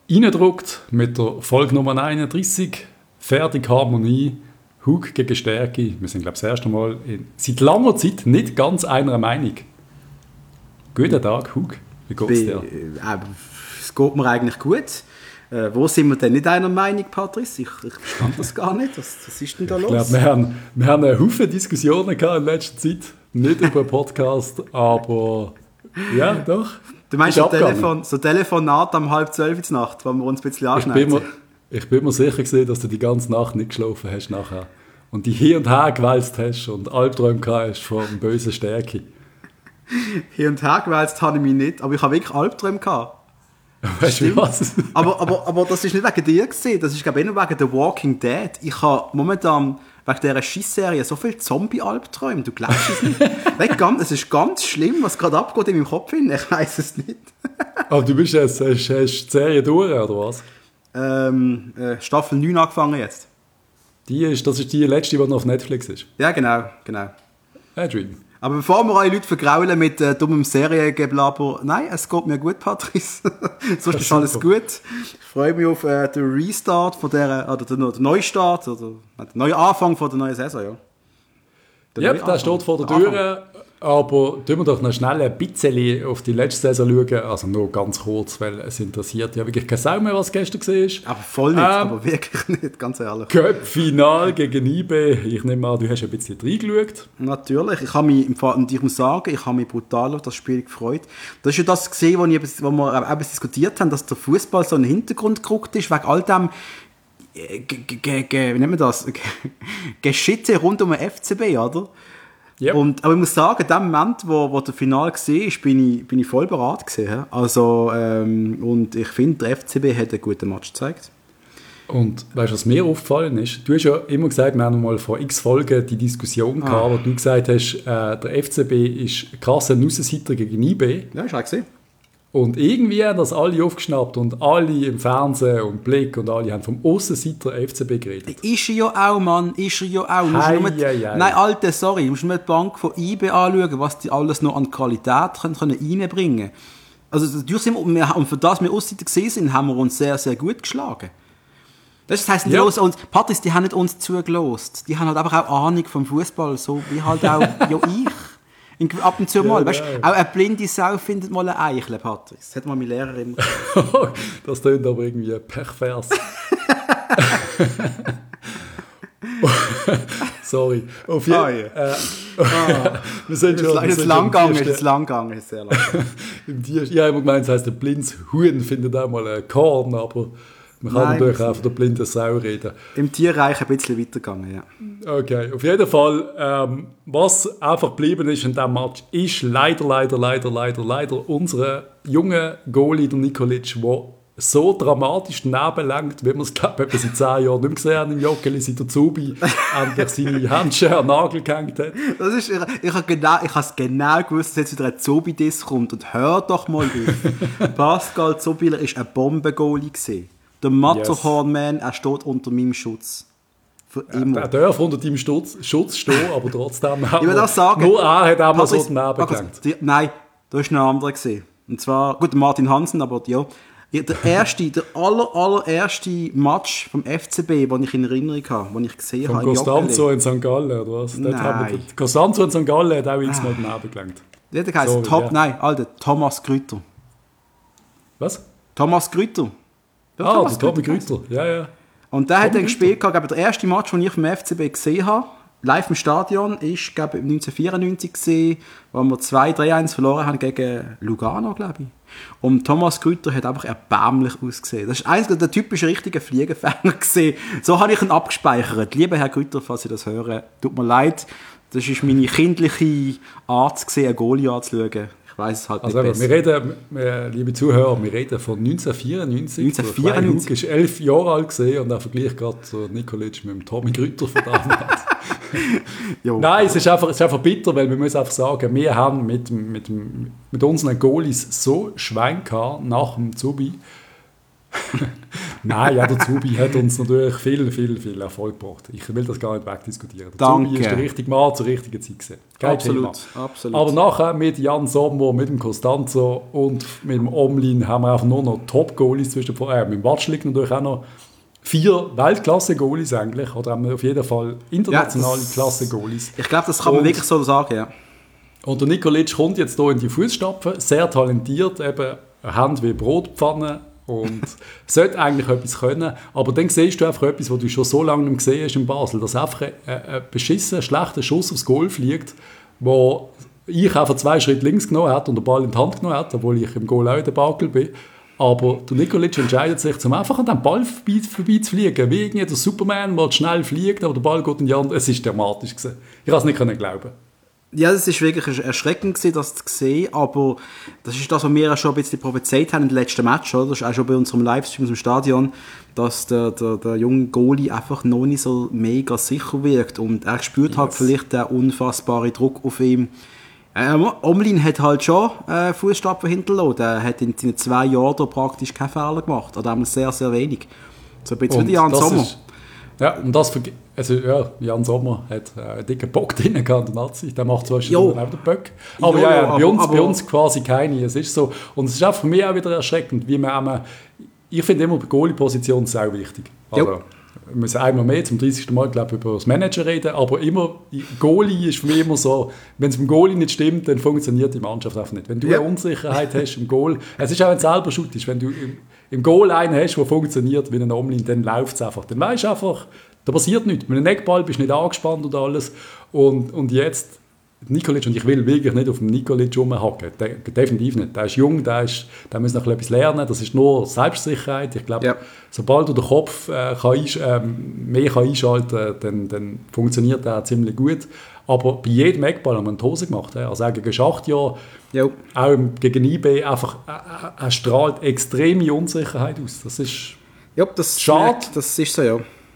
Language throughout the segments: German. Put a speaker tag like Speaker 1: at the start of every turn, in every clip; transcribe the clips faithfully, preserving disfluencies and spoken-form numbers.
Speaker 1: reindrückt mit der Folge Nummer einunddreißig. Fertig Harmonie, Hug gegen Stärke. Wir sind, glaube ich, das erste Mal in, seit langer Zeit nicht ganz einer Meinung. Guten Tag, Hug. Wie geht es dir?
Speaker 2: Äh, es geht mir eigentlich gut. Äh, wo sind wir denn nicht einer Meinung, Patrice? Ich, ich verstand das gar nicht. Was, was ist denn da los?
Speaker 1: Ich glaube, wir haben, wir haben eine Haufen Diskussionen gehabt in letzter Zeit. Nicht über einen Podcast, aber ja, doch.
Speaker 2: Du meinst so, Telefon, so Telefonat um halb zwölf in der Nacht, wo wir uns ein bisschen anschneiden?
Speaker 1: Ich bin mir sicher gewesen, dass du die ganze Nacht nicht geschlafen hast nachher. Und die hier und her gewälzt hast und Albträume gehabt hast von einer bösen Stärke.
Speaker 2: Hier und her gewälzt habe ich mich nicht, aber ich habe wirklich Albträume gehabt.
Speaker 1: Weißt du was?
Speaker 2: aber, aber, aber das ist nicht wegen dir gewesen, das ist glaube ich nur wegen The Walking Dead. Ich habe momentan wegen dieser Schissserie so viele Zombie-Albträume, du glaubst es nicht. Es ist ganz schlimm, was gerade abgeht in meinem Kopf. Ich weiss es nicht.
Speaker 1: Aber du bist jetzt, hast, hast die Serie durch, oder was?
Speaker 2: Ähm, äh, Staffel neun angefangen jetzt.
Speaker 1: Die ist, das ist die letzte, die noch auf Netflix ist?
Speaker 2: Ja, genau, genau.
Speaker 1: Ein Dream.
Speaker 2: Aber bevor wir eure Leute vergraulen mit äh, dummem Seriengeblaber, nein, es geht mir gut, Patrice. Sonst ist alles gut. Ich freue mich auf äh, den Restart von der, oder den, den Neustart, oder den neuen Anfang von der neuen Saison, ja.
Speaker 1: Ja, yep, der steht vor der Tür, aber tun wir doch noch schnell ein bisschen auf die letzte Saison schauen, also nur ganz kurz, weil es interessiert ja wirklich keine Sau mehr, was gestern war.
Speaker 2: Aber voll nicht, ähm, aber wirklich nicht, ganz ehrlich.
Speaker 1: Cup-Final gegen I B, ich nehme an, du hast ein bisschen reingeschaut.
Speaker 2: Natürlich, ich, habe mich, und ich muss sagen, ich habe mich brutal auf das Spiel gefreut. Das ist ja das gesehen, wo, ich, wo wir auch diskutiert haben, dass der Fußball so in den Hintergrund gerückt ist, wegen all dem G- g- g- wie nennt man das? Geschichte rund um den F C B, oder? Yep. Und, aber ich muss sagen, in dem Moment, wo, wo der Final war, bin ich, bin ich voll bereit gewesen. Also, ähm, und ich finde, der F C B hat einen guten Match gezeigt.
Speaker 1: Und weißt du, was mir aufgefallen ist? Du hast ja immer gesagt, wir haben mal vor x Folgen die Diskussion ah. gehabt, wo du gesagt hast, äh, der F C B ist krass ein Aussenseiter gegen I B.
Speaker 2: Ja, ich habe gesehen.
Speaker 1: Und irgendwie haben das alle aufgeschnappt und alle im Fernsehen und Blick und alle haben vom Aussenseiter F C B geredet.
Speaker 2: Ist er ja auch, Mann, ist er ja auch. Hei, nur, hei, hei. Nein, Alter, sorry, du musst nur die Bank von I B anschauen, was die alles noch an Qualität können, können reinbringen können. Also, sind wir, und für das wir Aussenseiter gesehen sind, haben wir uns sehr, sehr gut geschlagen. Das heisst, die ja. uns, Patrice, die haben nicht uns zugelost. Die haben halt einfach auch Ahnung vom Fußball, so wie halt auch ja, ich. Ab und zu mal. Ja, weißt, ja. Auch eine blinde Sau findet mal eine Eichel, Patrick. Das hat mal meine Lehrerin gesagt.
Speaker 1: Das klingt aber irgendwie pervers. Sorry. Auf jeden Fall. Oh, yeah. äh,
Speaker 2: oh. Wir sind schon. Es ist lang gegangen, es ist lang gegangen, ist sehr lang.
Speaker 1: Im Tier, ja, ich habe gemeint, das heisst, ein blindes Huhn findet auch mal ein Korn, aber man kann Nein, natürlich auch von der blinden Sau reden.
Speaker 2: Im Tierreich ein bisschen weitergegangen, ja.
Speaker 1: Okay, auf jeden Fall, ähm, was einfach geblieben ist in diesem Match, ist leider, leider, leider, leider, leider unser junger Goalie, der Nikolic, der so dramatisch daneben lenkt, wie wir es, glaube ich, seit zehn Jahren nicht mehr gesehen haben im Joggeli, seit der Zubi endlich seine Handschuhe an den Nagel gehängt hat.
Speaker 2: Das ist, ich ich habe genau, es genau gewusst, dass jetzt wieder ein Zubi-Diss kommt. Und hör doch mal auf. Pascal Zubiler war ein Bomben-Goalie gewesen. Der Matterhorn-Man, yes. Er steht unter meinem Schutz. Für immer.
Speaker 1: Er darf unter deinem Schutz, Schutz stehen, aber trotzdem
Speaker 2: ich will das sagen.
Speaker 1: Nur er hat auch mal so daneben gelangt.
Speaker 2: Nein, da war noch ein anderer gesehen. Und zwar, gut, Martin Hansen, aber ja. Der erste, der aller, allererste Match vom F C B, den ich in Erinnerung habe, den ich gesehen
Speaker 1: Von
Speaker 2: habe.
Speaker 1: Von Costanzo in Sankt Gallen, oder was?
Speaker 2: Nein.
Speaker 1: Costanzo in Sankt Gallen hat auch x-mal daneben gelangt.
Speaker 2: Der heisst so, Top, ja. Nein, Alter, Thomas Grüter.
Speaker 1: Was?
Speaker 2: Thomas Grüter.
Speaker 1: Der ah, Thomas der Tommy Grüter, ja, ja.
Speaker 2: Und der Tommy hat dann gespielt, glaube ich, der erste Match, den ich vom F C B gesehen habe, live im Stadion, ist, glaube ich, neunzehnhundertvierundneunzig gewesen, wo wir zwei drei eins verloren haben gegen Lugano, glaube ich. Und Thomas Grüter hat einfach erbärmlich ausgesehen. Das ist eines der typischen richtigen Fliegenfänger gesehen. So habe ich ihn abgespeichert. Lieber Herr Grüter, falls Sie das hören, tut mir leid. Das ist meine kindliche Art gesehen, einen Goalie anzuschauen. Ich weiss es halt nicht
Speaker 1: also
Speaker 2: besser.
Speaker 1: Wir reden, wir, liebe Zuhörer, wir reden von neunzehnhundertvierundneunzig.
Speaker 2: neunzehnhundertvierundneunzig?
Speaker 1: Hug ist elf Jahre alt gesehen und er vergleicht gerade so Nikolic mit dem Tommy Grüter von damals. Nein, es ist, einfach, es ist einfach bitter, weil wir müssen einfach sagen, wir haben mit, mit, mit unseren Goalies so Schwein gehabt nach dem Zubi. Nein, ja, der Zubi hat uns natürlich viel, viel, viel Erfolg gebracht. Ich will das gar nicht wegdiskutieren. Der
Speaker 2: Danke.
Speaker 1: Zubi ist der richtige Mann zur richtigen Zeit gewesen. Kein
Speaker 2: Absolut,
Speaker 1: Thema.
Speaker 2: absolut.
Speaker 1: Aber nachher mit Jan Sommer, mit dem Costanzo und mit dem Omlin haben wir einfach nur noch Top-Goalies zwischen, äh, mit dem Watschlik natürlich auch noch vier Weltklasse-Goalies eigentlich, oder haben wir auf jeden Fall internationale ja, Klasse-Goalies.
Speaker 2: Ich glaube, das kann man und, wirklich so sagen, ja.
Speaker 1: Und der Nikolic kommt jetzt hier in die Fußstapfen, sehr talentiert, eben Hand wie Brotpfanne und sollte eigentlich etwas können, aber dann siehst du einfach etwas, was du schon so lange nicht gesehen hast in Basel, dass einfach ein, ein beschissen, schlechter Schuss aufs Goal fliegt, wo ich einfach zwei Schritte links genommen hat und den Ball in die Hand genommen hat, obwohl ich im Goal auch in der Bakel bin. Aber der Nikolic entscheidet sich, zum einfach an dem Ball vorbei, vorbei zu fliegen. Wie irgendwie der Superman, der schnell fliegt, aber der Ball geht in die Hand. Es war dramatisch gewesen. Ich konnte es nicht glauben.
Speaker 2: Ja, es war wirklich erschreckend gewesen, das zu sehen, aber das ist das, was wir auch schon ein bisschen prophezeit haben im letzten Match, oder? Das ist auch schon bei unserem Livestream aus dem Stadion, dass der, der, der junge Goalie einfach noch nicht so mega sicher wirkt und er spürt yes. halt vielleicht den unfassbaren Druck auf ihm. Äh, Omlin hat halt schon äh, Fußstapfen hinterlassen. Er hat in seinen zwei Jahren da praktisch keine Fehler gemacht, oder einmal sehr, sehr wenig. So ein bisschen wie Jan Sommer. Ist,
Speaker 1: ja, und das, also ja, Jan Sommer hat äh, einen dicken Bock drin gehabt in der Nazi. Der macht zwar schon auch den Böck. Aber jo, ja, ja, bei, uns, aber, bei uns quasi keine. Es ist so. Und es ist auch für mich auch wieder erschreckend, wie man auch, ich finde immer die Goalie-Position sehr wichtig. Also, wir müssen einmal mehr zum dreißigsten Mal, glaube ich, über das Manager reden, aber immer, Goalie ist für mich immer so, wenn es beim Goalie nicht stimmt, dann funktioniert die Mannschaft einfach nicht. Wenn du ja. eine Unsicherheit hast im Goal, es ist auch, wenn du selber shootest, wenn du im, im Goal einen hast, der funktioniert wie ein Omlin, dann läuft es einfach. Dann weißt du einfach, da passiert nichts. Mit einem Eckball bist du nicht angespannt und alles. Und, und jetzt, Nikolic, und ich will wirklich nicht auf dem Nikolic rumhacken, De- definitiv nicht. Der ist jung, der, ist, der muss noch etwas lernen, das ist nur Selbstsicherheit. Ich glaube, ja. sobald du den Kopf äh, kann einsch- äh, mehr kann einschalten kann, dann, dann funktioniert der ziemlich gut. Aber bei jedem Eckball haben wir die Hose gemacht. Also auch gegen Schachtjahr, auch gegen I B, einfach, äh, er strahlt extreme Unsicherheit aus. Das ist
Speaker 2: ja, das
Speaker 1: schade.
Speaker 2: Merkt, das ist so, ja.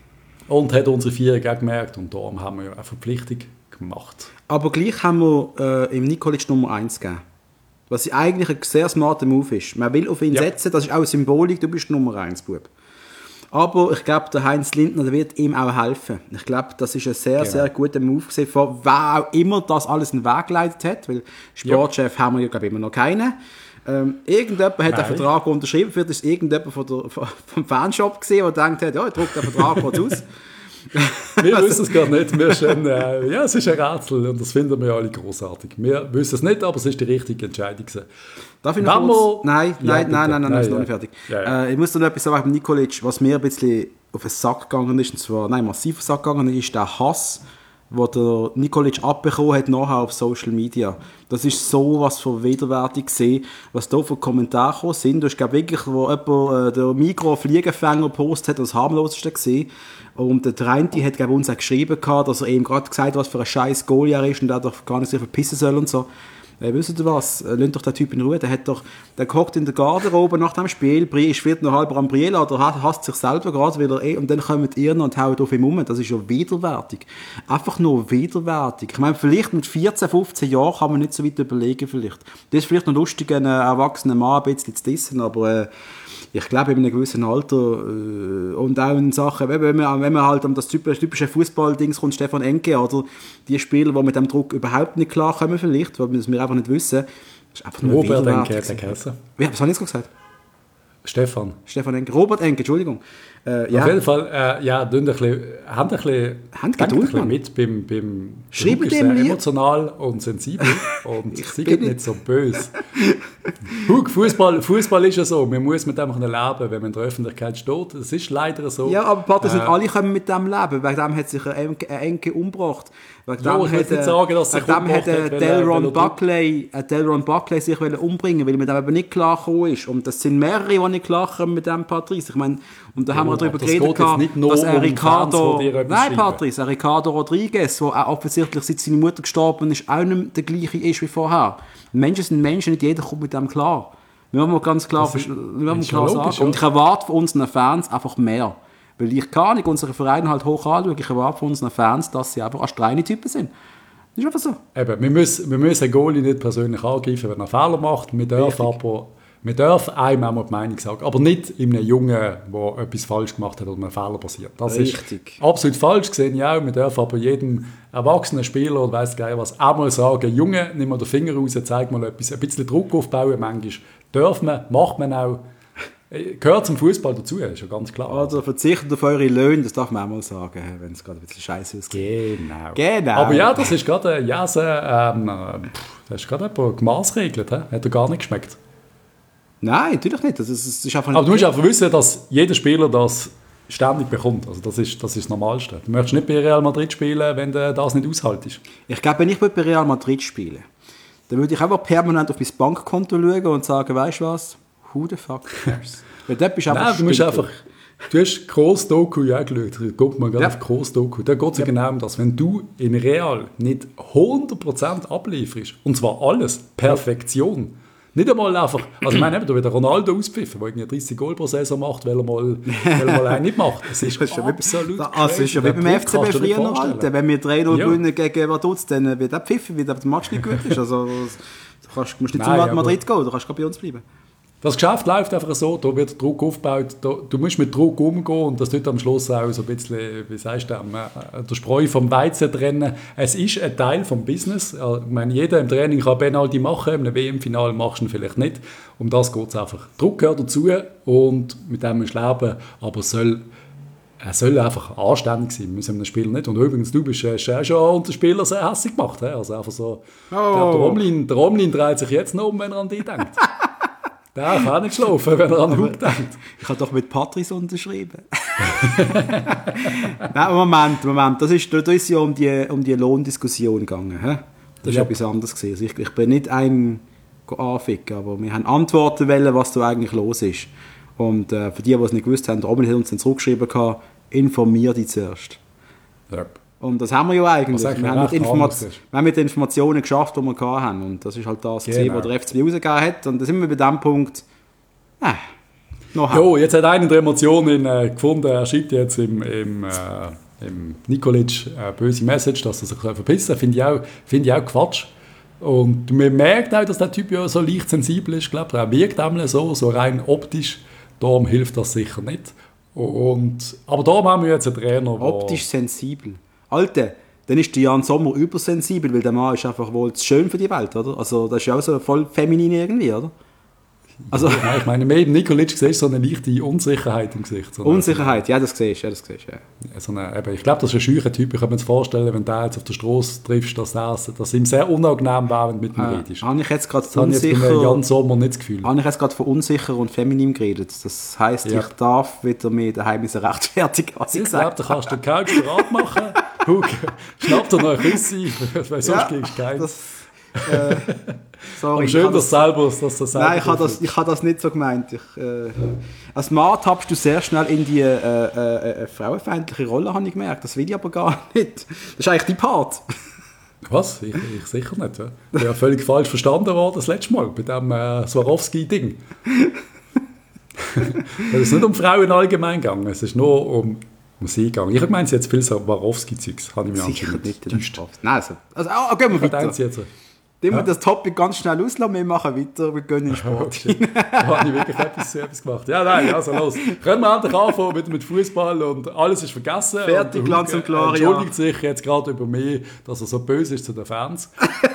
Speaker 1: Und hat unsere Vierer auch gemerkt und darum haben wir eine Verpflichtung gemacht.
Speaker 2: Aber gleich haben wir äh, im Nikolic Nummer eins gegeben. Was eigentlich ein sehr smarter Move ist. Man will auf ihn ja. setzen, das ist auch eine Symbolik, du bist Nummer eins, Bub. Aber ich glaube, der Heinz Lindner der wird ihm auch helfen. Ich glaube, das ist ein sehr, genau. sehr guter Move gewesen, von wer auch immer das alles in den Weg geleitet hat, weil Sportchef ja. haben wir ja, glaube ich, immer noch keinen. Ähm, irgendjemand hat Nein. den Vertrag unterschrieben, vielleicht ist irgendjemand von der, von, vom Fanshop gesehen, der denkt hat, ja, ich druck den Vertrag kurz aus.
Speaker 1: Wir wissen es gar nicht. Wir schon, äh, ja, es ist ein Rätsel und das finden wir alle großartig. Wir wissen es nicht, aber es ist die richtige Entscheidung.
Speaker 2: Darf ich noch
Speaker 1: Wenn
Speaker 2: kurz?
Speaker 1: Wir,
Speaker 2: nein,
Speaker 1: ja,
Speaker 2: nein, nein, nein, nein, nein, ist noch
Speaker 1: ja.
Speaker 2: nicht fertig.
Speaker 1: Ja, ja.
Speaker 2: Äh, ich muss noch etwas sagen beim Nikolic, was mir ein bisschen auf den Sack gegangen ist, und zwar, nein, massiv auf den Sack gegangen ist, der Hass, den der Nikolic abbekommen hat nachher auf Social Media. Das ist so was von widerwärtig gesehen, was da für Kommentare gekommen sind. Du hast, glaube wirklich, wo jemand äh, der Mikro-Fliegenfänger postet hat, das harmloseste gesehen. Und der Trenti hat, glaube ich, uns auch geschrieben gehabt, dass er eben gerade gesagt hat, was für ein scheiß Goalie er ist und er doch gar nicht sich verpissen soll und so. Äh, wisst ihr was? Äh, lasst doch den Typ in Ruhe. Der hat doch, der gehockt in der Garderobe nach dem Spiel, ist wird noch halber am Briella oder hasst sich selber gerade, weil er eh, und dann kommen ihr noch und hauen auf ihn um. Das ist ja widerwärtig. Einfach nur widerwärtig. Ich meine, vielleicht mit vierzehn, fünfzehn Jahren kann man nicht so weit überlegen, vielleicht. Das ist vielleicht noch lustig, einen erwachsenen Mann ein bisschen zu dissen, aber äh, ich glaube, in einem gewissen Alter äh, und auch in Sachen, wenn man, wenn man halt um das typische Fußball-Dings kommt, Stefan Enke oder die Spieler, die mit dem Druck überhaupt nicht klarkommen vielleicht, weil wir es einfach nicht wissen, ist einfach nur
Speaker 1: Robert Enke hat er geheißen.
Speaker 2: Wie, was habe ich jetzt gesagt?
Speaker 1: Stefan.
Speaker 2: Stefan Enke. Robert Enke, Entschuldigung. Äh, ja.
Speaker 1: Auf jeden Fall, äh, ja, ein bisschen, haben ein bisschen,
Speaker 2: Hand Geduld,
Speaker 1: ein bisschen mit beim, beim
Speaker 2: Schreiben
Speaker 1: sehr emotional und sensibel und sind nicht so böse. Hug, Fußball, Fußball ist ja so, man muss mit dem leben, wenn man in der Öffentlichkeit steht. Das ist leider so.
Speaker 2: Ja, aber Patrick, äh, nicht alle können mit dem leben. Wegen dem hat sich ein Enke umgebracht. Wegen
Speaker 1: ja, ich will nicht sagen, dass sich
Speaker 2: dem hat Delron Buckley, Delron Buckley sich umbringen, weil mit dem eben nicht klargekommen ist. Und das sind mehrere, die nicht klarkommen mit dem Patrice. Ich meine, und da ja, haben wir darüber geredet, gehabt, dass er Ricardo, um nein Patrice, ein Ricardo Rodriguez, der auch offensichtlich seit seine Mutter gestorben ist, auch nicht der gleiche ist wie vorher. Menschen sind Menschen, nicht jeder kommt mit dem klar. Wir müssen ganz klar, ist, wir müssen klar sagen. Logisch, und ich erwarte von unseren Fans einfach mehr. Weil ich kann nicht unsere Vereine halt hoch anschauen, ich erwarte von unseren Fans, dass sie einfach astreine Typen sind. Das ist einfach so.
Speaker 1: Eben, wir müssen, wir müssen einen Goalie nicht persönlich angreifen, wenn er Fehler macht. Wir dürfen aber, Man darf einem auch mal die Meinung sagen, aber nicht in einem Jungen, der etwas falsch gemacht hat oder einem Fehler passiert. Das
Speaker 2: Richtig.
Speaker 1: ist absolut falsch, sehe ich auch. Man darf aber jedem erwachsenen Spieler oder weiss geil was auch mal sagen, Junge, nimm mal den Finger raus, zeig mal etwas, ein bisschen Druck aufbauen manchmal. Darf man, macht man auch. Gehört zum Fußball dazu, ist ja ganz klar.
Speaker 2: Also verzichtet auf eure Löhne, das darf man auch mal sagen, wenn es gerade ein bisschen scheiße ausgeht.
Speaker 1: Genau.
Speaker 2: genau.
Speaker 1: Aber ja, das ist gerade ein Jase, ähm, das ist gerade jemand gemaßregelt, he? Hat er gar nicht geschmeckt.
Speaker 2: Nein, natürlich nicht. Das ist, das ist einfach
Speaker 1: Aber du musst einfach wissen, dass jeder Spieler das ständig bekommt. Also das ist, das ist das Normalste. Du möchtest nicht bei Real Madrid spielen, wenn du das nicht aushaltest.
Speaker 2: Ich glaube, wenn ich bei Real Madrid spiele, dann würde ich einfach permanent auf mein Bankkonto schauen und sagen, weißt du was? Who the fuck cares? Weil dort bist du einfach
Speaker 1: Nein, du musst einfach... Du hast Gross-Doku ja geschaut. Guck mal gerade
Speaker 2: ja.
Speaker 1: auf Gross-Doku. Da geht es ja genau um das. Wenn du in Real nicht hundert Prozent ablieferst, und zwar alles, Perfektion, nicht einmal einfach... Also ich meine, da wird der Ronaldo auspfiffen, der irgendwie dreißig Goal pro Saison macht, weil er mal, weil er mal einen nicht macht. Das ist, das ist absolut
Speaker 2: crazy. Das ist ja wie beim F C B früher noch, Alter. Wenn wir drei null gewinnen gegen Vaduz, dann wird er pfiffen, weil der Match nicht gut ist. Also, du kannst, musst nicht Nein, zu Madrid gehen, du kannst bei uns bleiben.
Speaker 1: Das Geschäft läuft einfach so, da wird Druck aufgebaut, da, du musst mit Druck umgehen und das tut am Schluss auch so ein bisschen, wie sagst du, äh, der Spreu vom Weizen trennen. Es ist ein Teil vom Business. Ich meine, jeder im Training kann Penalty machen, im W M-Finale machst du ihn vielleicht nicht. Um das geht es einfach. Druck gehört dazu und mit dem musst du leben, aber es soll, er soll einfach anständig sein, müssen einem Spieler nicht. Und übrigens, du bist äh, schon unter Spieler sehr hässlich gemacht. He? Also einfach so, oh. Ich glaube, der Omlin, der Omlin dreht sich jetzt noch um, wenn er an dich denkt. Der kann auch nicht schlafen, wenn er an den Hut denkt.
Speaker 2: Ich habe doch mit Patrice unterschrieben. Nein, Moment, Moment. Das ist, da ist ja um die, um die Lohndiskussion gegangen. He? Das ist ja etwas anderes gewesen. Also ich, ich bin nicht ein anficken, aber wir haben Antworten wollen, was da eigentlich los ist. Und äh, für die, die es nicht gewusst haben, der Omel hat uns dann zurückgeschrieben, informier dich zuerst.
Speaker 1: Ja.
Speaker 2: Und das haben wir ja eigentlich. Wir haben, mit
Speaker 1: Informat-
Speaker 2: wir haben mit den Informationen geschafft, die wir hatten. Und das ist halt das, genau. was der F C B rausgegeben hat. Und da sind wir bei dem Punkt, äh, noch
Speaker 1: Jo, jetzt hat einer der Emotionen äh, gefunden, er schreibt jetzt im, im, äh, im Nikolic eine böse Message, dass er sich verpissen soll. Finde ich, auch, find ich auch Quatsch. Und man merkt auch, dass der Typ ja so leicht sensibel ist. Ich glaube, er wirkt einmal so, so rein optisch. Darum hilft das sicher nicht. Und, aber darum haben wir jetzt einen Trainer, der...
Speaker 2: Optisch sensibel. Alter, dann ist der Jan Sommer übersensibel, weil der Mann ist einfach wohl zu schön für die Welt, oder? Also das ist ja auch so voll feminin irgendwie, oder?
Speaker 1: Also, ja, ich meine, mehr im Nikolic siehst du so eine leichte Unsicherheit im Gesicht. So
Speaker 2: Unsicherheit, ja, das siehst du, ja, das siehst, ja.
Speaker 1: So eine, eben, ich glaube, das ist ein scheuer Typ. Ich kann mir jetzt vorstellen, wenn du jetzt auf der Straße triffst, dass das dass ihm sehr unangenehm wäre, wenn du mit ihm
Speaker 2: äh,
Speaker 1: redest.
Speaker 2: Habe ich jetzt gerade
Speaker 1: von unsicher... Jan Sommer nicht das Gefühl.
Speaker 2: Habe ich jetzt gerade von unsicher und feminin geredet. Das heisst, ja. ich darf wieder mehr daheim rechtfertigen, was ich, ich gesagt
Speaker 1: glaube, da kannst du den Couch bereit machen. Huck, schnapp dir noch ein Küssi, weil sonst ja, kriegst du keinen. Das, äh, sorry, aber schön, dass, das, selber, dass das selber...
Speaker 2: Nein, ich habe das, hab das nicht so gemeint. Ich, äh, als Mann tappst du sehr schnell in die äh, äh, äh, frauenfeindliche Rolle, habe ich gemerkt. Das will ich aber gar nicht. Das ist eigentlich dein Part.
Speaker 1: Was? Ich, ich sicher nicht. Ja. Ich bin ja völlig falsch verstanden worden das letzte Mal bei dem äh, Swarovski-Ding. Es ist nicht um Frauen allgemein gegangen, es ist nur um... Musik gegangen. Ich meine, sie hat viel Swarovski-Zeugs. Habe ich mir
Speaker 2: anscheinend nicht getäuscht. Nein, also, also oh, gehen wir weiter. Jetzt,
Speaker 1: jetzt.
Speaker 2: Dem wir ja. das Topic ganz schnell auslassen, wir machen weiter, wir gehen in den Sport.
Speaker 1: Okay. Da habe ich wirklich etwas, etwas gemacht. Ja, nein, also los. Können wir endlich anfangen wieder mit Fußball und alles ist vergessen.
Speaker 2: Fertig, Glanz und Gloria.
Speaker 1: Entschuldigt sich jetzt gerade über mich, dass er so böse ist zu den Fans.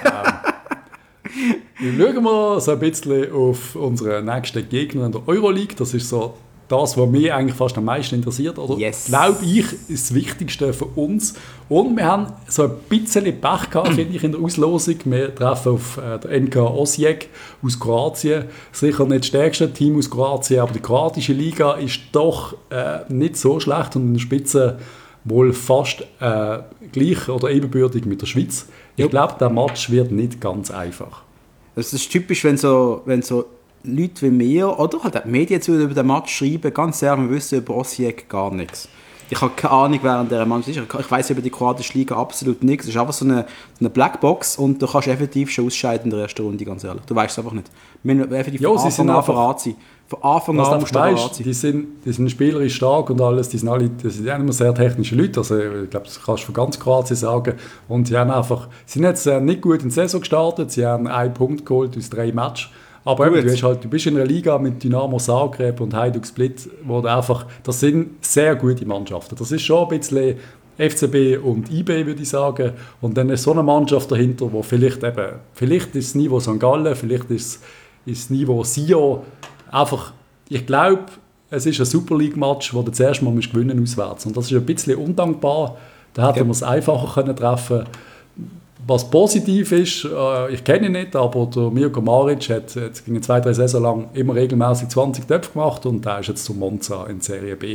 Speaker 1: ähm, wir schauen mal so ein bisschen auf unseren nächsten Gegner in der Euroleague. Das ist so das, was mich eigentlich fast am meisten interessiert, oder?
Speaker 2: Yes.
Speaker 1: Glaube ich, ist das Wichtigste für uns. Und wir haben so ein bisschen Pech gehabt, finde ich, in der Auslosung. Wir treffen auf äh, den N K Osijek aus Kroatien. Sicher nicht das stärkste Team aus Kroatien, aber die kroatische Liga ist doch äh, nicht so schlecht und in der Spitze wohl fast äh, gleich oder ebenbürtig mit der Schweiz. Ich glaube, der Match wird nicht ganz einfach.
Speaker 2: Das ist typisch, wenn so, wenn so Leute wie mir oder halt die Medien zu über den Match schreiben, ganz ehrlich, wir wissen über Osijek gar nichts. Ich habe keine Ahnung, wer an dieser Mannschaft ist. Ich weiß über die kroatische Liga absolut nichts. Es ist einfach so eine, so eine Blackbox und du kannst effektiv schon ausscheiden in der ersten Runde, ganz ehrlich. Du weißt es einfach nicht. Wir müssen effektiv
Speaker 1: jo,
Speaker 2: von Anfang an verraten sein. Von Anfang an musst du verraten sein.
Speaker 1: Die sind, die sind spielerisch stark und alles. Die sind alle die sind immer sehr technische Leute. Also, ich glaube, das kannst du von ganz Kroatien sagen. Und sie haben einfach, sie sind jetzt nicht gut in die Saison gestartet. Sie haben einen Punkt geholt aus drei Matches. Aber eben, du, hast halt, du bist in einer Liga mit Dynamo Zagreb und Hajduk Split, wo du einfach, das sind sehr gute Mannschaften. Das ist schon ein bisschen F C B und I B, würde ich sagen. Und dann ist so eine Mannschaft dahinter, wo vielleicht eben, vielleicht ist das Niveau Sankt Gallen, vielleicht ist, ist das Niveau Sion. Einfach, ich glaube, es ist ein Super League-Match, wo du zuerst mal gewinnen musst auswärts. Und das ist ein bisschen undankbar. Da hätten ja. wir es einfacher können treffen. Was positiv ist, äh, ich kenne ihn nicht, aber der Mirko Maric hat jetzt gegen zwei, drei Saison lang immer regelmäßig zwanzig Töpfe gemacht und der ist jetzt zu Monza in Serie B.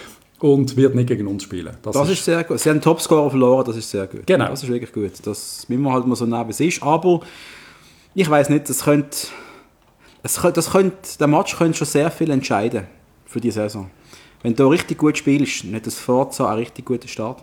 Speaker 1: Und wird nicht gegen uns spielen.
Speaker 2: Das, das ist, ist sehr gut. Sie haben einen Topscorer verloren, das ist sehr gut.
Speaker 1: Genau.
Speaker 2: Das ist wirklich gut. Das, wie man halt mal so neben ist. Aber ich weiss nicht, das könnte, das könnte, das könnte, der Match könnte schon sehr viel entscheiden für die Saison. Wenn du richtig gut spielst, nicht das Forza einen richtig guten Start.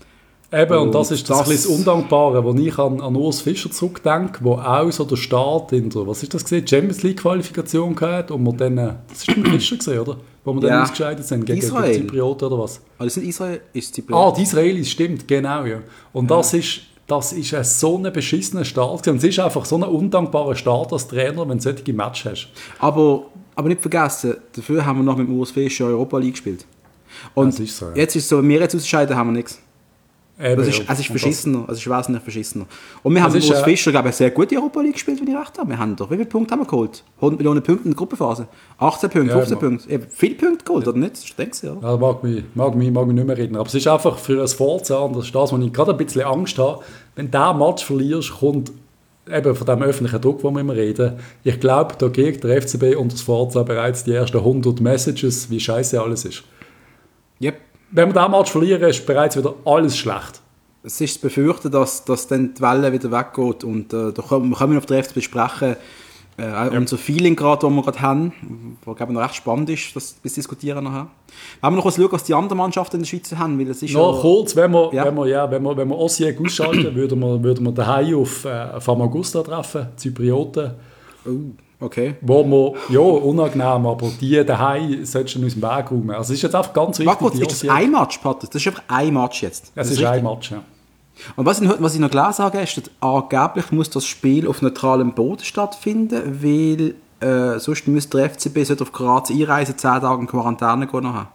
Speaker 1: Eben, und, und das ist das, das, das Undankbare, wo ich an, an Urs Fischer zurückdenke, wo auch so der Start in der, was ist das gesehen, Champions League Qualifikation hatte und wir dann, das ist mit Fischer gesehen, oder? Wo wir dann ja. ausgescheidet sind gegen die Zyprioten oder was?
Speaker 2: Ah, das sind Israel, ist Zyprioten.
Speaker 1: Ah, die Israelis, stimmt, genau, ja. Und ja. das ist, das ist ein so ein beschissener Start und es ist einfach so ein undankbarer Start als Trainer, wenn du solche Matches hast.
Speaker 2: Aber, aber nicht vergessen, dafür haben wir noch mit dem Urs Fischer Europa League gespielt. Und ist so, ja. jetzt ist es so, wenn wir jetzt ausscheiden, haben wir nichts. Eben, das ist, ja. Es ist verschissener, also ich weiß nicht, verschissener. Und wir haben mit Urs äh, Fischer, glaube ich, sehr gut die Europa League gespielt, wenn ich recht habe. Wir haben doch, wie viele Punkte haben wir geholt? hundert Millionen Punkte in der Gruppenphase. achtzehn Punkte, ja, fünfzehn Punkte. Eben, viele Punkte geholt, ja. oder nicht? Das denkst du, ja.
Speaker 1: ja mag, mich, mag, mich, mag mich nicht mehr reden. Aber es ist einfach für ein Forza, das ist das, wo ich gerade ein bisschen Angst habe. Wenn du diesen Match verlierst, kommt eben von dem öffentlichen Druck, wo wir immer reden. Ich glaube, da kriegt der F C B und das Forza bereits die ersten hundert Messages, wie scheiße alles ist.
Speaker 2: Yep.
Speaker 1: Wenn wir diesen Match verlieren, ist bereits wieder alles schlecht.
Speaker 2: Es ist zu befürchten, dass, dass dann die Welle wieder weggeht und äh, da können wir können auf der F C B besprechen, äh, ja. unser Feeling gerade, das wir gerade haben, was glaube ich noch recht spannend ist, das bis diskutieren nachher. Wenn wir noch kurz schauen, was die anderen Mannschaften in der Schweiz haben, weil es ist
Speaker 1: noch
Speaker 2: ja,
Speaker 1: kurz, wenn wir, ja. wenn wir, ja, wenn wir, wenn wir Osijek ausschalten, würden wir, würden wir daheim auf äh, Famagusta treffen, Zyprioten.
Speaker 2: Oh. Okay.
Speaker 1: Wo wir, ja, unangenehm, aber die daheim solltest du aus dem Weg räumen. Also es ist jetzt einfach ganz wichtig.
Speaker 2: Warte, ist das ein Match, Patrick? Das ist einfach ein Match jetzt.
Speaker 1: Es ist, ist ein Match, ja.
Speaker 2: Und was ich, was ich noch gelesen habe gestern, angeblich muss das Spiel auf neutralem Boden stattfinden, weil äh, sonst müsste der F C B auf Kroatien einreisen, zehn Tage in Quarantäne gehen nachher.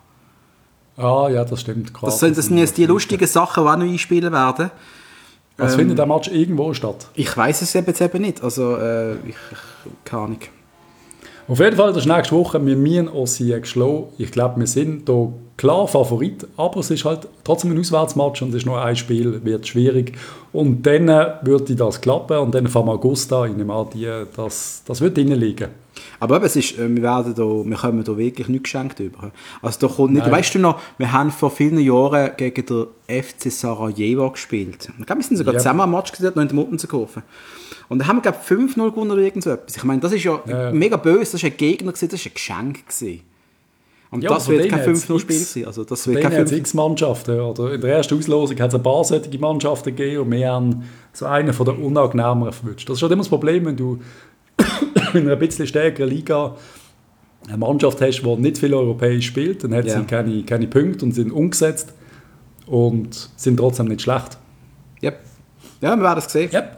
Speaker 1: Ah ja, das stimmt.
Speaker 2: Das sind, das sind jetzt die lustigen Sachen, die auch noch einspielen werden.
Speaker 1: Was ähm, findet der Match irgendwo statt?
Speaker 2: Ich weiss es jetzt eben nicht. Also, äh, ich, ich keine Ahnung.
Speaker 1: Auf jeden Fall, das ist nächste Woche. Wir müssen Osijek schlagen. Ich glaube, wir sind hier klar Favorit, aber es ist halt trotzdem ein Auswärtsmatch und es ist nur ein Spiel, wird schwierig. Und dann würde das klappen und dann Famagusta, ich nehme an, die, das, das wird drinnen liegen.
Speaker 2: Aber eben, es ist, wir, werden da, wir kommen da wirklich nichts geschenkt über. Also da kommt nicht, weißt du noch, wir haben vor vielen Jahren gegen den F C Sarajevo gespielt. Ich glaube, wir sind sogar yep. zusammen am Match gesehen, noch in den Muppen zu kaufen. Und da haben wir, glaube ich, fünf null gewonnen oder irgend so etwas. Ich meine, das ist ja, ja mega böse, das war ein Gegner, das war ein Geschenk gewesen. Und ja, das wird kein fünf null Spiel sein. Also das wird
Speaker 1: keine x Mannschaften. Oder in der ersten Auslosung hat es ein paar solche Mannschaften gegeben und wir haben so einen von den unangenehmeren verwünscht. Das ist schon immer das Problem, wenn du in einer bisschen stärkeren Liga eine Mannschaft hast, die nicht viel europäisch spielt, dann hat yeah. sie keine, keine Punkte und sind umgesetzt und sind trotzdem nicht schlecht.
Speaker 2: Yep. Ja, wir werden es sehen.
Speaker 1: Yep.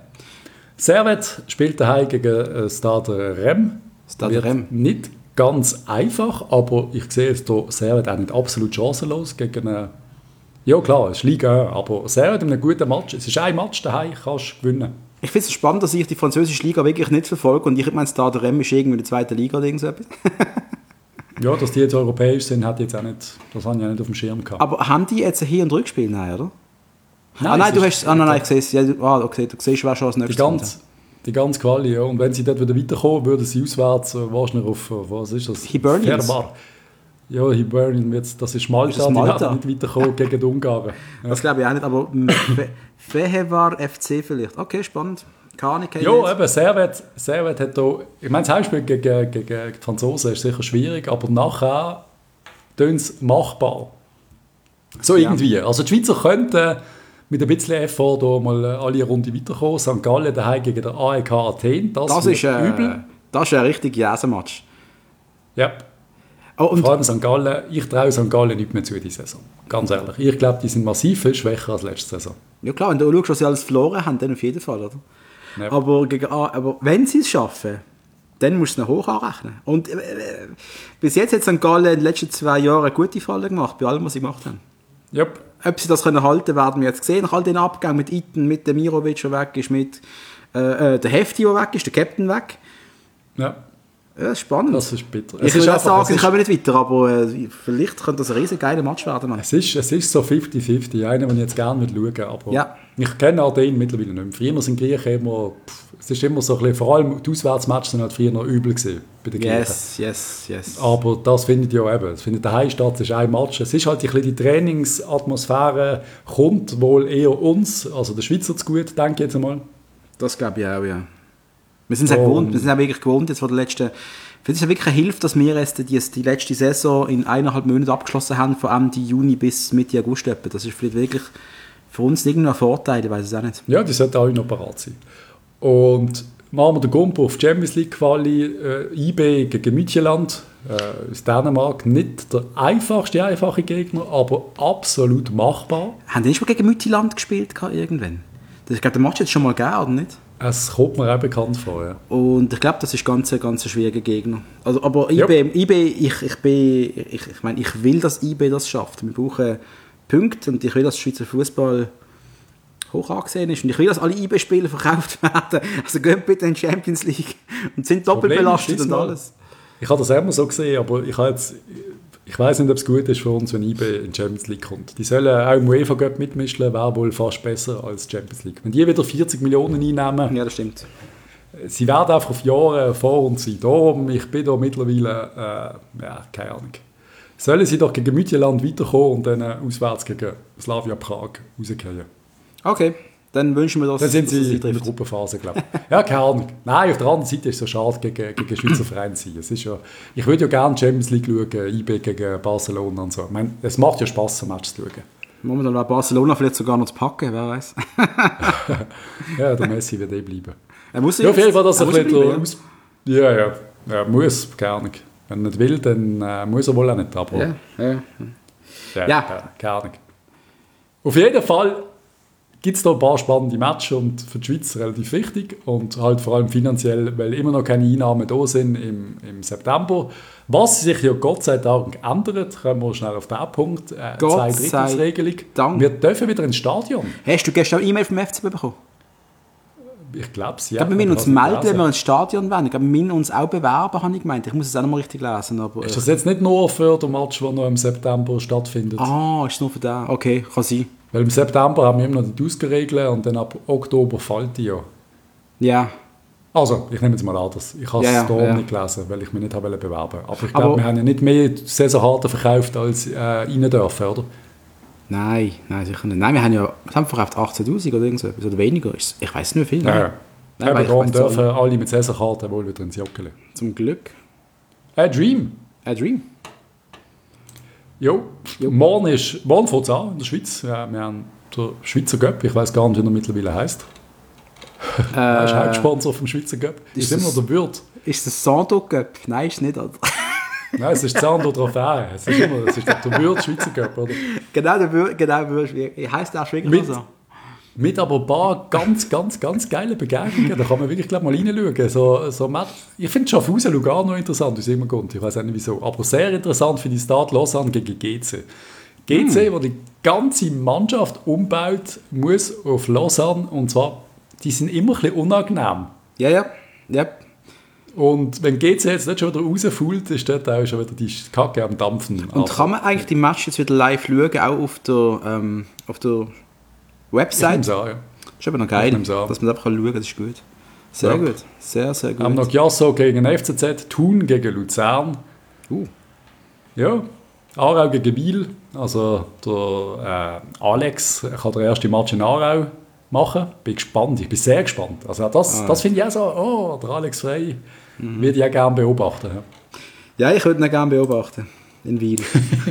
Speaker 1: Servet spielt daheim gegen äh, Stade Rem.
Speaker 2: Stade Rem.
Speaker 1: Nicht ganz einfach, aber ich sehe jetzt hier Servet auch nicht absolut chancenlos gegen eine... Ja klar, es ist Liga, aber Servet in einem guten Match. Es ist ein Match daheim, kannst du gewinnen.
Speaker 2: Ich finde es spannend, dass ich die französische Liga wirklich nicht verfolge und ich meine, Stade Rem ist irgendwie in der zweiten Liga oder irgend so etwas.
Speaker 1: Ja, dass die jetzt europäisch sind, hat jetzt auch nicht, das habe ich auch nicht auf dem Schirm gehabt.
Speaker 2: Aber haben die jetzt ein Hin- und Rückspiel? Nein, oder?
Speaker 1: Nein,
Speaker 2: ah nein, du hast... Ah nein, nein, ich sehe es. Ja, du, ah, okay, du siehst, wer schon als nächstes
Speaker 1: die ganz, die ganze Quali, ja. Und wenn sie dort wieder weiterkommen, würden sie auswärts, äh, wahrscheinlich auf, was ist das?
Speaker 2: Hibernians.
Speaker 1: Ja, Hibernian, das ist Malta, das ist Malta. Die werden nicht weiterkommen gegen die Ungarn. Ja.
Speaker 2: Das glaube ich auch nicht, aber Fehervar F C vielleicht. Okay, spannend. Keine
Speaker 1: Ja, eben, Servet, Servet hat da, ich meine, das Heimspiel gegen, gegen die Franzosen ist sicher schwierig, aber nachher tun es machbar. So irgendwie. Ja. Also die Schweizer könnten mit ein bisschen Effort da mal alle Runde weiterkommen. Sankt Gallen daheim gegen den A E K Athen. Das,
Speaker 2: das ist äh, übel. Das ist ein richtig Jäsen-Match.
Speaker 1: Ja. Oh, und vor allem Sankt Gallen, ich traue Sankt Gallen nicht mehr zu dieser Saison. Ganz ehrlich. Ich glaube, die sind massiv viel schwächer als letzte Saison.
Speaker 2: Ja klar, wenn du schaust, was sie alles verloren haben, dann auf jeden Fall, oder? Ja. Aber, gegen A, aber wenn sie es schaffen, dann musst du es noch hoch anrechnen. Und äh, bis jetzt hat Sankt Gallen in den letzten zwei Jahren eine gute Falle gemacht, bei allem, was sie gemacht haben.
Speaker 1: Yep.
Speaker 2: Ob sie das können halten, werden wir jetzt sehen. Nach all den Abgängen mit Iten, mit dem Mirovic, der weg ist, mit äh, der Hefti, der weg ist, der Captain weg.
Speaker 1: Ja.
Speaker 2: Ja, das ist spannend.
Speaker 1: Das ist bitter.
Speaker 2: Ich würde auch sagen, ich komme nicht weiter, aber äh, vielleicht könnte das ein riesen geiler Match werden.
Speaker 1: Es ist, es ist so fifty fifty, einer, den ich jetzt gerne schauen würde, aber
Speaker 2: ja.
Speaker 1: ich kenne auch den mittlerweile nicht mehr. Früher sind Griechen immer, pff, es ist immer so ein bisschen, vor allem die Auswärtsmatches sind halt früher noch übel gewesen bei den Griechen.
Speaker 2: Yes, yes, yes.
Speaker 1: Aber das finde ich ja eben, das finde ich, der Heimstadt ist ein Match. Es ist halt ein bisschen die Trainingsatmosphäre, kommt wohl eher uns, also der Schweizer zu gut, denke ich jetzt einmal.
Speaker 2: Das glaube ich auch, ja. Wir sind es auch gewohnt, wir sind auch wirklich gewohnt jetzt von der letzten... Für uns ist es wirklich eine Hilfe, dass wir jetzt die, die letzte Saison in eineinhalb Monaten abgeschlossen haben, von Ende Juni bis Mitte August. Das ist vielleicht wirklich für uns irgendein Vorteil, ich weiß es auch nicht.
Speaker 1: Ja, die sollten alle noch parat sein. Und machen wir den Gumpo auf Champions League Quali, äh, I B gegen Midtjylland, äh, aus Dänemark. Nicht der einfachste, einfache Gegner, aber absolut machbar.
Speaker 2: Haben die nicht schon gegen Midtjylland gespielt irgendwann? Das, ich glaube, der Match jetzt schon mal gegeben, oder nicht?
Speaker 1: Es kommt mir auch bekannt vor, ja.
Speaker 2: Und ich glaube, das ist ganz, ganz ein schwieriger Gegner. Also, aber I B, yep. I B ich, ich, bin, ich, ich, meine, ich will, dass I B das schafft. Wir brauchen Punkte und ich will, dass Schweizer Fußball hoch angesehen ist. Und ich will, dass alle I B-Spieler verkauft werden. Also gehen bitte in die Champions League und sind doppelt belastet und alles.
Speaker 1: Ich habe das immer so gesehen, aber ich habe jetzt... Ich weiss nicht, ob es gut ist für uns, wenn I B in die Champions League kommt. Die sollen auch im UEFA Cup mitmischen, wäre wohl fast besser als Champions League. Wenn die wieder vierzig Millionen einnehmen,
Speaker 2: ja, das stimmt.
Speaker 1: Sie werden einfach auf Jahre vor uns sein. Darum, ich bin da mittlerweile, äh, ja, keine Ahnung. Sollen sie doch gegen Midtjylland weiterkommen und dann auswärts gegen Slavia Prag rausgehen.
Speaker 2: Okay. Dann wünschen wir das.
Speaker 1: Dann sind sie in der Gruppenphase, glaube ich. Ja, keine Ahnung. Nein, auf der anderen Seite ist es so schade, gegen, gegen Schweizer Vereine zu sein. Es ist ja, ich würde ja gerne Champions League schauen, I B gegen Barcelona und so. Ich meine, es macht ja Spass, ein Match zu schauen.
Speaker 2: Momentan war Barcelona vielleicht sogar noch zu packen, wer weiß.
Speaker 1: Ja, der Messi wird eh bleiben.
Speaker 2: Er muss
Speaker 1: ja, auf jeden Fall, dass er,
Speaker 2: er
Speaker 1: ein bisschen
Speaker 2: bleiben,
Speaker 1: aus... Ja, ja. Er muss, keine Ahnung. Wenn er nicht will, dann äh, muss er wohl auch nicht. Aber
Speaker 2: ja, ja.
Speaker 1: Ja, ja. Keine Ahnung. Auf jeden Fall gibt es da ein paar spannende Matches und für die Schweiz relativ wichtig und halt vor allem finanziell, weil immer noch keine Einnahmen da sind im, im September. Was sich ja Gott sei Dank ändert, kommen wir schnell auf den Punkt, äh, Zwei-Drittels-Regelung. Wir dürfen wieder ins Stadion.
Speaker 2: Hast du gestern E-Mail vom F C B bekommen?
Speaker 1: Ich glaube es, ja.
Speaker 2: Ich glaube, wir müssen uns melden, wenn wir ins Stadion wollen. Ich glaube, wir müssen uns auch bewerben, habe ich gemeint. Ich muss es auch noch mal richtig lesen. Aber,
Speaker 1: ist das jetzt nicht nur für den Match, der noch im September stattfindet?
Speaker 2: Ah, ist es nur für den? Okay, kann sein.
Speaker 1: Weil im September haben wir immer noch die Ausgeregelt und dann ab Oktober fällt die ja.
Speaker 2: Ja.
Speaker 1: Also, ich nehme jetzt mal an, dass ich habe es
Speaker 2: ja,
Speaker 1: da
Speaker 2: ja.
Speaker 1: nicht gelesen, weil ich mich nicht habe bewerben wollte. Aber ich glaube, wir haben ja nicht mehr Saisonkarten verkauft, als äh, rein dürfen, oder?
Speaker 2: Nein, nein, sicher nicht. Nein, wir haben ja wir haben verkauft achtzehntausend oder irgendwas oder weniger. Ich weiß nicht viel.
Speaker 1: Ja, ja.
Speaker 2: Nein,
Speaker 1: aber darum dürfen alle, alle mit Saisonkarten wohl wieder ins Joggeli.
Speaker 2: Zum Glück.
Speaker 1: A Dream.
Speaker 2: A Dream.
Speaker 1: Jo, jo. Morgen, ist, morgen fängt es an in der Schweiz. Ja, wir haben den Schweizer Cup, ich weiß gar nicht, wie er mittlerweile heisst. Äh, er ist Hauptsponsor vom Schweizer Cup. Ist, ist immer der Wirt.
Speaker 2: Ist das Sando Cup? Nein, ist nicht, oder?
Speaker 1: Nein, es ist Sando Trophäe. Es ist immer, es ist der Wirt Schweizer Cup, oder?
Speaker 2: Genau, der Wirt, genau, der heisst auch wirklich so.
Speaker 1: Mit aber ein paar ganz, ganz, ganz geile Begegnungen. Da kann man wirklich glaub, mal reinschauen. So, so, ich finde Schaffhausen Lugano interessant, wie es immer kommt. Ich weiß auch nicht wieso. Aber sehr interessant finde ich Stade Lausanne gegen G C. G C, hm. wo die ganze Mannschaft umbaut, muss auf Lausanne. Und zwar, die sind immer ein bisschen unangenehm.
Speaker 2: Ja, ja. ja.
Speaker 1: Und wenn G C jetzt nicht schon wieder rausfällt, ist dort auch schon wieder die Kacke am Dampfen.
Speaker 2: Und aber kann man eigentlich die Match jetzt wieder live schauen, auch auf der, ähm, auf der Website?
Speaker 1: Ich an, ja.
Speaker 2: Das ist aber noch geil, dass man einfach schauen kann, das ist gut. Sehr ja. gut, sehr, sehr gut.
Speaker 1: Wir haben noch Giasso gegen F C Z, Thun gegen Luzern.
Speaker 2: Uh.
Speaker 1: Ja, Aarau gegen Biel. Also der äh, Alex kann den ersten Match in Aarau machen. Bin gespannt, ich bin sehr gespannt. Also das, ah. das finde ich auch so, oh, der Alex Frey mhm. würde ich auch gerne beobachten.
Speaker 2: Ja, ja ich würde ihn gerne beobachten, in Wiel.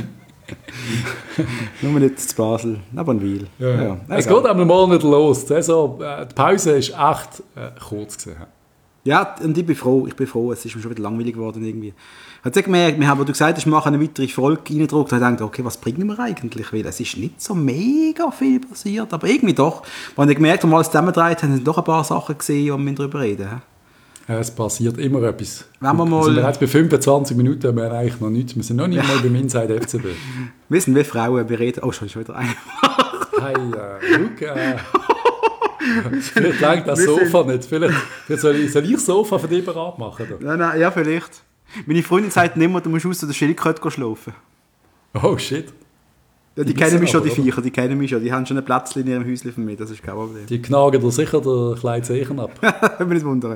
Speaker 2: Nur nicht zu Basel, aber in Wiel.
Speaker 1: Ja. Ja, es geht einmal mal nicht los. Die, Saison, äh, die Pause war echt äh, kurz gewesen.
Speaker 2: Ja, und ich bin froh, ich bin froh, es ist mir schon wieder langweilig geworden irgendwie. Hat sie gemerkt, wir haben, wo du gesagt hast, wir machen eine weitere Folge reingedruckt, und ich dachte, okay, was bringen wir eigentlich? Weil es ist nicht so mega viel passiert, aber irgendwie doch. Als ich gemerkt habe, als wir alles zusammengedreht haben, sind doch ein paar Sachen gesehen, wo wir darüber reden.
Speaker 1: Es passiert immer etwas.
Speaker 2: Wenn wir mal...
Speaker 1: Wir sind jetzt bei fünfundzwanzig Minuten, wir haben eigentlich noch nichts. Wir sind noch nicht mal beim Inside F C B.
Speaker 2: Wir sind wie Frauen, wir reden... Oh, schon wieder ein.
Speaker 1: Hey, äh, look, äh... vielleicht lenkt das Sofa nicht. Vielleicht, vielleicht soll, ich, soll ich das Sofa für dich bereit machen?
Speaker 2: Nein, nein, ja, vielleicht. Meine Freundin sagt immer, du musst aus der Schildkröte schlafen.
Speaker 1: Oh, shit.
Speaker 2: Ja, die, die kennen mich schon, die Viecher, die kennen mich schon. Die haben schon ein Plätzchen in ihrem Häuschen für mich, das ist kein Problem.
Speaker 1: Die knagen dir sicher der kleine Zeichen ab.
Speaker 2: Ich bin nicht wundern.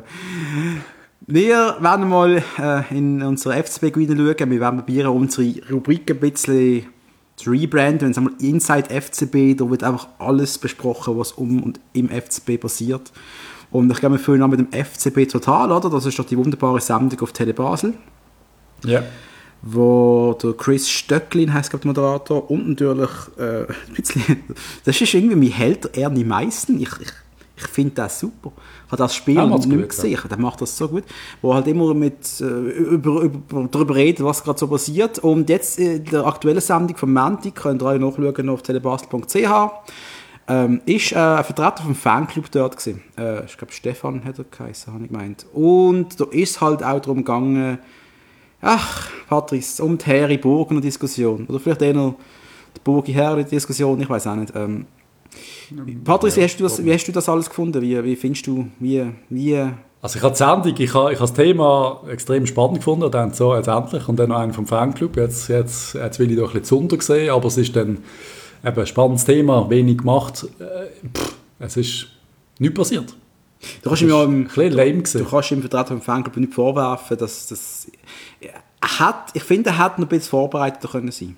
Speaker 2: Wir werden mal äh, in unsere F C B hineinschauen. Wir werden probieren, unsere Rubrik ein bisschen zu rebranden. Wenn es Inside F C B, da wird einfach alles besprochen, was um und im F C B passiert. Und ich glaube, wir fangen an mit dem F C B Total, oder? Das ist doch die wunderbare Sendung auf Tele Basel.
Speaker 1: Ja.
Speaker 2: Wo der Chris Stöcklin heisst, glaube ich, der Moderator, und natürlich äh, ein bisschen, das ist irgendwie mein Held, der Ernie Meissen. Ich, ich, ich finde das super. Ich habe das Spiel nicht mehr gesehen, ja. Der macht das so gut. Wo halt immer mit, äh, über, über, darüber redet, was gerade so passiert. Und jetzt in der aktuellen Sendung vom Montag, könnt ihr alle nachschauen auf telebasel punkt c h, ähm, ist äh, ein Vertreter vom Fanclub dort gewesen. Äh, ich glaube, Stefan hat er geheißen, habe ich gemeint. Und da ist halt auch darum gegangen, ach, Patrice, um die Harry Burgener Diskussion. Oder vielleicht eher die Burgi Harry Diskussion, ich weiß auch nicht. Ähm, Patrice, wie hast, du das, wie hast du das alles gefunden? Wie, wie findest du, wie, wie...
Speaker 1: Also ich habe die Sendung, ich habe, ich habe das Thema extrem spannend gefunden, dann so jetzt endlich, und dann noch einen vom Fanclub. Jetzt, jetzt, jetzt will ich doch ein bisschen zu sehen, aber es ist dann eben ein spannendes Thema, wenig gemacht. Äh, pff, es ist nichts passiert.
Speaker 2: Du kannst, ihm ja im,
Speaker 1: lame
Speaker 2: du, du kannst ihm Vertreter vom Fanclub nicht vorwerfen, dass das... Er hat, ich finde, er hätte noch ein bisschen vorbereiteter können sein.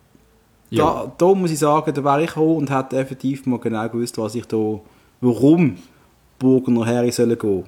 Speaker 2: Ja. Da, da muss ich sagen, da wäre ich gekommen und hätte effektiv mal genau gewusst, was ich da, warum Burgener Harry sollen gehen.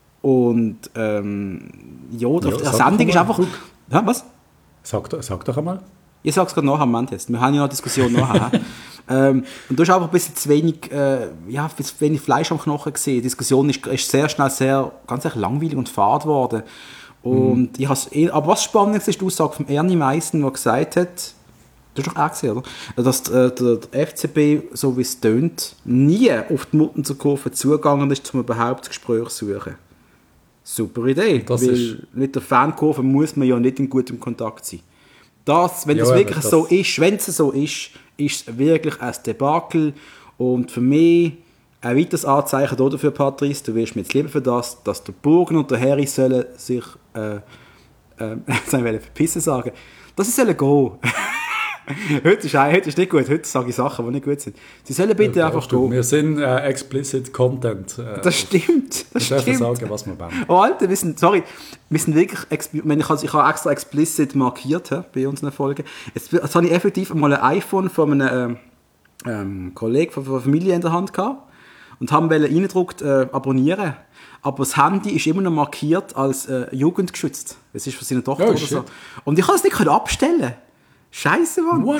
Speaker 2: Und ähm, ja, ja die Sendung ist einfach... Ja, was?
Speaker 1: Sag, sag doch einmal.
Speaker 2: Ich sage es gerade nachher, Moment jetzt. Wir haben ja noch eine Diskussion nachher. ähm, und du hast einfach ein bisschen zu wenig, äh, ja, zu wenig Fleisch am Knochen gesehen. Die Diskussion ist, ist sehr schnell sehr, ganz echt langweilig und fad geworden. Und mm. ich has, aber was spannend ist, die Aussage von Ernie Meissen, der gesagt hat, du hast doch auch gesehen, oder? Dass äh, der, der F C B, so wie es tönt, nie auf die Mutten zur Kurve zugegangen ist, um überhaupt das Gespräch zu suchen. Super Idee, das weil ist... mit der Fankurve muss man ja nicht in gutem Kontakt sein. Das, wenn ja, das wirklich das... so ist, wenn es so ist, ist es wirklich ein Debakel. Und für mich ein weiteres Anzeichen dafür, Patrice, du wirst mir jetzt lieber für das, dass der Burgen und der Harry sollen sich äh, äh, verpissen sagen, dass sie sollen gehen. heute, ist, heute ist nicht gut, heute sage ich Sachen, die nicht gut sind. Sie sollen bitte ja, einfach gehen.
Speaker 1: Wir sind äh, explicit Content. Äh,
Speaker 2: das stimmt, das
Speaker 1: wir
Speaker 2: stimmt.
Speaker 1: sagen, was wir wollen.
Speaker 2: Oh Alter, wir sind, sorry, wir sind wirklich, ich habe ich hab extra explicit markiert he, bei unseren Folgen. Jetzt, jetzt habe ich effektiv mal ein iPhone von einem ähm, ähm, Kollegen von der Familie in der Hand gehabt und haben reingedruckt, äh, abonnieren. Aber das Handy ist immer noch markiert als äh, jugendgeschützt. Das ist von seiner Tochter
Speaker 1: oh,
Speaker 2: oder
Speaker 1: shit.
Speaker 2: so. Und ich kann es nicht abstellen. Scheiße, Mann.
Speaker 1: What?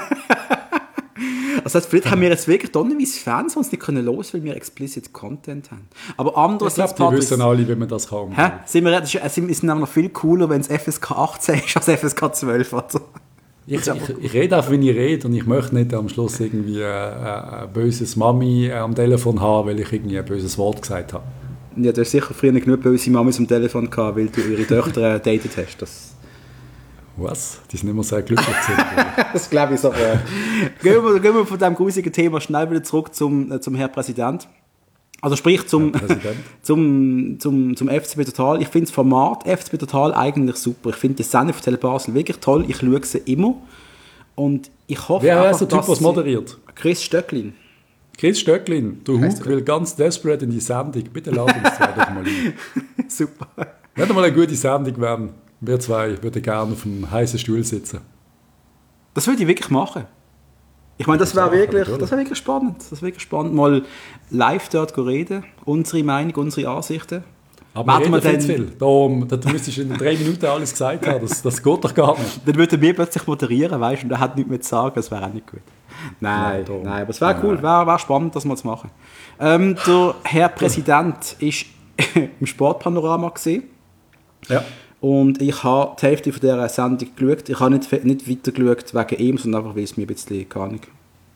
Speaker 2: Also vielleicht haben wir jetzt wirklich donnerweise Fans, die uns nicht können los, weil wir explicit Content haben. Aber andererseits...
Speaker 1: Ich glaube, die wissen alle, wie man das kann.
Speaker 2: Hä? Sind wir, das ist, sind wir noch viel cooler, wenn es F S K achtzehn ist als F S K zwölf. Also.
Speaker 1: Ich, ich, ich rede einfach, wie ich rede, und ich möchte nicht am Schluss irgendwie äh, ein böses Mami äh, am Telefon haben, weil ich irgendwie ein böses Wort gesagt habe.
Speaker 2: Ja, du hast sicher früher nicht genug böse Mamis am Telefon gehabt, weil du ihre Töchter äh, datet hast. Das
Speaker 1: Was? Die sind immer sehr glücklich.
Speaker 2: Das glaube ich so. Ja. Gehen, wir, gehen wir von diesem grusigen Thema schnell wieder zurück zum, äh, zum Herrn Präsident. Also sprich zum, zum, zum, zum F C B Total. Ich finde das Format F C B Total eigentlich super. Ich finde die Sendung von Tele Basel wirklich toll. Ich schaue sie immer. Und ich hoffe
Speaker 1: Wer einfach, ist der Typ, was moderiert?
Speaker 2: Chris Stöcklin.
Speaker 1: Chris Stöcklin, der Hug will ganz desperate in die Sendung. Bitte lade uns zwei doch mal ein.
Speaker 2: Super.
Speaker 1: Wenn mal eine gute Sendung werden, wir zwei würden gerne auf einem heißen Stuhl sitzen.
Speaker 2: Das würde ich wirklich machen. Ich meine, das wäre wirklich, das wär wirklich spannend. Das wäre wirklich spannend, mal live dort reden, unsere Meinung, unsere Ansichten.
Speaker 1: Aber wir reden viel zu viel. Darum, da müsstest du in drei Minuten alles gesagt haben. Das, das geht doch gar nicht.
Speaker 2: Dann würden wir plötzlich moderieren, weißt du, und er hat nichts mehr zu sagen. Das wäre auch nicht gut. Nein, nein, nein, aber es wäre cool, wäre wär spannend, das mal zu machen. Ähm, der Herr Präsident ist im Sportpanorama gesehen.
Speaker 1: Ja.
Speaker 2: Und ich habe die Hälfte von dieser Sendung geschaut. Ich habe nicht, nicht weiter geschaut wegen ihm, sondern einfach, weil es mir ein bisschen, keine Ahnung,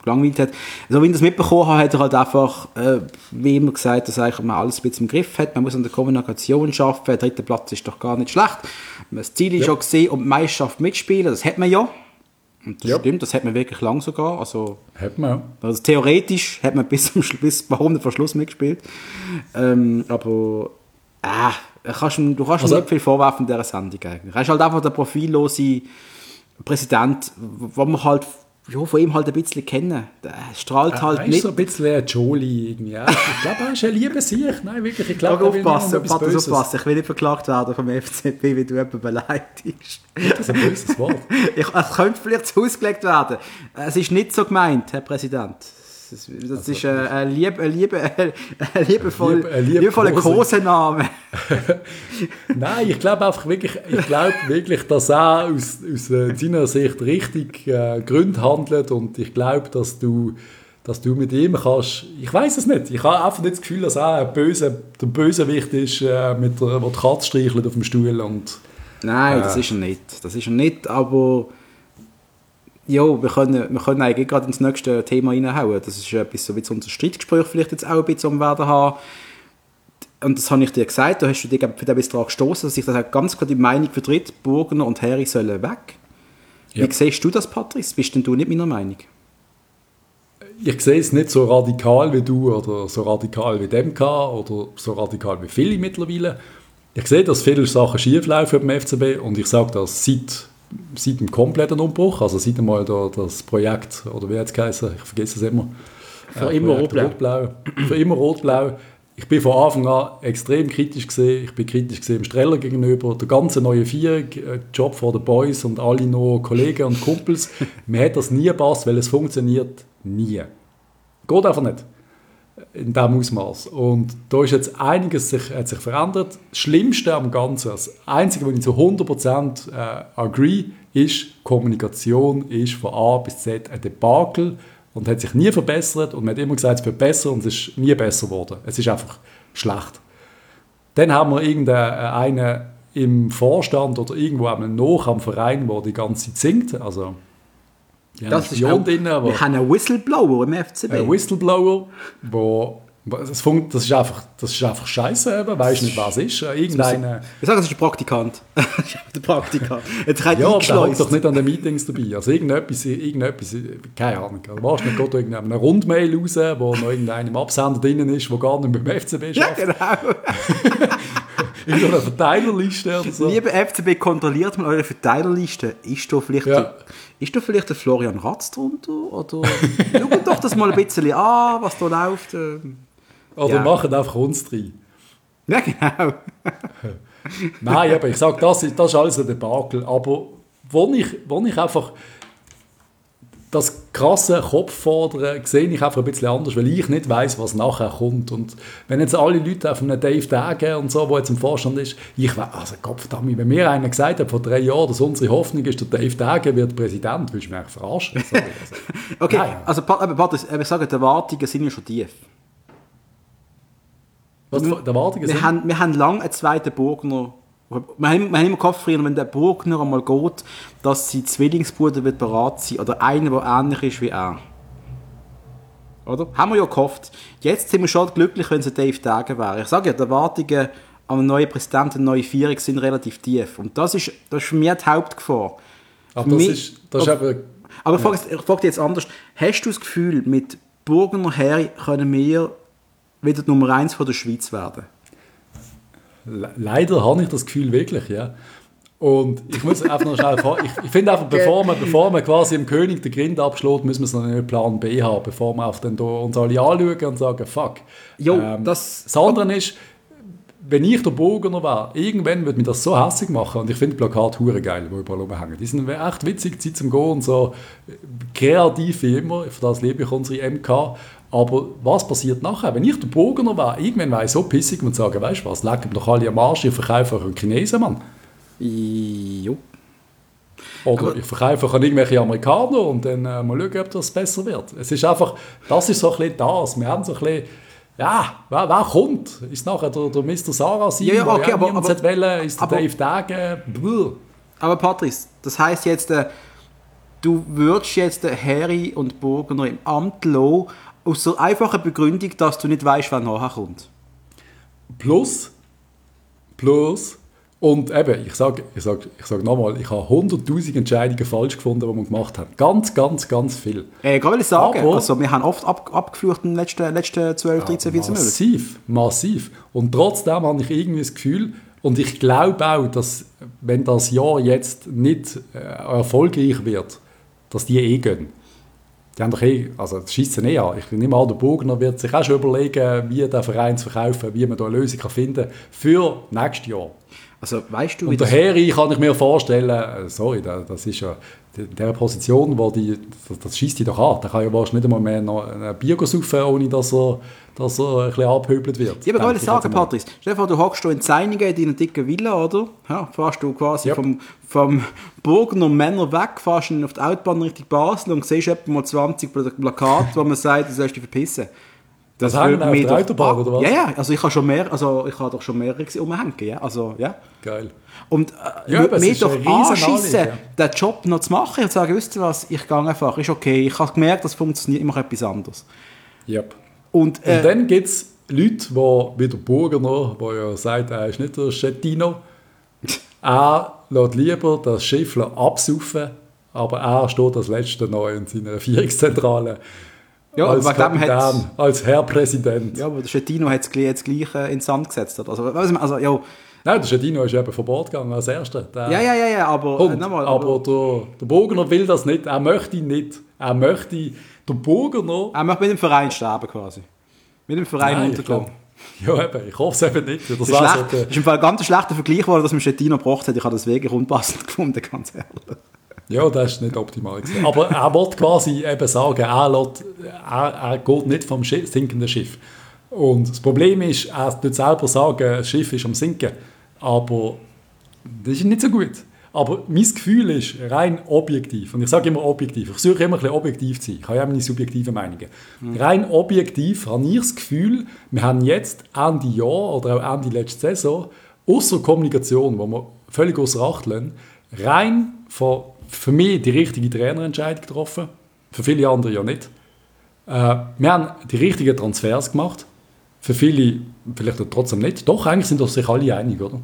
Speaker 2: gelangweilt hat. Also, wenn ich das mitbekommen habe, hat er halt einfach, äh, wie immer gesagt, dass eigentlich man alles ein bisschen im Griff hat. Man muss an der Kommunikation arbeiten. Der dritte Platz ist doch gar nicht schlecht. Das Ziel ist ja, schon gesehen, um die Meisterschaft mitspielen. Das hat man ja. Und das ja. stimmt, das hat man wirklich lang sogar. Also,
Speaker 1: hat man.
Speaker 2: Also theoretisch hat man bis zum bis vor Schluss mitgespielt. Ähm, aber äh, kannst, du kannst also, nicht viel vorwerfen in dieser Sendung eigentlich. Er ist halt einfach der profillose Präsident, wo man halt ja, von ihm halt ein bisschen kennen. Der strahlt halt
Speaker 1: er
Speaker 2: nicht.
Speaker 1: Er ist so ein bisschen ein Jolie irgendwie. Ja. Ich glaube, er ist ein lieber Sieg. Nein, wirklich. Ich glaube,
Speaker 2: er will aufpassen, nicht Böses. aufpassen. Ich will nicht verklagt werden vom F C B, wie du jemanden beleidigst.
Speaker 1: Das ist ein böses Wort.
Speaker 2: Ich, es könnte vielleicht zu ausgelegt werden. Es ist nicht so gemeint, Herr Präsident. Das, das also, ist ein, ein, lieb, ein, lieb, ein liebevoll, lieb, ein liebevoller Kosename.
Speaker 1: Nein, ich glaube einfach wirklich, ich glaube wirklich, dass er aus, aus seiner Sicht richtig äh, Gründe handelt und ich glaube, dass du, dass du mit ihm kannst, ich weiß es nicht, ich habe einfach nicht das Gefühl, dass er ein böse, der Bösewicht ist, äh, mit der, der die Katze streichelt auf dem Stuhl. Und,
Speaker 2: Nein,
Speaker 1: äh,
Speaker 2: das ist er nicht, das ist er nicht, aber ja, wir können, wir können eigentlich gerade ins nächste Thema reinhauen. Das ist etwas, so wie unser Streitgespräch vielleicht jetzt auch ein bisschen am werden haben. Und das habe ich dir gesagt, da hast du dich für den daran gestoßen, dass ich das ganz klar die Meinung vertritt, Burgener und Heri sollen weg. Ja. Wie siehst du das, Patrice? Bist denn du nicht meiner Meinung?
Speaker 1: Ich sehe es nicht so radikal wie du oder so radikal wie dem K oder so radikal wie viele mittlerweile. Ich sehe, dass viele Sachen schief laufen beim F C B und ich sage das seit seit dem kompletten Umbruch, also seit einmal da das Projekt, oder wie hat es geheißen, ich vergesse es immer.
Speaker 2: Für äh, immer Rot-Blau.
Speaker 1: Rot-Blau. Für immer Rot-Blau. Ich bin von Anfang an extrem kritisch gesehen. Ich bin kritisch gesehen dem Streller gegenüber, der ganze neue Vier, Job for the Boys und alle noch Kollegen und Kumpels. Mir hat das nie gepasst, weil es funktioniert nie. Geht einfach nicht. In diesem Ausmaß. Und da ist jetzt einiges sich, hat sich verändert. Das Schlimmste am Ganzen, das Einzige, wo ich zu hundert Prozent äh, agree, ist, Kommunikation ist von A bis Z ein Debakel und hat sich nie verbessert und man hat immer gesagt, es wird besser und es ist nie besser geworden. Es ist einfach schlecht. Dann haben wir irgendeinen im Vorstand oder irgendwo noch am Verein, der die ganze Zeit singt. Also,
Speaker 2: das ist auch, drin, aber wir haben einen Whistleblower im F C B.
Speaker 1: Ein Whistleblower, wo das, funkt, das ist einfach, das ist einfach scheiße, eben, weißt nicht, was es ist. Irgendeine,
Speaker 2: ich sage, das ist ein Praktikant. Der Praktikant. Jetzt
Speaker 1: ja, aber der hat doch nicht an den Meetings dabei. Also irgendetwas, irgendetwas keine Ahnung. Du weißt nicht, geht da eine Rundmail raus, wo noch irgendein im Absender drin ist, der gar nicht mit dem F C B arbeitet.
Speaker 2: Ja, genau.
Speaker 1: In so einer Verteilerliste oder so.
Speaker 2: Liebe F C B, kontrolliert mal eure Verteilerliste. Ist da vielleicht, ja. der, ist da vielleicht der Florian Ratz drunter? Oder schaut doch das mal ein bisschen an, was da läuft.
Speaker 1: Oder ja. machen einfach uns rein.
Speaker 2: Ja, genau.
Speaker 1: Nein, aber ich sage, das ist, das ist alles ein Debakel. Aber wo ich, wo ich einfach das krasse Kopffordern sehe ich einfach ein bisschen anders, weil ich nicht weiss, was nachher kommt. Und wenn jetzt alle Leute auf einen Dave Degen und so, der jetzt im Vorstand ist, ich weiss, also Gottverdammt, wenn mir einer gesagt hat vor drei Jahren, dass unsere Hoffnung ist, der Dave Degen wird Präsident, willst du mich eigentlich verarschen? Also,
Speaker 2: okay, nein. Also Patrice, ich sage, die Erwartungen sind ja schon tief.
Speaker 1: Was die Erwartungen
Speaker 2: wir
Speaker 1: sind?
Speaker 2: Haben, wir haben lange einen zweiten Burgener. Wir haben, wir haben immer gehofft, wenn der Burgener einmal geht, dass sein Zwillingsbruder wird bereit sein oder einer, der ähnlich ist wie er. Oder? Haben wir ja gehofft. Jetzt sind wir schon glücklich, wenn es ein Dave Degen wäre. Ich sage ja, die Erwartungen an einen neuen Präsidenten, eine neue Führung sind relativ tief. Und das ist, das ist für mich die Hauptgefahr.
Speaker 1: Aber das, mich, ist, das ist aber...
Speaker 2: Aber ich frage, ich frage dich jetzt anders. Hast du das Gefühl, mit Burgener her können wir wieder die Nummer eins von der Schweiz werden?
Speaker 1: Leider habe ich das Gefühl wirklich, ja. Und ich muss einfach noch schnell fragen, ich, ich finde einfach, bevor man, bevor man quasi im König den Grind abschlägt, müssen wir so einen Plan B haben, bevor wir auf den, uns alle anschauen und sagen, fuck.
Speaker 2: Jo,
Speaker 1: ähm,
Speaker 2: das,
Speaker 1: das andere ist, wenn ich der Burgener wäre, irgendwann würde mich das so hässlich machen und ich finde die Plakate hure geil, die überall rumhängen. Die sind echt witzig, Zeit zum Gehen und so kreativ wie immer, für das liebe ich unsere M K. Aber was passiert nachher? Wenn ich der Burgener wäre, irgendwann wäre ich so pissig und sage, weißt du was, lecken doch alle am Arsch, ich verkaufe euch einen Chinesen, Mann.
Speaker 2: Jo.
Speaker 1: Oder
Speaker 2: aber
Speaker 1: ich verkaufe an irgendwelche Amerikaner und dann äh, mal schauen, ob das besser wird. Es ist einfach, das ist so ein bisschen das. Wir haben so ein bisschen, ja, wer, wer kommt? Ist es nachher der, der Mister Sarah sein,
Speaker 2: ja, ja, okay,
Speaker 1: der
Speaker 2: aber, aber,
Speaker 1: wollen? Ist der
Speaker 2: aber,
Speaker 1: Dave Degen?
Speaker 2: Aber Patrice, das heisst jetzt, äh, du würdest jetzt den Harry und Burgener im Amt lassen, aus der einfachen Begründung, dass du nicht weißt, wer nachher kommt.
Speaker 1: Plus, plus, und eben, ich sage ich sag, ich sag nochmal, ich habe hunderttausend Entscheidungen falsch gefunden, die wir gemacht haben. Ganz, ganz, ganz viel.
Speaker 2: Äh, ich will sagen, aber, also, wir haben oft ab, abgeflucht in den letzten, letzten zwölf, dreizehn, vierzehn Monaten.
Speaker 1: Massiv, massiv. Und trotzdem habe ich irgendwie das Gefühl, und ich glaube auch, dass, wenn das Jahr jetzt nicht äh, erfolgreich wird, dass die eh gehen. Die haben doch eh, also das schiessen eh an. Ich nehme an, der Burgener wird sich auch schon überlegen, wie der Verein zu verkaufen, wie man da eine Lösung finden kann für nächstes Jahr.
Speaker 2: Also, weißt du,
Speaker 1: und der Harry kann ich mir vorstellen, sorry, das ist ja in dieser Position, wo die, das, das schießt die doch an. Der kann ja wahrscheinlich nicht einmal mehr noch ein Bier saufen, ohne dass er, dass er ein bisschen abgehöbelt wird.
Speaker 2: Ja, aber ich wollte sagen, Patrice, stell dir vor, du hockst in Zeiningen in deiner dicken Villa, oder? Ja, fährst du quasi yep. vom, vom Burgener Männer weg, fährst auf die Autobahn Richtung Basel und siehst etwa mal zwanzig Plakate, wo man sagt, du sollst dich verpissen.
Speaker 1: Das, das hängen auf der Autobahn, oder was?
Speaker 2: Ja, ja, also ich habe schon mehr, also ich habe doch schon mehrere umhängen, ja, also ja.
Speaker 1: Geil.
Speaker 2: Und äh, ja, mir doch anschissen, ja. den Job noch zu machen und zu sagen, wisst ihr was, ich gehe einfach, ist okay, ich habe gemerkt, das funktioniert immer etwas anderes.
Speaker 1: Yep.
Speaker 2: Und, äh,
Speaker 1: und dann gibt es Leute, die, wie der Burgener, der ja sagt, er ist nicht der Schettino, er lässt lieber das Schiff absaufen, aber er steht als Letzter noch in seiner Führungszentrale. Ja, als Kapitän, als Herr Präsident.
Speaker 2: Ja, aber der Schettino hat es gleich, gleich äh, ins Sand gesetzt. Also, also, ja.
Speaker 1: Nein, der Schettino ist eben von Bord gegangen als Erster. Der
Speaker 2: ja, ja, ja, ja, aber...
Speaker 1: Und, äh, aber aber der, der Burgener will das nicht. Er möchte nicht. Er möchte... Der Burgener...
Speaker 2: Er möchte mit dem Verein sterben quasi. Mit dem Verein Nein, untergehen.
Speaker 1: Ja, eben. Ich hoffe es eben nicht. Das,
Speaker 2: das ist, schlecht, so ist im Fall ein ganz schlechter Vergleich geworden, dass man Schettino gebracht hat. Ich habe das wirklich unpassend gefunden, ganz ehrlich.
Speaker 1: Ja, das ist nicht optimal gewesen. Aber er wollte quasi eben sagen, er, lässt, er, er geht nicht vom Schiff, sinkenden Schiff. Und das Problem ist, er tut selber sagen, das Schiff ist am Sinken. Aber das ist nicht so gut. Aber mein Gefühl ist rein objektiv. Und ich sage immer objektiv. Ich versuche immer ein bisschen objektiv zu sein. Ich habe ja meine subjektiven Meinungen. Mhm. Rein objektiv habe ich das Gefühl, wir haben jetzt Ende Jahr oder auch Ende letzte Saison, außer Kommunikation, wo wir völlig außer Acht lassen, rein von für mich die richtige Trainerentscheidung getroffen, für viele andere ja nicht. Äh, wir haben die richtigen Transfers gemacht, für viele vielleicht trotzdem nicht. Doch, eigentlich sind sich alle einig, oder?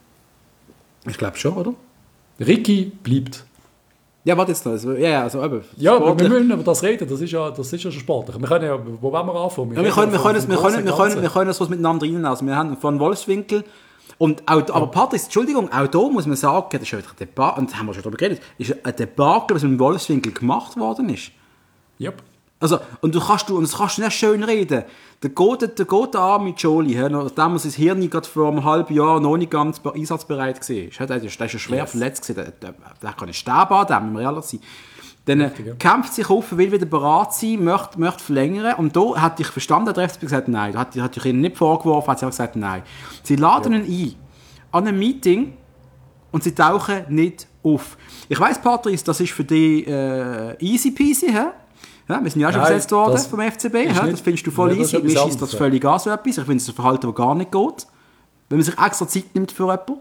Speaker 2: Ich glaube schon, oder?
Speaker 1: Ricky bleibt.
Speaker 2: Ja, warte jetzt noch. Ja, also, eben,
Speaker 1: ja, aber wir müssen über das reden, das ist ja, das ist ja schon sportlich. Wir können ja, wo wollen wir anfangen? Wir,
Speaker 2: ja, wir, können, wir, können, wir, können, wir, können, wir können das was miteinander reinnehmen. Also wir haben von Wolfswinkel. Und auch, aber Patrice, Entschuldigung, auch da muss man sagen, das ist ja wieder ein Debakel, und da haben wir schon darüber geredet, ist ein Debakel, was mit dem Wolfswinkel gemacht worden ist.
Speaker 1: Yep.
Speaker 2: Also, und du kannst, du, und das kannst du nicht schön reden. Der geht, der geht der arme Jolie, nachdem er sein Hirn gerade vor einem halben Jahr noch nicht ganz einsatzbereit war. Der ist ja schwer yes. verletzt gewesen, der, der, der kann nicht sterben an dem, wenn wir ehrlich sind. Dann Richtig, ja. kämpft sich auf, will wieder bereit sein, möchte, möchte verlängern. Und da hat ich verstanden, der F C B gesagt, nein. Da hat, hat ich ihnen nicht vorgeworfen, hat sie auch gesagt, nein. Sie laden ja. ihn ein an einem Meeting und sie tauchen nicht auf. Ich weiss, Patrice, das ist für dich äh, easy peasy, hä? Ja, wir sind ja auch schon besetzt worden vom F C B. Ja, das findest du voll easy. Mir ist das völlig an so etwas. Ich finde es ein Verhalten, das gar nicht geht. Wenn man sich extra Zeit nimmt für jemanden.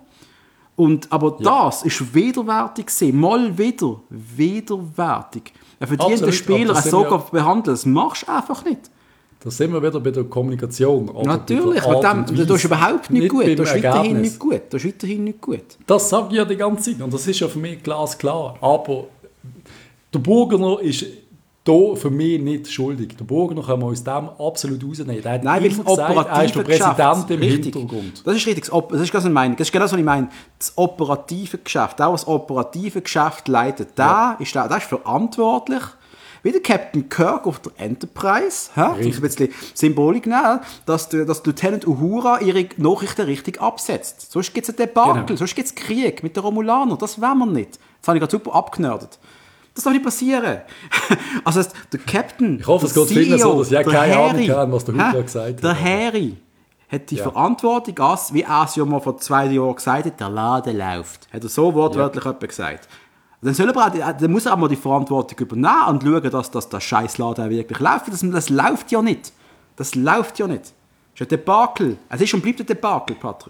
Speaker 2: Und, aber ja. das ist widerwärtig gewesen. Mal wieder widerwärtig. Ein verdienter Spieler so ja. behandeln, das machst du einfach nicht.
Speaker 1: Da sind wir wieder bei der Kommunikation.
Speaker 2: Natürlich, mit dem, das ist überhaupt nicht, nicht gut. Das ist weiterhin nicht gut. Das ist weiterhin nicht gut.
Speaker 1: Das sage ich ja die ganze Zeit und das ist ja für mich glasklar. Aber der Burgener ist hier für mich nicht schuldig. Der Burgener können wir aus dem absolut rausnehmen. Der hat
Speaker 2: Nein, weil
Speaker 1: gesagt, er ist der Präsident im richtig. Hintergrund.
Speaker 2: Das ist richtig. Das ist, das ist genau, was ich meine. Das operative Geschäft, auch das operative Geschäft leitet, der, ja. ist, der, der ist verantwortlich. Wie der Captain Kirk auf der Enterprise, ha? Das ist ein bisschen Symbolik, ne? dass, der, dass Lieutenant Uhura ihre Nachrichten richtig absetzt. Sonst gibt es ein Debakel, genau. sonst gibt es Krieg mit den Romulanern. Das wollen wir nicht. Das habe ich gerade super abgenördet. Das darf nicht passieren. Also der Captain,
Speaker 1: ich hoffe, es geht vielen so, dass ich keine Ahnung habe, was der Uhura gesagt hat.
Speaker 2: Der Harry hat die ja. Verantwortung, wie er es ja mal vor zwei Jahren gesagt hat, der Laden läuft. Hat er so wortwörtlich ja. gesagt. Dann, soll er auch, dann muss er auch mal die Verantwortung übernehmen und schauen, dass, dass der Scheissladen wirklich läuft. Das, das läuft ja nicht. Das läuft ja nicht. Das ist ein Debakel. Es ist und bleibt ein Debakel, Patrice.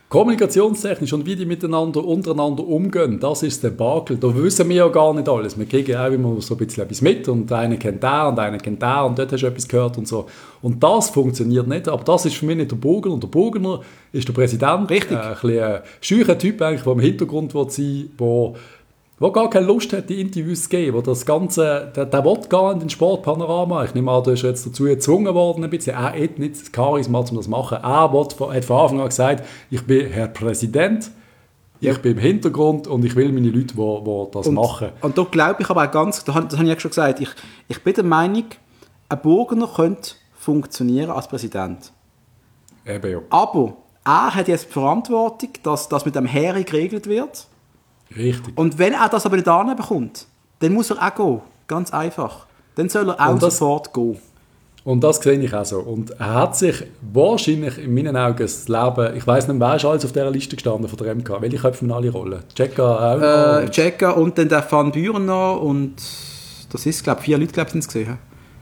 Speaker 1: Kommunikationstechnisch und wie die miteinander untereinander umgehen, das ist der Debakel. Da wissen wir ja gar nicht alles. Wir kriegen auch immer so ein bisschen etwas mit und einer kennt den und einer kennt den und dort hast du etwas gehört und so. Und das funktioniert nicht, aber das ist für mich nicht der Burgener. Der Burgener ist der Präsident.
Speaker 2: Richtig.
Speaker 1: Äh, ein bisschen ein scheuer Typ, eigentlich, der im Hintergrund sein will, der der gar keine Lust hat, die Interviews zu geben, wo das Ganze, der, der will gar nicht in den Sportpanorama. Ich nehme an, du bist jetzt dazu gezwungen worden, ein bisschen. Er hat nicht das Charisma, um das zu machen. Er will, hat von Anfang an gesagt, ich bin Herr Präsident, ich ja. bin im Hintergrund und ich will meine Leute, die, die das
Speaker 2: und,
Speaker 1: machen.
Speaker 2: Und da glaube ich aber auch ganz, das habe ich ja schon gesagt, ich, ich bin der Meinung, ein Burgener könnte funktionieren als Präsident.
Speaker 1: Eben ja.
Speaker 2: Aber er hat jetzt die Verantwortung, dass das mit dem Hering geregelt wird.
Speaker 1: Richtig.
Speaker 2: Und wenn er das aber nicht anbekommt, dann muss er auch gehen. Ganz einfach. Dann soll er auch das, sofort gehen.
Speaker 1: Und das sehe ich auch so. Und er hat sich wahrscheinlich in meinen Augen das Leben, ich weiss nicht, wer ist alles auf dieser Liste gestanden von der M K? Welche Köpfe in alle Rollen? Checker auch?
Speaker 2: Äh, Checker und dann der Van Buren noch und das ist, glaube ich, vier Leute, glaube ich, sind es gesehen.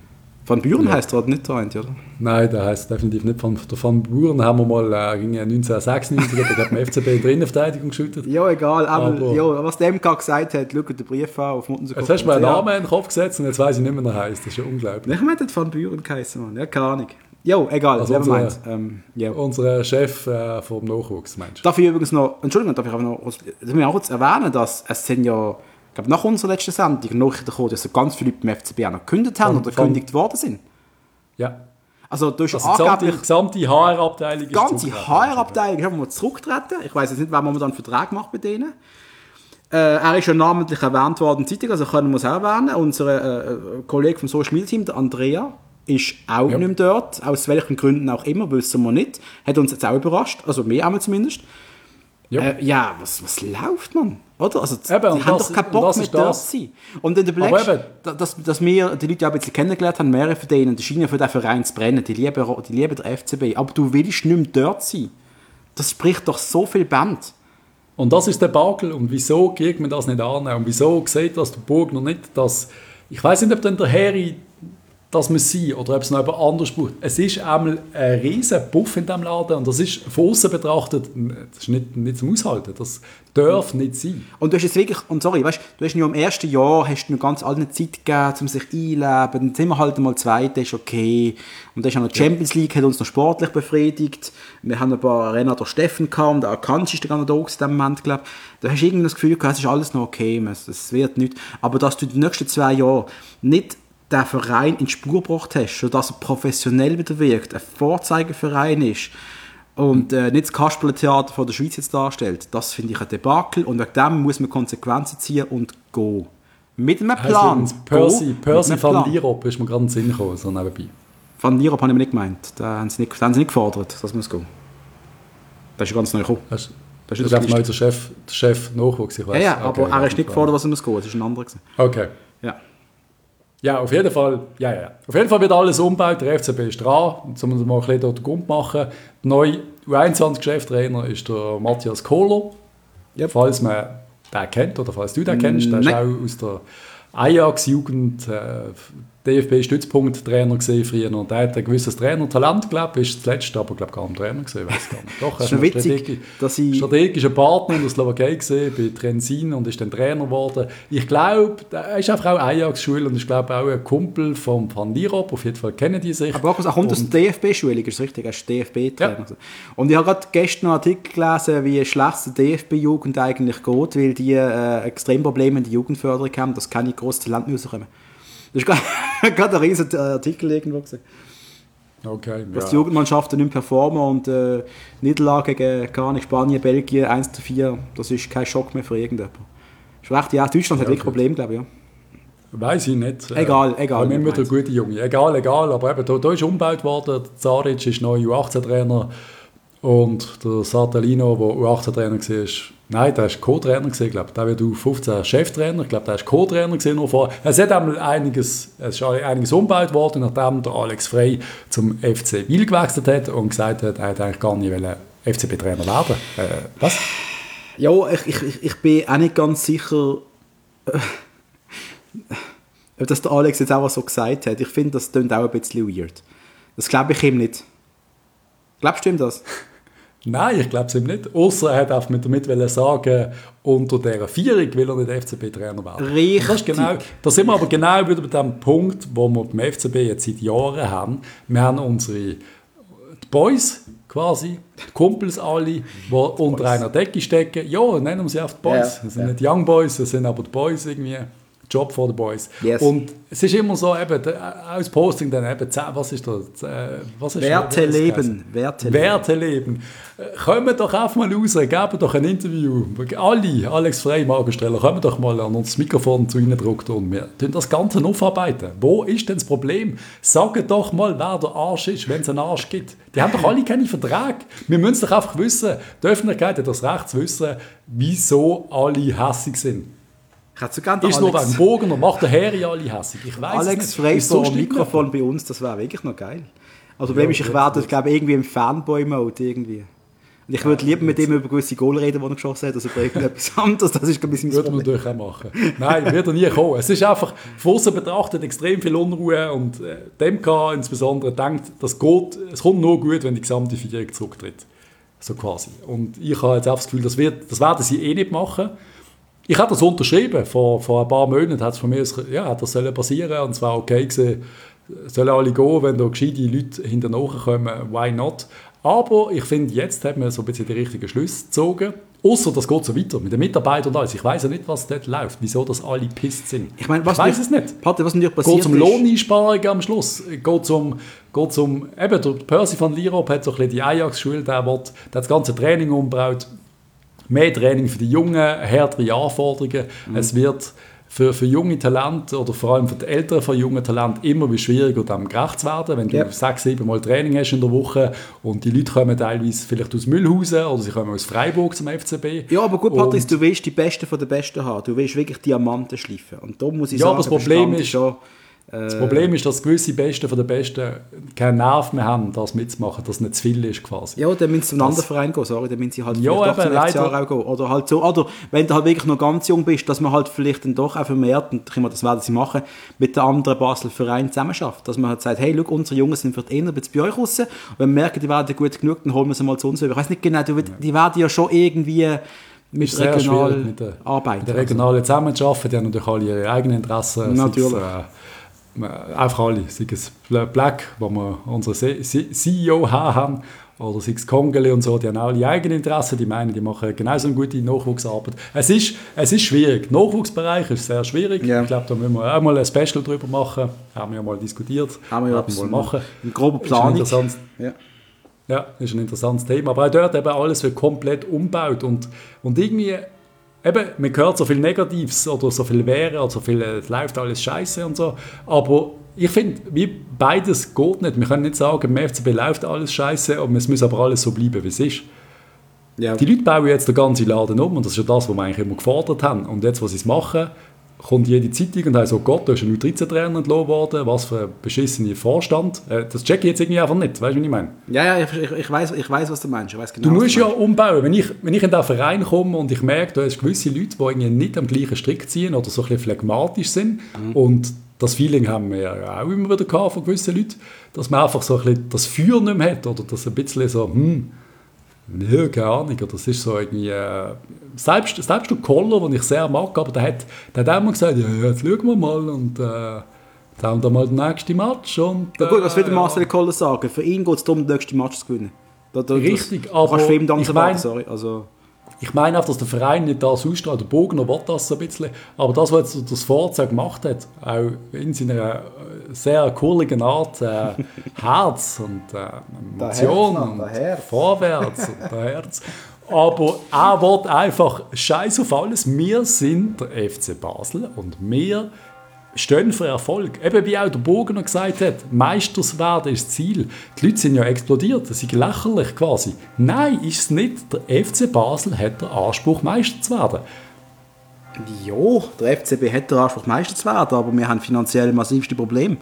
Speaker 2: Van Buren ja. heisst er nicht der eine, oder?
Speaker 1: Nein, der heisst definitiv nicht Van, der Van Buren. Haben wir mal äh, neunzehnhundertsechsundneunzig der hat dem F C B in der Innenverteidigung geschüttet.
Speaker 2: Ja, egal. Aber, aber ja, was der M K gesagt hat, schaut den Brief an auf Muttenser.
Speaker 1: Jetzt hast du mir einen Namen in den Kopf gesetzt und jetzt weiss ich nicht mehr, wie er heisst. Das ist ja unglaublich.
Speaker 2: Ich meine, der Van Buren geheißen, Mann. Ja, keine Ahnung. Jo, egal.
Speaker 1: Also unser,
Speaker 2: ähm, ja.
Speaker 1: unser Chef äh, vom Nachwuchs, meinst du?
Speaker 2: Darf ich übrigens noch, Entschuldigung, darf ich aber noch, das muss ich auch kurz erwähnen, dass es sind ja, ich glaube, nach unserer letzten Sendung Nachrichten gekommen, dass so ganz viele Leute beim F C B auch noch gekündigt haben von, oder gekündigt worden sind.
Speaker 1: Ja.
Speaker 2: Also, du hast
Speaker 1: also angeblich... Die gesamte H R-Abteilung ist
Speaker 2: Die ganze H R-Abteilung ist einfach mal zurückgetreten. Ich weiss jetzt nicht, wer momentan einen Vertrag macht bei denen. Äh, er ist schon namentlich erwähnt worden in der Zeitung, also können wir es auch erwähnen. Unser äh, Kollege vom Social Media Team, der Andrea, ist auch ja. nicht mehr dort. Aus welchen Gründen auch immer, wissen wir nicht. Hat uns jetzt auch überrascht, also mir auch zumindest. Ja, äh, ja was, was läuft, man? Oder? Also,
Speaker 1: eben,
Speaker 2: die haben das, doch keinen Bock mehr dort zu sein. Und dann überlegst du, dass, dass wir die Leute ja ein bisschen kennengelernt haben, mehrere von denen, die scheinen für den Verein zu brennen, die lieben, die lieben den F C B, aber du willst nicht mehr dort sein. Das spricht doch so viel Band.
Speaker 1: Und das ist der Bakel. Und wieso geht man das nicht an? Und wieso sieht das der Burgner nicht, dass... Ich weiss nicht, ob dann der Harry das muss sein oder ob es noch jemand anderes braucht. Es ist einmal ein riesen Puff in diesem Laden und das ist von außen betrachtet, das ist nicht, nicht zum Aushalten. Das darf nicht sein.
Speaker 2: Und du hast jetzt wirklich, und sorry, weißt, du hast ja im ersten Jahr hast du noch ganz allen Zeit gegeben, um sich einzuleben. Dann sind wir halt mal Zweite, ist okay. Und dann ist auch noch die Champions League, hat uns noch sportlich befriedigt. Wir haben ein paar Rennen durch Steffen gehabt und auch Kanz ist gar nicht da in diesem Moment, glaube ich. Da hast du irgendwie das Gefühl gehabt, es ist alles noch okay, es wird nichts. Aber dass du die nächsten zwei Jahre nicht den Verein in die Spur gebracht hast, sodass er professionell wieder wirkt, ein Vorzeigeverein ist und äh, nicht das Kasperle-Theater von der Schweiz jetzt darstellt, das finde ich ein Debakel und wegen dem muss man Konsequenzen ziehen und gehen. Mit einem Plan.
Speaker 1: Also Percy, Percy van Lierop ist mir gerade in den Sinn gekommen, so nebenbei.
Speaker 2: Van Lierop habe ich mir nicht gemeint. Da haben sie nicht, da haben sie nicht gefordert, dass man es geht. Das ist ganz neu gekommen.
Speaker 1: Das, das ist mal der Chef, der Chef Nachwuchs, ich weiß.
Speaker 2: Ja, ja, aber okay, er ist nicht gefordert, was er muss gehen. Das ist ein anderer gewesen.
Speaker 1: Okay.
Speaker 2: Ja.
Speaker 1: Ja, auf jeden Fall, ja, ja. Auf jeden Fall wird alles umgebaut, der F C B ist dran, um uns mal ein bisschen dort Grund machen. Der neue U einundzwanzig-Cheftrainer ist der Matthias Kohler. Yep. Falls man den kennt oder falls du den kennst, der ist auch aus der Ajax-Jugend äh, D F B-Stützpunkt-Trainer gesehen früher und der hat ein gewisses Trainertalent, glaube ich, ist zuletzt aber glaube gar nicht Trainer gesehen, weiß gar nicht. Doch,
Speaker 2: das ist schon witzig, dass ich...
Speaker 1: strategischer Partner in der Slowakei gesehen, bei Trensin und ist dann Trainer geworden. Ich glaube, er ist einfach auch Ajax-Schule und ist glaube auch ein Kumpel von Van Lierop, auf jeden Fall kennen die sich.
Speaker 2: Aber er kommt aus der D F B-Schule, ist richtig, er ist D F B-Trainer. Ja. Und ich habe gerade gestern einen Artikel gelesen, wie schlecht die D F B-Jugend eigentlich geht, weil die äh, extrem Probleme in der Jugendförderung haben, dass keine grossen Talente rauskommen. Das ist gerade ein riesiger Artikel irgendwo gesehen.
Speaker 1: Okay,
Speaker 2: dass
Speaker 1: ja.
Speaker 2: die Jugendmannschaften nicht performen und äh, Niederlage gegen gar nicht Spanien, Belgien eins zu vier, das ist kein Schock mehr für irgendjemanden. Schlecht, ja, Deutschland ja, hat wirklich Probleme, glaube ich. Ja.
Speaker 1: Weiß ich nicht.
Speaker 2: Egal, egal.
Speaker 1: Wir haben wieder gute Junge. Egal, egal, aber eben, da, da ist umgebaut worden. Der Zaric ist neuer U achtzehn-Trainer und der Sartalino, der U achtzehn-Trainer war, nein, der war Co-Trainer, glaube ich. Der wird U fünfzehn Cheftrainer, ich glaube, der war Co-Trainer noch vorher. Es hat einiges, es ist einiges umgebaut worden, nachdem der Alex Frey zum F C Wil gewechselt hat und gesagt hat, er hätte eigentlich gar nicht F C B-Trainer werden. Äh, was?
Speaker 2: Ja, ich, ich, ich bin auch nicht ganz sicher, äh, ob das der Alex jetzt auch so gesagt hat. Ich finde, das klingt auch ein bisschen weird. Das glaube ich ihm nicht. Glaubst du ihm das?
Speaker 1: Nein, ich glaube es ihm nicht. Ausser er hat einfach mit damit wollen sagen, unter dieser Vierung will er nicht F C B-Trainer werden.
Speaker 2: Richtig.
Speaker 1: Das ist genau, da sind wir aber genau wieder bei dem Punkt, wo wir beim F C B jetzt seit Jahren haben. Wir haben unsere die Boys quasi, die Kumpels alle, die unter einer Decke stecken. Ja, nennen wir sie auch die Boys.
Speaker 2: Ja,
Speaker 1: das sind
Speaker 2: ja.
Speaker 1: nicht Young Boys, das sind aber die Boys irgendwie. Job for the Boys.
Speaker 2: Yes.
Speaker 1: Und es ist immer so, eben, aus Posting dann eben, was ist das? Was ist
Speaker 2: Werte leben. Werte leben.
Speaker 1: Werte leben. Kommen doch einfach mal raus, geben doch ein Interview. Alle, Alex Frey, Marco Streller, kommen doch mal an uns das Mikrofon zu ihnen gedruckt und wir tun das Ganze aufarbeiten. Wo ist denn das Problem? Sagen doch mal, wer der Arsch ist, wenn es einen Arsch gibt. Die haben doch alle keine Verträge. Wir müssen doch einfach wissen, die Öffentlichkeit hat das Recht zu wissen, wieso alle hässig sind.
Speaker 2: Ist
Speaker 1: Alex, nur wegen Bogener, macht der Harry alle hässig. Ich weiss
Speaker 2: Alex Frey vor dem Mikrofon bei uns, das wäre wirklich noch geil. Also, Problem ist, ich werde, glaube irgendwie im Fanboy-Mode irgendwie. Und ich würde lieber mit ihm über gewisse Goal reden, die er geschossen hat, als über irgendetwas anderes. Das ist ein bisschen
Speaker 1: das Problem. Würde man natürlich auch machen. Nein, wird er nie kommen. Es ist einfach, von außen betrachtet, extrem viel Unruhe und äh, dem kann insbesondere denkt, das geht, es kommt nur gut, wenn die gesamte Vierung zurücktritt. So quasi. Und ich habe jetzt auch das Gefühl, das, wird, das werden sie eh nicht machen. Ich habe das unterschrieben, vor, vor ein paar Monaten hat es von mir, ja, hat das sollen passieren und es war okay gewesen, sollen alle gehen, wenn da gescheite Leute hinterher kommen, why not? Aber ich finde, jetzt hat man so ein bisschen die richtigen Schlüsse gezogen, außer das geht so weiter, mit den Mitarbeitern und alles. Ich weiss ja nicht, was dort läuft, wieso das alle pisst sind.
Speaker 2: Ich, meine, was
Speaker 1: ich weiss es nicht.
Speaker 2: Patrick, was natürlich passiert
Speaker 1: geht um Lohneinsparungen am Schluss, geht um, geht um eben, der Percy van Lierop hat so ein bisschen die Ajax-Schule, der, der das ganze Training umgebaut. Mehr Training für die Jungen, härtere Anforderungen. Mhm. Es wird für, für junge Talente oder vor allem für die Eltern von jungen Talenten immer schwieriger, dem gerecht zu werden. Wenn du yep. sechs, sieben Mal Training hast in der Woche und die Leute kommen teilweise vielleicht aus Mühlhausen oder sie kommen aus Freiburg zum F C B.
Speaker 2: Ja, aber gut, Patrick, du willst die Besten von den Besten haben. Du willst wirklich Diamanten schleifen. Und da muss ich
Speaker 1: ja,
Speaker 2: sagen,
Speaker 1: aber das Problem ist,
Speaker 2: schon...
Speaker 1: Das Problem ist, dass gewisse Besten von den Besten keinen Nerv mehr haben, das mitzumachen, dass es nicht zu viel ist quasi.
Speaker 2: Ja, dann müssen sie zu einem anderen Verein gehen, sorry, dann müssen sie halt
Speaker 1: ja,
Speaker 2: vielleicht doch zum F C
Speaker 1: leider.
Speaker 2: auch gehen. Oder, halt so, oder wenn du halt wirklich noch ganz jung bist, dass man halt vielleicht dann doch auch vermehrt, und ich meine, das werden sie machen, mit den anderen Basler Vereinen zusammenarbeitet. Dass man halt sagt, hey, look, unsere Jungs sind vielleicht eher bei euch raus, und wenn wir merken, die werden gut genug, dann holen wir sie mal zu uns über. Ich weiß nicht genau, die, die werden ja schon irgendwie... mit regional
Speaker 1: mit der,
Speaker 2: arbeiten.
Speaker 1: Mit der regionalen zusammenarbeiten, die haben natürlich alle ihre eigenen Interessen.
Speaker 2: Natürlich.
Speaker 1: Einfach alle, sei es Black, wo wir unseren C E O haben, oder sei es Kongele und so, die haben auch alle eigene Interessen, die meinen, die machen genauso eine gute Nachwuchsarbeit. Es ist, es ist schwierig, der Nachwuchsbereich ist sehr schwierig, yeah. Ich glaube, da müssen wir auch mal ein Special drüber machen, haben wir ja mal diskutiert,
Speaker 2: haben wir ja
Speaker 1: mal machen.
Speaker 2: In grober Planung.
Speaker 1: Ja. Ja, ist ein interessantes Thema, aber auch dort eben alles wird komplett umgebaut und, und irgendwie... Eben, man hört so viel Negatives oder so viel wäre oder so viel, es läuft alles scheiße und so, aber ich finde, wie beides geht nicht. Wir können nicht sagen, im F C B läuft alles scheiße und es muss aber alles so bleiben, wie es ist. Ja. Die Leute bauen jetzt den ganzen Laden um und das ist ja das, was wir eigentlich immer gefordert haben. Und jetzt, was sie es machen, kommt jede Zeitung und sagt so, Gott, da ist ein U dreizehn-Trainer entlassen worden, was für ein beschissener Vorstand. Das check ich jetzt irgendwie einfach nicht, weißt du, was ich meine?
Speaker 2: Ja, ja, ich, ich, ich, weiss, ich weiss, was du meinst. Ich weiss genau,
Speaker 1: du musst ja umbauen. Wenn ich, wenn ich in diesen Verein komme und ich merke, du hast gewisse Leute, die irgendwie nicht am gleichen Strick ziehen oder so ein bisschen phlegmatisch sind mhm. und das Feeling haben wir ja auch immer wieder gehabt von gewissen Leuten, dass man einfach so ein bisschen das Feuer nicht mehr hat oder dass ein bisschen so, hm, ja, keine Ahnung, das ist so irgendwie, äh, selbst, selbst der Koller, den ich sehr mag, aber der hat, der hat auch mal gesagt, ja, jetzt schauen wir mal und äh, jetzt haben wir mal den nächsten Match und...
Speaker 2: Äh, ja gut, was will der Marcel Koller sagen? Für ihn geht es darum, den nächsten Match zu gewinnen. Da, da,
Speaker 1: Richtig,
Speaker 2: das,
Speaker 1: aber
Speaker 2: ich
Speaker 1: mein,
Speaker 2: warten, sorry, also...
Speaker 1: Ich meine auch, dass der Verein nicht das ausstrahlt, der Bogner will das so ein bisschen, aber das, was jetzt das Vorzeichen gemacht hat, auch in seiner sehr kurligen Art, äh, Herz und äh, Emotion und vorwärts und der Herz. Aber er will einfach Scheiß auf alles. Wir sind der F C Basel und wir stehen für Erfolg. Eben wie auch der Bogner gesagt hat, Meisters werden ist das Ziel. Die Leute sind ja explodiert, das ist lächerlich quasi. Nein, ist es nicht. Der F C Basel hat den Anspruch, Meister zu werden.
Speaker 2: Ja, der F C B hat den Anspruch, Meister zu werden, aber wir haben finanziell massivste Probleme.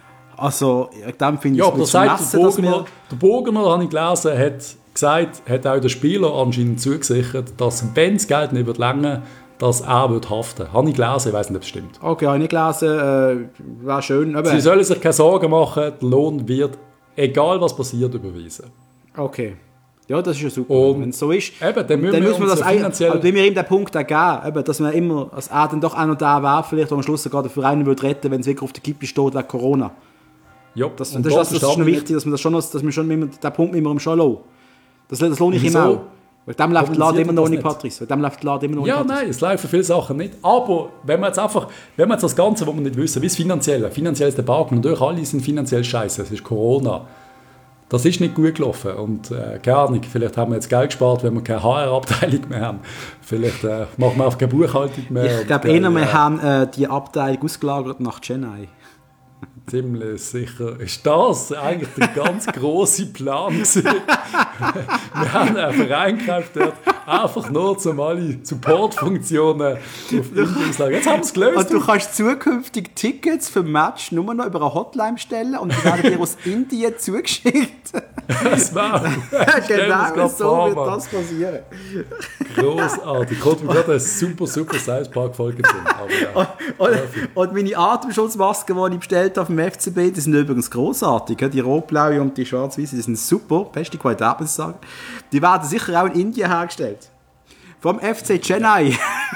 Speaker 2: Also, dann finde ich
Speaker 1: ja,
Speaker 2: es
Speaker 1: nicht vermessen, der Bogner, wir... Der Bogner, habe ich gelesen, hat gesagt, hat auch der Spieler anscheinend zugesichert, dass, wenn das Geld nicht wird länger, dass er wird haften. Habe ich gelesen, ich weiß nicht, ob es stimmt.
Speaker 2: Okay, habe ich nicht gelesen, äh, wäre schön. Aber
Speaker 1: Sie sollen sich keine Sorgen machen, der Lohn wird, egal was passiert, überwiesen.
Speaker 2: Okay. Ja, das ist ja super.
Speaker 1: Und
Speaker 2: wenn es so ist,
Speaker 1: eben, dann,
Speaker 2: dann muss man das
Speaker 1: finanziell...
Speaker 2: Also, wenn wir ihm den Punkt auch geben, eben, dass man immer, als er dann doch auch noch der wäre, vielleicht am Schluss sogar den Verein würde retten, wenn es wirklich auf der Kippe steht wegen Corona.
Speaker 1: Ja,
Speaker 2: das, das, das, das ist schon wichtig, dass man das schon, dass wir schon immer, den Punkt mit ihm schon lassen. Das, das lohne ich ihm auch. Weil dem läuft der Laden immer noch nicht, Patrice. Weil dem läuft der Laden immer noch nicht.
Speaker 1: Ja, nein, es laufen viele Sachen nicht. Aber wenn man jetzt einfach, wenn man jetzt das Ganze, was wir nicht wissen, wie es finanziell, finanziell ist der Park, natürlich alle sind finanziell scheiße, es ist Corona. Das ist nicht gut gelaufen und äh, keine Ahnung, vielleicht haben wir jetzt Geld gespart, wenn wir keine H R-Abteilung mehr haben. Vielleicht äh, machen wir auch keine Buchhaltung mehr.
Speaker 2: Ich glaube eher, wir äh, haben äh, die Abteilung ausgelagert nach Chennai.
Speaker 1: Ziemlich sicher. Ist das eigentlich der ganz grosse Plan gewesen? Wir haben einen Verein gekauft, der einfach nur zum alle Supportfunktionen auf Indien auslagern. Jetzt haben wir es gelöst.
Speaker 2: Und du kannst zukünftig Tickets für Match nur noch über eine Hotline bestellen und die werden dir aus Indien zugeschickt.
Speaker 1: Das war.
Speaker 2: Genau, so vor, wird Mann. Das passieren.
Speaker 1: Grossartig. Kommt mir gerade eine super, super South Park-Folge zu. Ja.
Speaker 2: Und, und, und meine Atemschutzmasken, die ich bestellt habe vom F C B, die sind übrigens grossartig. Die rot-blaue und die schwarz-weiße, die sind super. Beste Qualität, muss ich sagen. Die werden sicher auch in Indien hergestellt. Vom F C Chennai.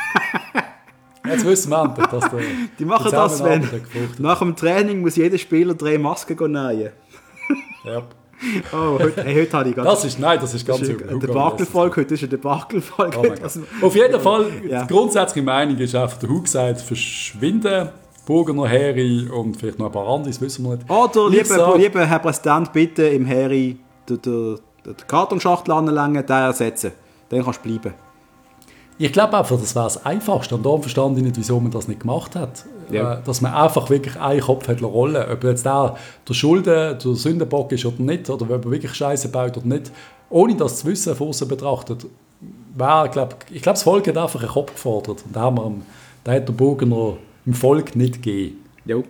Speaker 1: Jetzt wissen wir endlich, dass der
Speaker 2: die machen das, wenn nach dem Training muss jeder Spieler drei Masken nähen.
Speaker 1: Ja.
Speaker 2: Oh, heute, hey, heute habe ich ganz...
Speaker 1: Das ist, nein, das ist ganz
Speaker 2: übel. Eine Debakelfolge heute, das ist eine Debakelfolge.
Speaker 1: Oh also, auf jeden Fall, ja. Die grundsätzliche Meinung ist einfach, der Hug sagt, verschwinden, Burgener, Heri und vielleicht noch ein paar andere, das wissen wir nicht.
Speaker 2: Oder, lieber liebe Herr Präsident, bitte im Heri den, den, den Kartonschachtel anlängen, den ersetzen. Dann kannst du bleiben.
Speaker 1: Ich glaube einfach, das wäre das Einfachste. Und darum verstand ich nicht, wieso man das nicht gemacht hat. Ja. Dass man einfach wirklich einen Kopf hat rollen. Ob jetzt der, der Schulden, der Sündenbock ist oder nicht, oder ob er wirklich Scheiße baut oder nicht, ohne das zu wissen, von außen betrachtet, wäre, glaub, ich glaube, das Volk hat einfach einen Kopf gefordert. Und da haben wir, da hat der Burgener im Volk nicht gegeben.
Speaker 2: Jo.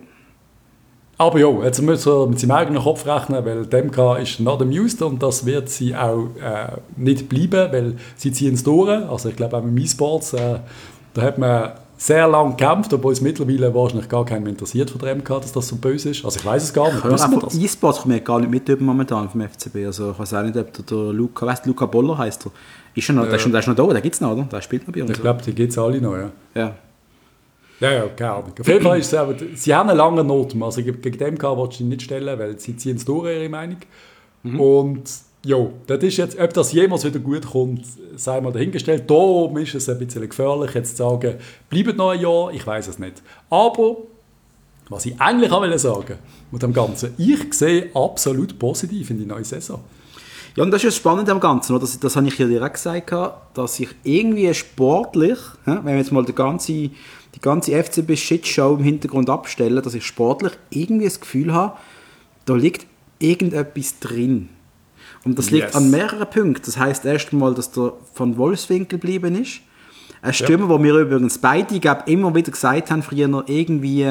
Speaker 1: Aber ja, jetzt müssen wir mit seinem eigenen Kopf rechnen, weil D M K ist not amused und das wird sie auch äh, nicht bleiben, weil sie ziehen es durch. Also ich glaube auch mit E-Sports, äh, da hat man sehr lange gekämpft, obwohl es mittlerweile wahrscheinlich gar keinen interessiert von der M K, dass das so böse ist. Also ich weiß es gar nicht.
Speaker 2: Ja, E-Sports kommt mir gar nicht mit momentan vom F C B. Also ich weiß auch nicht, ob der, der Luca, weißt, Luca Boller heisst er. Ist schon noch, ja. Der ist schon, der ist noch da, der gibt es noch, oder? Der spielt noch bei uns.
Speaker 1: Ich glaube, die gibt es alle noch, ja.
Speaker 2: Ja.
Speaker 1: Ja, ja, keine Ahnung. Auf jeden Fall ist es aber, sie haben einen langen Noten. Also gegen D M K willst du nicht stellen, weil sie ziehen es durch, ihre Meinung. Mhm. Und ja, das ist jetzt, ob das jemals wieder gut kommt, sei mal dahingestellt. Da oben ist es ein bisschen gefährlich, jetzt zu sagen, bleibt noch ein Jahr, ich weiß es nicht. Aber, was ich eigentlich auch sagen wollte, mit dem Ganzen, ich sehe absolut positiv in die neue Saison.
Speaker 2: Ja, und das ist das Spannende am Ganzen, das, das habe ich ja direkt gesagt, dass ich irgendwie sportlich, wenn wir jetzt mal die ganze, die ganze F C B-Shitshow im Hintergrund abstellen, dass ich sportlich irgendwie das Gefühl habe, da liegt irgendetwas drin. Und das liegt yes. an mehreren Punkten. Das heisst erst einmal, dass der von Wolfswinkel geblieben ist. Ein Stürmer, ja. wo wir übrigens beide glaub, immer wieder gesagt haben, früher irgendwie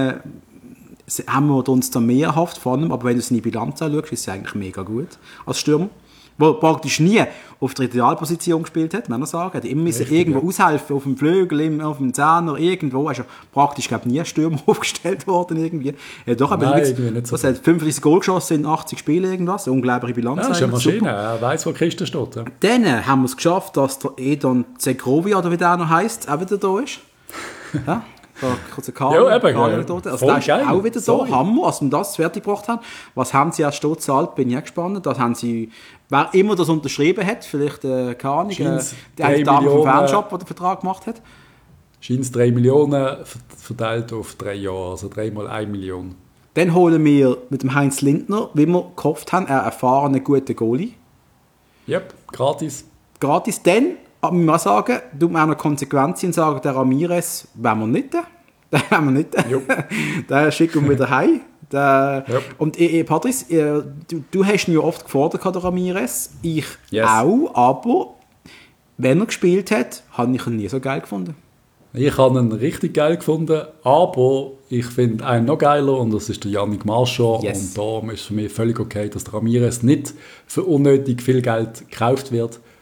Speaker 2: haben wir uns da mehr erhofft von ihm, aber wenn du seine Bilanz anschaust, ist er eigentlich mega gut als Stürmer. Der praktisch nie auf der Idealposition gespielt hat, muss man sagen. Er hat immer Richtig, irgendwo ja. aushelfen, auf dem Flügel, auf dem Zehner, irgendwo. Er ist ja praktisch, glaube ich, nie Stürmer aufgestellt worden. Irgendwie. Er hat doch aber
Speaker 1: Nein,
Speaker 2: irgendwie nicht so. Was hat fünfunddreißig Goal geschossen in achtzig Spielen, irgendwas. Eine unglaubliche Bilanz.
Speaker 1: Ja, das ist eine Maschine. Super. Er weiss, wo die Kiste steht. Ja.
Speaker 2: Dann haben wir es geschafft, dass der Edon Zegrovia, oder wie der noch heisst, auch wieder da ist. Ja. Da kurz ein Karl,
Speaker 1: ja, eben,
Speaker 2: Karl
Speaker 1: ja.
Speaker 2: da. Also der ist geil. Auch wieder Sorry. da. Hammer, als wir das fertig gebracht haben. Was haben sie erst dort gezahlt, bin ich auch gespannt. Das haben sie, wer immer das unterschrieben hat, vielleicht, äh, keine Ahnung, äh, der eine Dame vom Fanshop, der den Vertrag gemacht hat.
Speaker 1: Scheint es drei Millionen verteilt auf drei Jahre, also dreimal eine Million.
Speaker 2: Dann holen wir mit dem Heinz Lindner, wie wir gehofft haben, einen erfahrenen, guten Goalie.
Speaker 1: Yep, gratis.
Speaker 2: Gratis, dann... Aber ich muss sagen, du musst auch noch Konsequenzen und sagen, der Ramirez wollen wir nicht. Den wollen wir nicht. Den schicken wir wieder heim. Der, yep. Und äh, Patrice, äh, du, du hast ihn ja oft gefordert, der Ramirez. Ich yes. auch, aber wenn er gespielt hat, habe ich ihn nie so geil gefunden.
Speaker 1: Ich habe ihn richtig geil gefunden, aber ich finde einen noch geiler und das ist der Yannick Marchand. Yes. Und darum ist es für mich völlig okay, dass der Ramirez nicht für unnötig viel Geld gekauft wird.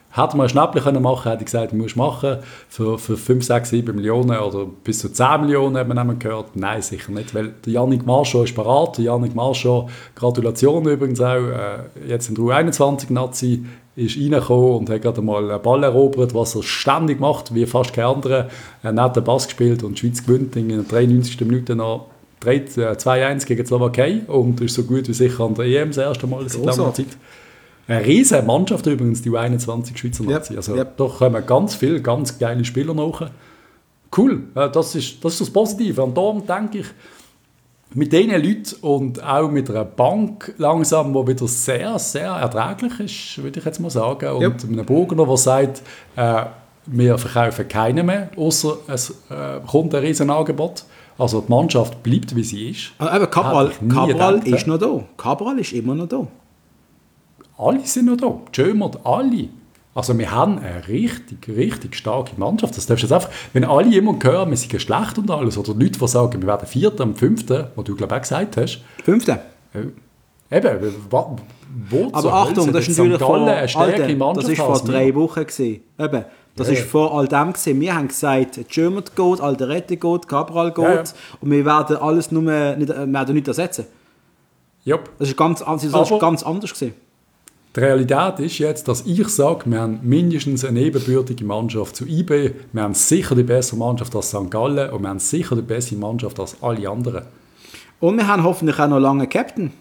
Speaker 1: Hätte man ein Schnäppchen können machen, hätte ich gesagt, musst du machen für, für fünf, sechs, sieben Millionen oder bis zu zehn Millionen, hat man eben gehört. Nein, sicher nicht, weil der Yannick Marchand ist parat. Der Yannick Marchand, Gratulation übrigens auch, äh, jetzt in der U einundzwanzig-Nazi ist reingekommen und hat gerade mal einen Ball erobert, was er ständig macht, wie fast kein anderer. Er hat den Pass gespielt und die Schweiz gewinnt in der dreiundneunzigsten Minute noch zwei eins gegen die Slowakei und ist so gut wie sicher an der E M das erste Mal seit langer Zeit. Eine riesige Mannschaft übrigens, die U einundzwanzig Schweizer Nazi. Yep. Also yep. Da kommen ganz viele, ganz geile Spieler nach. Cool, das ist, das ist das Positive. Und darum denke ich, mit diesen Leuten und auch mit einer Bank langsam, die wieder sehr, sehr erträglich ist, würde ich jetzt mal sagen. Und yep. einem Burgener, der sagt, äh, wir verkaufen keinen mehr, außer es äh, kommt ein riesen Angebot. Also die Mannschaft bleibt, wie sie ist.
Speaker 2: Aber Cabral, Cabral ist noch da. Cabral ist immer noch da.
Speaker 1: Alle sind noch da. Jömert, alle. Also wir haben eine richtig, richtig starke Mannschaft. Das darfst du jetzt einfach, wenn alle immer hören, wir sind schlecht und alles, oder Leute, die sagen, wir werden Vierter am Fünften, was du, glaube ich, auch gesagt hast.
Speaker 2: Fünfte?
Speaker 1: Äh, eben, wo, wo
Speaker 2: aber Achtung, das ist natürlich vor, Alter, das ist vor drei Wochen gewesen. Eben, das ja. ist vor all dem gewesen. Wir haben gesagt, Jömert geht, Alderete geht, Cabral geht, ja, ja. und wir werden alles nur nicht, wir werden nicht ersetzen.
Speaker 1: Yep.
Speaker 2: Das ist ganz, das ist ganz anders gewesen.
Speaker 1: Die Realität ist jetzt, dass ich sage, wir haben mindestens eine ebenbürtige Mannschaft zu I B, wir haben sicher die bessere Mannschaft als Sankt Gallen und wir haben sicher die bessere Mannschaft als alle anderen.
Speaker 2: Und wir haben hoffentlich auch noch lange Captain.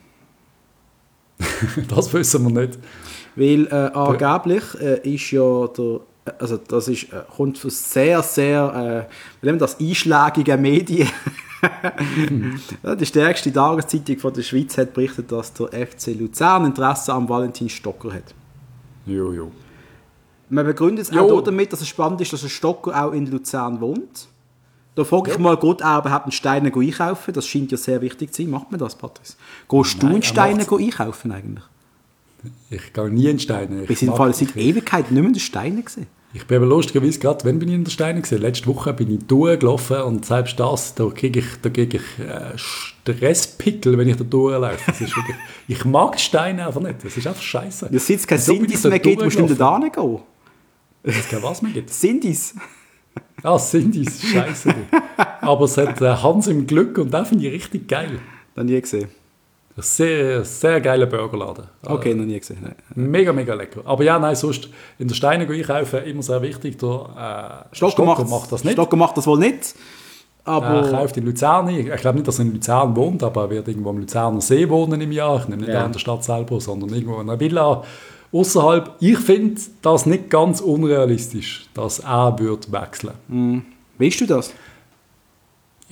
Speaker 1: Das wissen wir nicht.
Speaker 2: Weil äh, angeblich äh, ist ja der, also das ist, äh, kommt von sehr, sehr, äh, wie nennen wir das, einschlägigen Medien. Ja, die stärkste Tageszeitung von der Schweiz hat berichtet, dass der F C Luzern Interesse am Valentin Stocker hat.
Speaker 1: Jo, jo.
Speaker 2: Man begründet es auch damit, dass es spannend ist, dass der Stocker auch in Luzern wohnt. Da frage ich jo. mal, geht er überhaupt einen Steine einkaufen? Das scheint ja sehr wichtig zu sein. Macht man das, Patrice? Gehst du einen Steine einkaufen eigentlich?
Speaker 1: Ich gehe nie in Steine.
Speaker 2: Wir sind seit Ewigkeit nicht mehr in den Steinen gesehen.
Speaker 1: Ich bin aber lustigerweise gerade, wenn bin ich in der Steine gesehen? Letzte Woche bin ich durchgelaufen und selbst das, da kriege ich, da kriege ich äh, Stresspickel, wenn ich da durchlaufe. Das ist wirklich, ich mag Steine einfach nicht, das ist einfach scheiße.
Speaker 2: Ja, seit es keine Sindis mehr gibt, musst du nicht da gehen.
Speaker 1: Es gibt keine was mehr gibt?
Speaker 2: Sindis.
Speaker 1: Ah, Sindis, scheiße. Aber es hat äh, Hans im Glück und den finde ich richtig geil.
Speaker 2: Dann nie gesehen.
Speaker 1: Sehr, sehr geiler Burgerladen.
Speaker 2: Okay, noch nie gesehen. Nein.
Speaker 1: Mega, mega lecker. Aber ja, nein, sonst in der Steine einkaufen, immer sehr wichtig. Der äh,
Speaker 2: Stocker, Stocker macht, macht das nicht. Stocker macht das wohl nicht. Aber
Speaker 1: er kauft in Luzern. Ich glaube nicht, dass er in Luzern wohnt, aber er wird irgendwo am Luzerner See wohnen im Jahr. Ich nehme nicht ja. an der Stadt selber, sondern irgendwo in einer Villa außerhalb. Ich finde das nicht ganz unrealistisch, dass er wird wechseln.
Speaker 2: Mhm. Weißt du das?
Speaker 1: Ich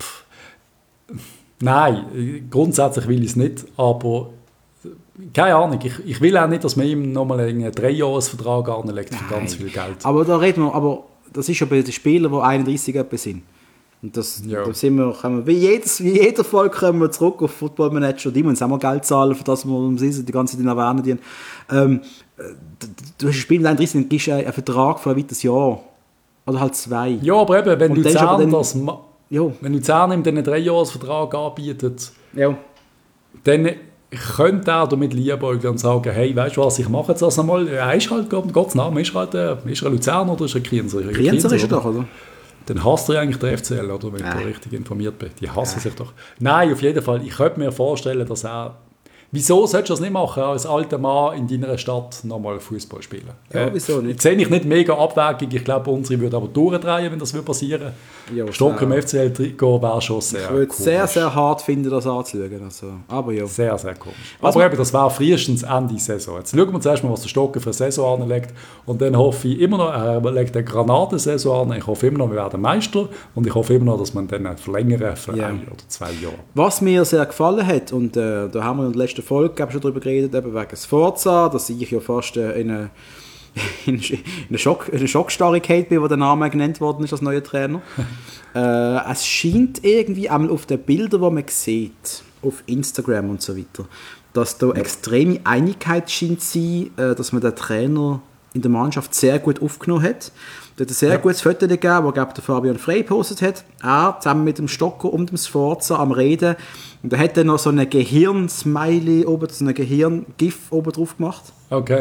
Speaker 1: Nein, grundsätzlich will ich es nicht, aber keine Ahnung, ich, ich will auch nicht, dass man ihm nochmal einen Dreijahresvertrag anlegt für ganz viel Geld.
Speaker 2: Aber da reden wir, aber das ist ja bei den Spielern, die einunddreißig etwas sind. Und das, ja. da sind wir, können wir, wie, jedes, wie jeder Fall kommen wir zurück auf Football Manager, die müssen auch mal Geld zahlen, für das wir die ganze Zeit erwähnen. Die, ähm, du hast ein Spiel mit einunddreißig, dann gibst du einen Vertrag für ein weiteres Jahr. Oder halt zwei.
Speaker 1: Ja, aber eben, wenn
Speaker 2: und
Speaker 1: du Luzern das...
Speaker 2: Jo.
Speaker 1: Wenn Luzern ihm einen Dreijahresvertrag anbietet,
Speaker 2: jo.
Speaker 1: dann könnte er damit liebäugeln und sagen, hey, weißt du was, ich mache jetzt das einmal. Er ist halt, Gottes Name, ist, halt, ist er Luzern oder ist er Krienzer?
Speaker 2: Krienzer ist er doch, oder?
Speaker 1: Dann hasst er eigentlich den F C L, oder? Wenn äh. ich da richtig informiert bin. Die hassen äh. sich doch. Nein, auf jeden Fall. Ich könnte mir vorstellen, dass er... Wieso solltest du das nicht machen, als alter Mann in deiner Stadt nochmal Fußball spielen?
Speaker 2: Ja, äh, wieso nicht?
Speaker 1: Das sehe ich nicht mega abwägig. Ich glaube, unsere würde aber durchdrehen, wenn das passieren würde. Stocker im F C L-Trikot wäre schon sehr
Speaker 2: Ich würde es sehr, sehr hart finden, das anzuschauen. Also, aber ja.
Speaker 1: Sehr, sehr komisch. Was aber eben, das wäre frühestens Ende Saison. Jetzt schauen wir zuerst mal, was der Stocker für eine Saison anlegt. Und dann hoffe ich immer noch, er legt eine Granatensaison an. Ich hoffe immer noch, wir werden Meister. Und ich hoffe immer noch, dass man dann verlängern für ja. ein oder zwei Jahre.
Speaker 2: Was mir sehr gefallen hat, und äh, da haben wir in der letzten Folge schon darüber geredet, eben wegen Sforza, dass ich ja fast äh, in eine, in eine, Schock, in eine Schockstarre gefallen bin, wo der Name genannt worden ist als neuer Trainer. äh, es scheint irgendwie einmal auf den Bildern, die man sieht, auf Instagram und so weiter, dass da extreme Einigkeit scheint zu sein, äh, dass man den Trainer in der Mannschaft sehr gut aufgenommen hat. Da hat ein sehr ja. gutes Foto gegeben, das der Fabian Frey gepostet hat. Er zusammen mit dem Stocker und dem Sforza am Reden. Und da hat er noch so ein Gehirn-Smiley oben, so ein Gehirn-GIF oben drauf gemacht.
Speaker 1: Okay.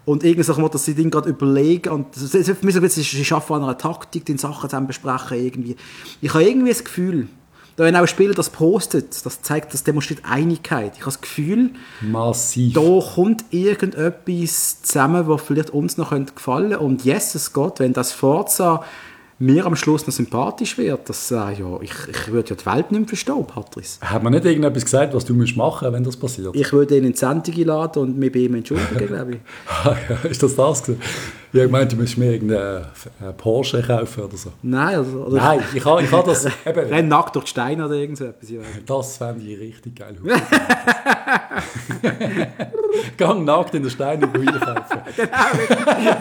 Speaker 2: Und irgendwie so, dass sie dann gerade überlegen und das ist für mich so, sie schaffen an einer Taktik, die Sachen zusammen besprechen irgendwie. Ich habe irgendwie das Gefühl, da wenn auch ein Spieler das postet, das zeigt, das demonstriert Einigkeit. Ich habe das Gefühl,
Speaker 1: massiv.
Speaker 2: Da kommt irgendetwas zusammen, was vielleicht uns noch gefallen könnte. Und Jesus Gott, wenn das Forza mir am Schluss noch sympathisch wird, das äh, ja, ich, ich würde ja die Welt nicht mehr verstehen, Patrice.
Speaker 1: Hat man nicht irgendetwas gesagt, was du musst machen musst, wenn das passiert?
Speaker 2: Ich würde ihn in die Sendung einladen und mich bei ihm entschuldigen, glaube ich.
Speaker 1: Ah, ja, ist das das gewesen? Ich habe gemeint, du musst mir irgendeinen Porsche kaufen oder so.
Speaker 2: Nein, also, oder
Speaker 1: Nein, ich habe ich ha das...
Speaker 2: Eben, renn nackt durch die Steine oder irgend so etwas.
Speaker 1: Das fände ich richtig geil. Gang nackt in den Stein und Louis kaufen. Genau.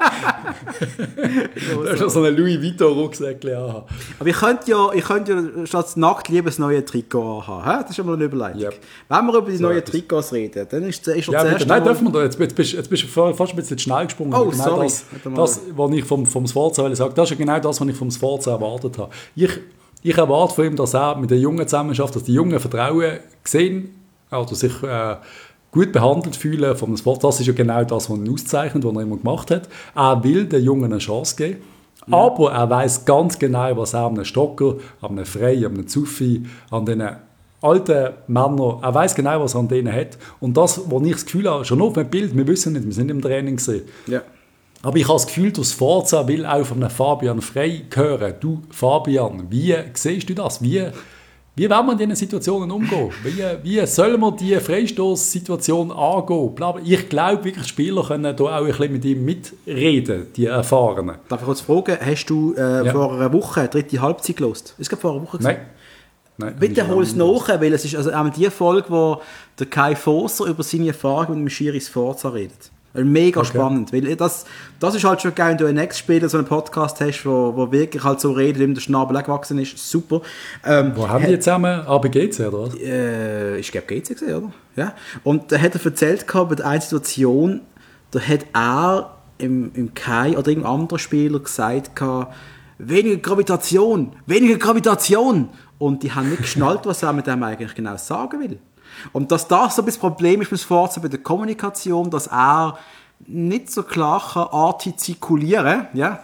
Speaker 1: Du hast schon so einen Louis Vuitton-Rucksack anhaben.
Speaker 2: Aber ich könnte ja, ich könnte ja statt nackt lieber das neue Trikot anhaben. Das ist schon mal eine Überleitung. Yep. Wenn wir über die so neuen Trikots reden, dann ist, ist
Speaker 1: ja, zuerst nein, dürfen wir da. Jetzt, jetzt, bist, jetzt bist du fast ein bisschen schnell gesprungen.
Speaker 2: Oh,
Speaker 1: genau
Speaker 2: sorry.
Speaker 1: Das, das was ich vom, vom Sforza sage, das ist ja genau das, was ich vom Sforza erwartet habe. Ich, ich erwarte von ihm, dass er mit den Jungen zusammenarbeitet, dass die Jungen Vertrauen sehen, oder sich äh, gut behandelt fühlen vom Sport. Das ist ja genau das, was ihn auszeichnet, was er immer gemacht hat. Er will den Jungen eine Chance geben, ja. Aber er weiß ganz genau, was er an einem Stocker, an einem Frey, an einem Zuffi, an den alten Männern, er weiß genau, was er an denen hat. Und das, wo ich das Gefühl habe, schon auf dem Bild, wir wissen nicht, wir sind im Training gesehen.
Speaker 2: Ja.
Speaker 1: Aber ich habe das Gefühl, dass Forza will auch von einem Fabian Frey hören. Du, Fabian, wie siehst du das? Wie, wie wollen wir in diesen Situationen umgehen? Wie, wie sollen wir diese Freistoßsituation angehen? Ich glaube, wirklich Spieler können da auch ein bisschen mit ihm mitreden, die Erfahrenen.
Speaker 2: Darf ich kurz fragen, hast du äh, ja. vor einer Woche eine dritte Halbzeit gehört? Ist es vor einer Woche
Speaker 1: gewesen? Nein. Nein,
Speaker 2: bitte hol es nach, weil es ist also auch die Folge, wo der Kai Foser über seine Erfahrung mit dem Schiris Forza redet. Mega okay. Spannend, weil das, das ist halt schon geil, wenn du einen Ex-Spieler so einen Podcast hast, wo, wo wirklich halt so redet, wie der Schnabel auch gewachsen ist, super. Ähm,
Speaker 1: wo haben die zusammen? A B G C, oder was?
Speaker 2: Äh, ich glaube G C gesehen, oder? Ja. Und da hat er erzählt gehabt, bei einer Situation, da hat er im, im Kai oder irgendein anderer Spieler gesagt gehabt, weniger Gravitation, weniger Gravitation. Und die haben nicht geschnallt, was er mit dem eigentlich genau sagen will. Und dass das so ein Problem ist beim Forza bei der Kommunikation, dass er nicht so klar kann artikulieren, ja,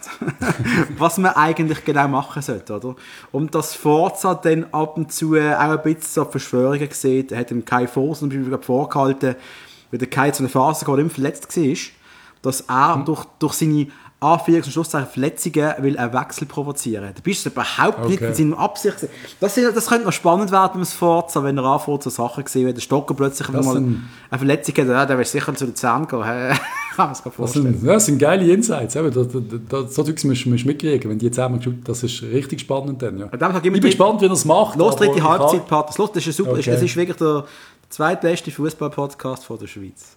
Speaker 2: was man eigentlich genau machen sollte, oder? Und dass Forza dann ab und zu auch ein bisschen so Verschwörungen sieht. Er hat dem Kai Foser zum Beispiel vorgehalten, weil der Kai zu einer Phase kam, immer verletzt war, dass er mhm. durch, durch seine Anführungs- und Schlusszeichen Verletzungen will einen Wechsel provozieren. Da bist du überhaupt okay. nicht in seiner Absicht. Das, das könnte noch spannend werden beim Forza, wenn er anfängt, so Sachen gesehen, wenn der Stocker plötzlich mal eine Verletzung hat, ja, der will sicher zu den Zähnen gehen. Kann man sich vorstellen. Das sind,
Speaker 1: das sind geile Insights. Da, da, da, so Zeugs musst du mitkriegen, wenn die zusammen geschaut, das ist richtig spannend dann. Ja. Ich bin gespannt, wie er es macht.
Speaker 2: Los, dritte Halbzeit, Partner. Los, das ist super. Okay. Das ist wirklich der zweitbeste Fußball-Podcast von der Schweiz.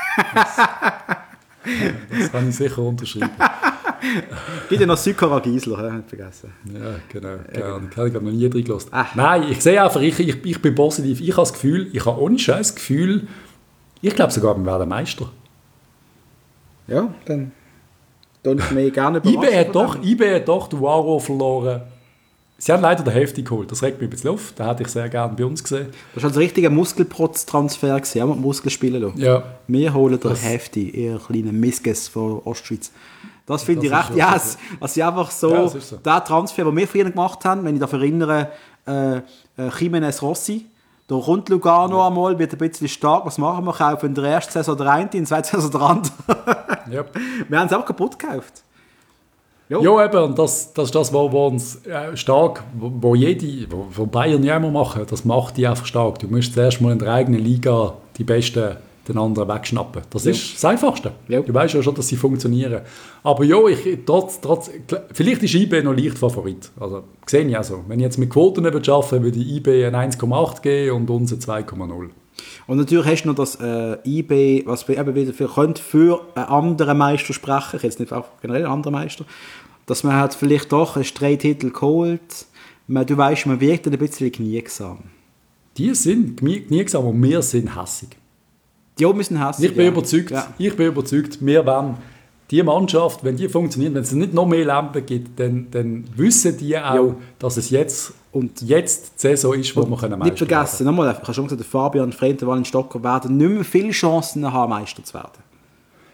Speaker 1: Das kann ich sicher unterschreiben.
Speaker 2: Bitte noch Sykora Giesler, nicht vergessen.
Speaker 1: Ja, genau. genau. Ich habe noch nie drin gelassen. Ah. Nein, ich sehe einfach, ich, ich, ich bin positiv. Ich habe das Gefühl, ich habe ohne Scheiß Gefühl, ich glaube sogar, wir werden Meister.
Speaker 2: Ja, dann tue ich mich gerne überraschen.
Speaker 1: I B hat doch, I B hat doch Duaro verloren. Sie haben leider den Hefti geholt. Das regt mich ein bisschen auf. Den hätte ich sehr gerne bei uns gesehen.
Speaker 2: Das war also ein richtiger Muskelprotz-Transfer. Sie haben Muskeln spielen lassen.
Speaker 1: Ja.
Speaker 2: Wir holen den Hefti, ihr kleinen Missges von Ostschweiz. Das finde ich recht. Ja, es, also einfach so, ja, so, der Transfer, den wir früher gemacht haben, wenn ich daran erinnere, äh, äh, Jiménez Rossi, da kommt Lugano ja. einmal, wird ein bisschen stark. Was machen wir? Kaufen in der ersten Saison der eine, in der zweiten Saison der andere. Yep. Wir haben es auch kaputt gekauft.
Speaker 1: Jo. Ja, eben, und das, das ist das, was uns äh, stark, wo, wo jede, wo, wo Bayern ja immer machen, das macht die einfach stark. Du musst zuerst mal in der eigenen Liga die Besten den anderen wegschnappen. Das ja. ist das Einfachste. Ja. Du weißt ja schon, dass sie funktionieren. Aber ja, ich, trotz, trotz, vielleicht ist I B noch leicht Favorit. Also, sehe ich auch so. Wenn ich jetzt mit Quoten arbeite, würde I B ein eins Komma acht geben und uns ein zwei Komma null.
Speaker 2: Und natürlich hast du noch das äh, I B, was wir eben wieder für, könnte für einen anderen Meister sprechen, ich jetzt nicht auch generell einen anderen Meister, dass man halt vielleicht doch einen Streititel geholt, man, du weißt, man wirkt ein bisschen kniegsam.
Speaker 1: Die sind kniegsam und wir sind hässig.
Speaker 2: Ja, wir sind hässig.
Speaker 1: Ich bin
Speaker 2: ja.
Speaker 1: überzeugt,
Speaker 2: ja.
Speaker 1: ich bin überzeugt, wir werden die Mannschaft, wenn die funktioniert, wenn es nicht noch mehr Lampen gibt, dann, dann wissen die auch, ja. dass es jetzt und jetzt die Saison ist, wo wir können Meister werden.
Speaker 2: Nicht vergessen, nochmal, ich habe schon gesagt, der Fabian Frey und der Walin Stocker werden nicht mehr viele Chancen haben, Meister zu werden.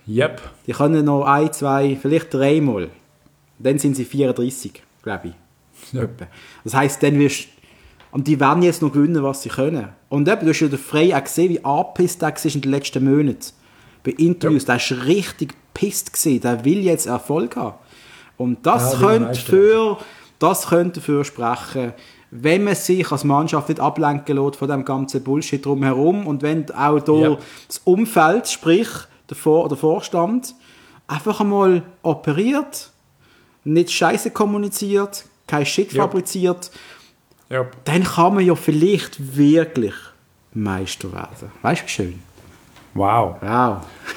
Speaker 1: Yep.
Speaker 2: Die können noch ein, zwei, vielleicht dreimal. Dann sind sie vierunddreissig, glaube ich. Ja. Das heisst, dann wirst und die werden jetzt noch gewinnen, was sie können. Und eben, du hast ja den Frey auch gesehen, wie angepisst er war in den letzten Monaten. Bei Interviews, ja. Der war richtig pisst gewesen. Der will jetzt Erfolg haben. Und das, ja, könnte, für, das könnte dafür sprechen, wenn man sich als Mannschaft nicht ablenken lässt von dem ganzen Bullshit drumherum und wenn auch da ja. das Umfeld, sprich der, Vor- der Vorstand, einfach einmal operiert, nicht Scheiße kommuniziert, kein Shit ja. fabriziert, ja. dann kann man ja vielleicht wirklich Meister werden. Weißt du, wie schön?
Speaker 1: Wow.
Speaker 2: Wow.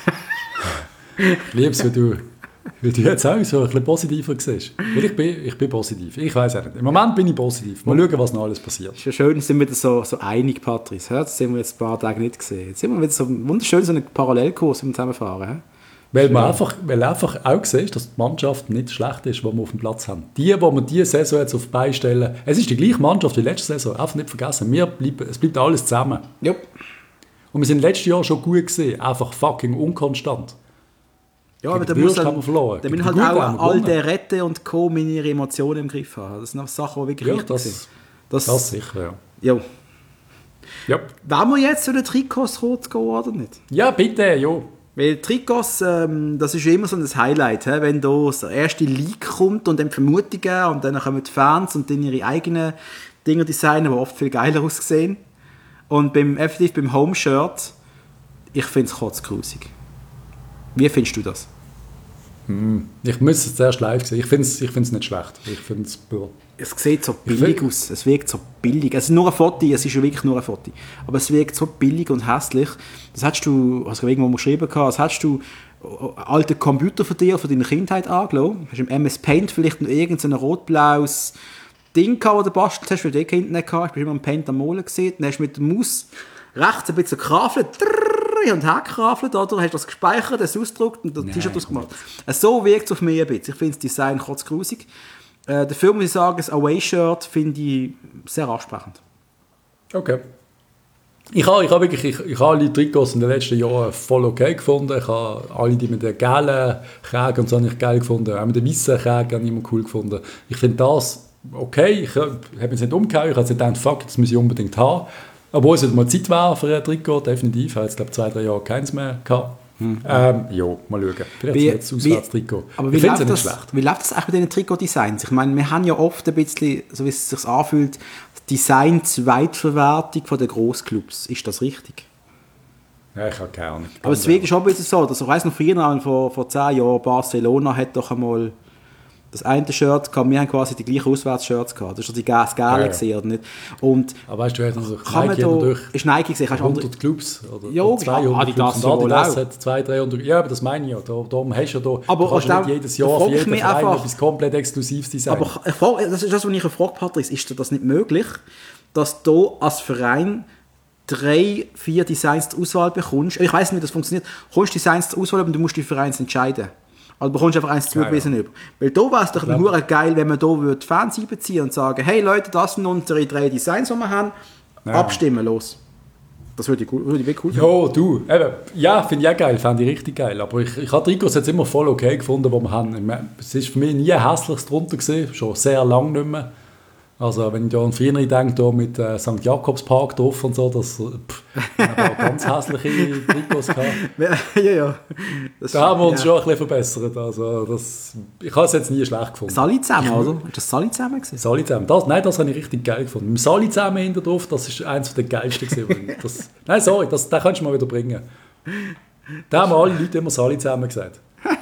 Speaker 1: Ich liebe es, wie du, wie du jetzt auch so ein bisschen positiver siehst. Weil ich bin, ich bin positiv. Ich weiß auch nicht. Im Moment bin ich positiv. Mal schauen, was noch alles passiert.
Speaker 2: Es ist ja schön, dass wir wieder so, so einig, Patrice. Das haben wir jetzt ein paar Tage nicht gesehen. Jetzt sind wir wieder so wunderschön so einen Parallelkurs zusammenfahren.
Speaker 1: Weil man einfach, weil einfach auch sieht, dass die Mannschaft nicht schlecht ist, die wir auf dem Platz haben. Die, die wir diese Saison jetzt auf die Beine stellen, es ist die gleiche Mannschaft wie letzte Saison. Einfach nicht vergessen. Wir bleiben, es bleibt alles zusammen.
Speaker 2: Ja.
Speaker 1: Und wir sind letztes Jahr schon gut gesehen, einfach fucking unkonstant.
Speaker 2: Ja, aber da muss dann, verloren. Da müssen halt auch all der Rette und Co. meine ihre Emotionen im Griff haben. Das sind auch Sachen, die wirklich
Speaker 1: ja,
Speaker 2: wichtig
Speaker 1: das,
Speaker 2: sind.
Speaker 1: Das, das sicher, ja.
Speaker 2: Ja.
Speaker 1: Ja.
Speaker 2: Wollen wir jetzt zu den Trikots kurz gehen, oder nicht?
Speaker 1: Ja, bitte, ja.
Speaker 2: Weil Trikots, ähm, das ist immer so ein Highlight, he? Wenn da der erste Leak kommt und dann Vermutungen und dann kommen die Fans und dann ihre eigenen Dinge designen, die oft viel geiler aussehen. Und beim, effektiv beim Home-Shirt, ich finde es kotzgrusig. Wie findest du das?
Speaker 1: Hm. Ich muss es zuerst live sehen. Ich finde es ich nicht schlecht. Ich find's,
Speaker 2: es sieht so billig find... aus. Es wirkt so billig. Es ist nur ein Foto, es ist wirklich nur ein Foto. Aber es wirkt so billig und hässlich. Das hast du, also irgendwo mal geschrieben, das hast du alte Computer von dir, von deiner Kindheit angeschaut. Hast du im M S Paint vielleicht noch irgendein rot-blaues Ding gehabt, das du bastelt hast, weil du Kind nicht gehabt hast. Du hast immer am Paint am Molen gesehen. Dann hast du mit der Maus rechts ein bisschen gekraffelt. Und hergekraffelt, oder? Hast du das gespeichert, das ausgedruckt und das T-Shirt ausgemacht. So wirkt es auf mich ein bisschen. Ich finde das Design kotzgrusig. Äh, dafür muss ich sagen, das Away-Shirt finde ich sehr ansprechend.
Speaker 1: Okay. Ich habe, ich habe wirklich, ich, ich habe alle Trikots in den letzten Jahren voll okay gefunden. Ich habe alle die mit den gelben Kragen und so habe ich geil gefunden. Auch mit den weißen Kragen habe ich immer cool gefunden. Ich finde das okay. Ich habe mich nicht umgehauen. Ich habe gedacht, fuck, das muss ich unbedingt haben. Obwohl es jetzt mal Zeit war für ein Trikot, definitiv. Ich habe jetzt, glaube ich, zwei, drei Jahre keins mehr gehabt. Hm. Ähm, ja, mal schauen. Vielleicht wie, jetzt Auswärtstrikot.
Speaker 2: Aber wie läuft, das, wie läuft das eigentlich mit diesen Trikot-Designs? Ich meine, wir haben ja oft ein bisschen, so wie es sich anfühlt, Design-Zweitverwertung von den Grossclubs. Ist das richtig?
Speaker 1: Ja, ich habe keine Ahnung.
Speaker 2: Aber es ist schon ein bisschen so, dass ich weiss noch früher, vor, vor zehn Jahren, Barcelona hat doch einmal das eine Shirt gehabt, wir haben quasi die gleichen Auswärtsshirts gehabt. Das war die das Gelbe ja, ja. gesehen, oder nicht? Und
Speaker 1: aber weißt du, hast also
Speaker 2: kann Nike man da, durch ist Nike gesehen,
Speaker 1: hundert Clubs oder,
Speaker 2: ja,
Speaker 1: oder zweihundert
Speaker 2: Adidas
Speaker 1: Clubs. Und Adidas hat zweihundert, dreihundert. Ja, aber das meine ich ja. Da, darum hast du ja da,
Speaker 2: aber
Speaker 1: kannst du nicht jedes Jahr für jeden Verein
Speaker 2: einfach,
Speaker 1: etwas komplett Exklusives designen.
Speaker 2: Aber ich frage, das ist das, was ich frage, Patrice, ist das nicht möglich, dass du als Verein drei, vier Designs zur Auswahl bekommst? Ich weiss nicht, wie das funktioniert. Du bekommst Designs zur Auswahl, aber du musst die Vereins entscheiden. Also du bekommst einfach eins zugewiesen. Ja, ja. Weil da wäre es doch ja. nur geil, wenn man da die Fans einbeziehen und sagen, hey Leute, das sind unsere drei Designs, die wir haben. Ja. Abstimmen, los. Das würde ich, würde ich wirklich cool
Speaker 1: finden. Ja, du. Eben, ja, finde ich auch geil, fände ich richtig geil. Aber ich, ich habe Trikots jetzt immer voll okay gefunden, die wir haben. Es ist für mich nie ein hässliches drunter gewesen, schon sehr lange nicht mehr. Also wenn ich an früher denke, da mit äh, Sankt Jakobspark drauf und so, das pff, auch ganz hässliche Trikots gehabt.
Speaker 2: Ja, ja. Das
Speaker 1: da haben wir uns ja. schon ein bisschen verbessert. Also das, ich habe es jetzt nie schlecht gefunden.
Speaker 2: Sali zusammen, oder? Ist das Sali zusammen gewesen?
Speaker 1: Sali zusammen. Das, nein, das habe ich richtig geil gefunden. Mit Sali zusammen hinter drauf, das ist eines der geilsten gewesen. Das, nein, sorry, das, das kannst du mal wieder bringen. Da haben alle Leute immer Sali zusammen gesagt.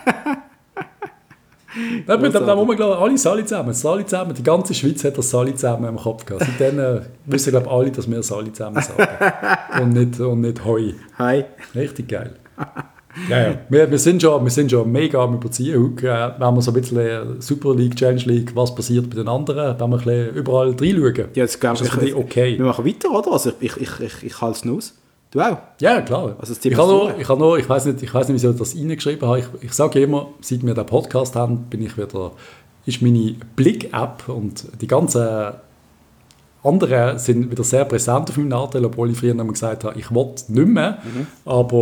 Speaker 1: Da haben wir alle Sali zusammen. Sali zusammen. Die ganze Schweiz hat das Sali zusammen im Kopf gehabt. Seitdem äh, wissen glaube alle, dass wir Sali zusammen sagen. und, nicht, und nicht Hoi.
Speaker 2: Hi.
Speaker 1: Richtig geil. Ja, ja. Wir, wir, sind schon, wir sind schon mega am Überziehen. Äh, wenn wir so ein bisschen Super League, Challenge League, was passiert bei den anderen, wenn wir ein bisschen überall reinschauen.
Speaker 2: Ja, jetzt glaube ich, ich,
Speaker 1: okay.
Speaker 2: Wir machen weiter, oder? Also ich, ich, ich, ich halte es noch aus. Du auch?
Speaker 1: Ja, klar. Also ich habe noch, ich, habe noch, ich weiß nicht, ich weiß nicht, wieso ich das reingeschrieben habe. Ich, ich sage immer, seit wir den Podcast haben, bin ich wieder, ist meine Blick-App und die ganzen anderen sind wieder sehr präsent auf meinem Nachteil, obwohl ich früher noch gesagt habe, ich will nicht mehr. Mhm. Aber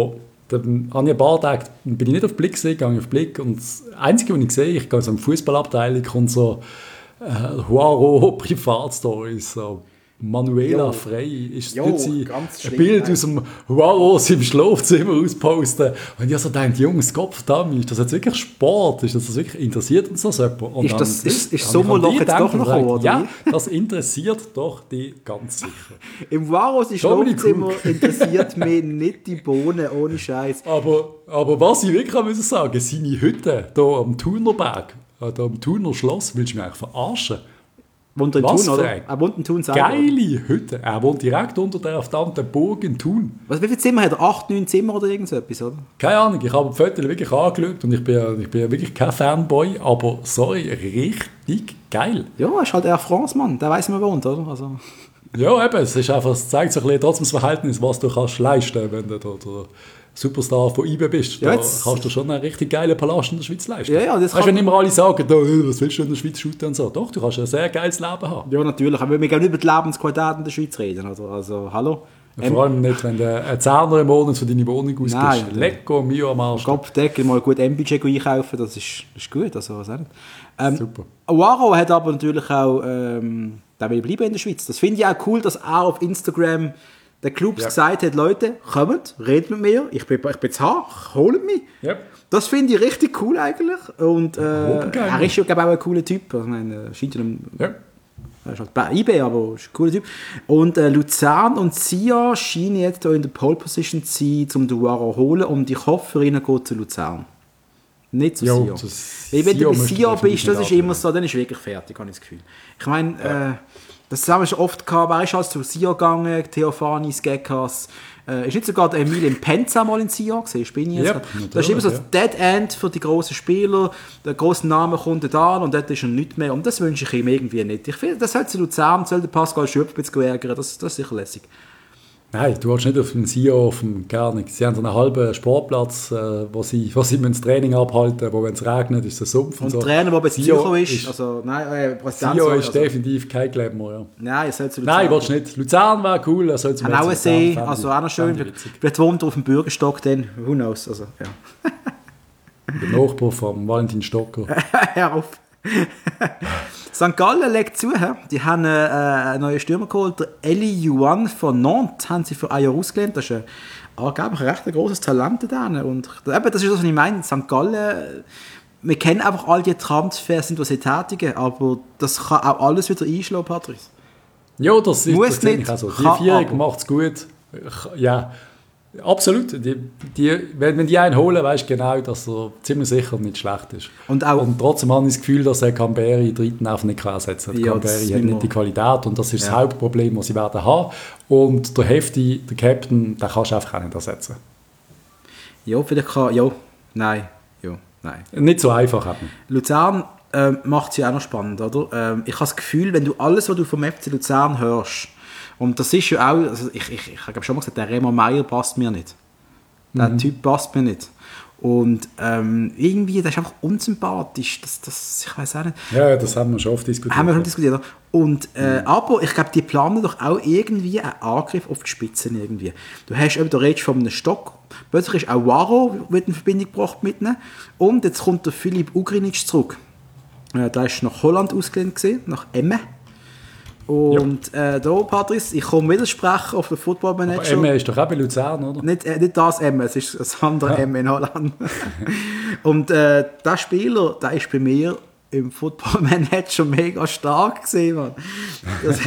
Speaker 1: dann habe ich ein paar Tage, bin ich nicht auf Blick gesehen, gehe ich auf Blick und das Einzige, was ich sehe, ich gehe so in die Fußballabteilung, kommt so äh, Huaro Privatstories, so Manuela jo. Frey, ist jo, sie ein Bild nein. aus dem Huaro im Schlafzimmer ausposten und ich habe so gedacht, Jungs, Kopfdami, ist das jetzt wirklich Sport, ist das, das wirklich, interessiert uns das jemand? Und
Speaker 2: ist das ist, ist Sommerloch jetzt doch noch gekommen, oder?
Speaker 1: Ja, das interessiert doch die ganz sicher.
Speaker 2: Im Huaro im Schlafzimmer interessiert mich nicht die Bohnen, ohne Scheiß.
Speaker 1: Aber, aber was ich wirklich muss sagen, seine Hütte hier am Thunerberg, hier am Thuner Schloss, willst du mich eigentlich verarschen?
Speaker 2: Wohnt er in
Speaker 1: Was
Speaker 2: Thun, oder? Er wohnt in Thun selber.
Speaker 1: Geile Hütte. Er wohnt direkt unter der verdammten Burg in Thun.
Speaker 2: Was, wie viele Zimmer hat er? Acht, neun Zimmer oder irgendetwas, oder?
Speaker 1: Keine Ahnung, ich habe die Fotos wirklich angeschaut und ich bin, ich bin wirklich kein Fanboy, aber sorry, richtig geil.
Speaker 2: Ja, er ist halt Air France, Mann. Der weiss, man wohnt, oder? Also.
Speaker 1: Ja, eben, es, ist einfach, es zeigt so ein bisschen trotzdem das Verhältnis, was du kannst leisten, wenn du da der Superstar von I B ist. Da ja, kannst du schon einen richtig geilen Palast in der Schweiz leisten. Ja, ja, das weißt, wenn immer alle sagen, was willst du in der Schweiz shooten und so. Doch, du kannst ein sehr geiles Leben haben.
Speaker 2: Ja, natürlich. Aber wir können nicht über die Lebensqualität in der Schweiz reden. Also, also hallo?
Speaker 1: Ja, vor allem nicht, wenn du einen Zehner im Monat für deine Wohnung ausgibst. Nein, Lecco, mio am Arsch.
Speaker 2: Kopfdeckel, mal gut M-Budget einkaufen, das ist, das ist gut. Also, was auch nicht. Ähm, Super. Huaro hat aber natürlich auch, ähm, der will bleiben in der Schweiz. Das finde ich auch cool, dass er auf Instagram der Club ja. gesagt hat, Leute, kommt, redet mit mir, ich bin, ich bin zu Haar, holt mich. Ja. Das finde ich richtig cool eigentlich. Und äh, er ist ja, glaube ich, auch ein cooler Typ. Ich meine, scheint ja, ja. Er ist halt bei I B, aber ist ein cooler Typ. Und äh, Luzern und Sia scheinen jetzt in der Pole Position zu sein, um den Huaro zu holen. Und ich hoffe, für ihn geht zu Luzern. Nicht zu jo, Sia. Wenn du bei Sia bist, das ist immer so, dann ist wirklich fertig, habe ich das Gefühl. Ich meine, ja. äh, das haben wir schon oft gehabt. Wer ist alles zu Sia gegangen? Theophanis, Gekas. Äh, ist nicht sogar der Emil im Penza mal in Sia gesehen? Bin ich yep, das ist immer so das ja. Dead End für die grossen Spieler. Der grosse Name kommt da und dort ist er nicht mehr. Und das wünsche ich ihm irgendwie nicht. Ich finde, das sollte Luzern, soll der Pascal Schöpf jetzt ärgern. Das, das ist sicher lässig.
Speaker 1: Nein, du hast nicht auf dem Sia, auf dem gar nichts. Sie haben so einen halben Sportplatz, äh, wo sie, wo sie das Training abhalten, wo wenn es regnet, ist es Sumpf. Und,
Speaker 2: und
Speaker 1: so.
Speaker 2: Trainer, der bei Sia ist, ist, also nein, äh,
Speaker 1: Sia ist also. Definitiv kein Glamour, ja.
Speaker 2: Nein, es soll zu Luzern.
Speaker 1: Nein, willst du nicht. Luzern wäre cool, er soll zu
Speaker 2: Luzern. See, also auch noch schön. Vielleicht wohnt er auf dem Bürgerstock, dann, who knows, also, ja.
Speaker 1: Der Nachbar von Valentin Stocker.
Speaker 2: Hör auf. Sankt Gallen legt zu, die haben äh, einen neuen Stürmer geholt, der Eli Yuan von Nantes, haben sie für ein Jahr ausgelehnt. Das ist ein, angeblich ein recht grosses Talent da. Und eben, das ist das, was ich meine. Sankt Gallen, wir kennen einfach all die Transfers, sind was sie tätigen, aber das kann auch alles wieder einschlagen, Patrice.
Speaker 1: Ja, das ist
Speaker 2: Muss das nicht,
Speaker 1: ich also. Die Vierjährige macht es gut. Ja, absolut. Die, die, wenn, wenn die einen holen, weißt du genau, dass er ziemlich sicher nicht schlecht ist. Und, auch, und trotzdem habe ich das Gefühl, dass er Camberi dritten auf nicht ersetzen kann. Ja, Camberi hat nicht die Qualität und das ist ja. das Hauptproblem, das sie werden haben. Und der Hefti, der Captain, den kannst du einfach auch nicht ersetzen.
Speaker 2: Ja, vielleicht kann... Ja, nein. Ja, nein.
Speaker 1: Nicht so einfach. Eben.
Speaker 2: Luzern äh, macht es ja auch noch spannend, oder? Ähm, ich habe das Gefühl, wenn du alles, was du vom F C Luzern hörst, und das ist ja auch, also ich, ich, ich habe schon mal gesagt, der Remo Meier passt mir nicht. Der mhm. Typ passt mir nicht. Und ähm, irgendwie, der ist einfach unsympathisch. Das, das, ich weiß auch nicht.
Speaker 1: Ja, das haben wir schon oft diskutiert.
Speaker 2: Haben wir schon diskutiert. Und, äh, mhm. Aber ich glaube, die planen doch auch irgendwie einen Angriff auf die Spitzen. Irgendwie. Du hast eben, du redest von einem Stock. Plötzlich ist auch Huaro wird in Verbindung gebracht mit ihnen. Und jetzt kommt der Filip Ugrinic zurück. Äh, der ist nach Holland ausgelehnt gewesen, nach Emmen. Und äh, da, Patrice, ich komme widersprechen auf den Football Manager.
Speaker 1: Aber Emme ist doch auch bei Luzern, oder?
Speaker 2: Nicht, äh, nicht das Emme, es ist das andere ja. Emme in Holland. Und äh, der Spieler, der ist bei mir im Football Manager mega stark gewesen, Mann. Das,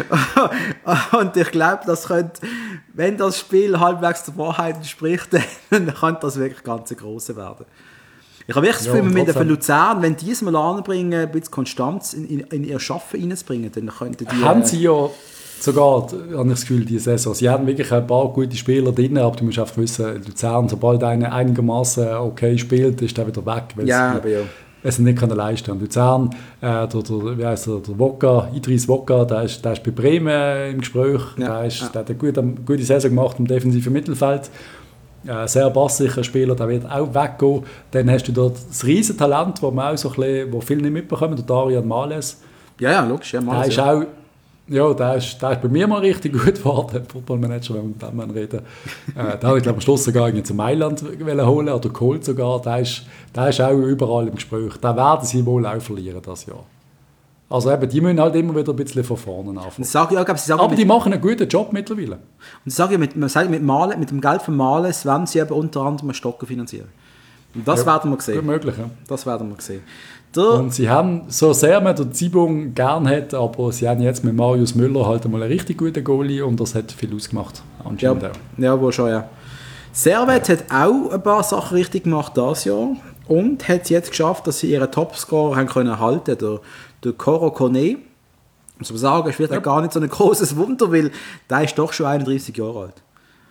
Speaker 2: und ich glaube, das könnte, wenn das Spiel halbwegs der Wahrheit entspricht, dann könnte das wirklich ganz große werden. Ich habe wirklich das Gefühl, ja, mit der Luzern, wenn die es mal anbringen, ein bisschen Konstanz in, in, in ihr Schaffen reinzubringen, dann könnten die...
Speaker 1: Haben sie ja sogar, habe ich das Gefühl, diese Saison. Sie haben wirklich ein paar gute Spieler drin, aber du musst einfach wissen, Luzern, sobald einer einigermaßen okay spielt, ist er wieder weg. Weil
Speaker 2: ja,
Speaker 1: sie,
Speaker 2: aber ja.
Speaker 1: Es nicht können leisten. Und Luzern, äh, der, der, wie heisst der, der Wokka, Idris Wokka, der ist, der ist bei Bremen im Gespräch, ja, der, ist, ja. der hat eine gute, eine gute Saison gemacht im defensiven Mittelfeld. Äh, sehr basssicher Spieler, der wird auch weggehen. Dann hast du dort das Riesentalent, wo man auch so ein bisschen, wo viele nicht mitbekommen, der Darian Males.
Speaker 2: Ja, ja, logisch. Ja, Males,
Speaker 1: der ist
Speaker 2: ja.
Speaker 1: auch, Ja, der ist, der ist bei mir mal richtig gut geworden, Footballmanager, wenn wir mit dem reden. äh, da habe ich, glaube am Schluss sogar zu Mailand holen oder geholt sogar. Der ist, der ist auch überall im Gespräch. Den werden sie wohl auch verlieren das Jahr. Also eben, die müssen halt immer wieder ein bisschen von vorne anfangen.
Speaker 2: Sag ich, ich,
Speaker 1: Aber die machen einen guten Job mittlerweile.
Speaker 2: Und sage ich, mit, mit, Malen, mit dem Geld von Malen werden sie eben unter anderem Stocken finanzieren. Und das ja, werden wir sehen.
Speaker 1: Gut möglich, ja.
Speaker 2: Das werden wir sehen.
Speaker 1: Der und sie haben, so sehr man den Zibung gern hat, aber sie haben jetzt mit Marius Müller halt einmal einen richtig guten Goalie und das hat viel ausgemacht.
Speaker 2: Ja, auch. ja, wohl schon, ja. Servet ja. hat auch ein paar Sachen richtig gemacht dieses Jahr und hat es jetzt geschafft, dass sie ihren Topscorer haben können halten, der, der Coro Kone. Muss man sagen, ist ja. gar nicht so ein großes Wunder, weil der ist doch schon einunddreißig Jahre alt.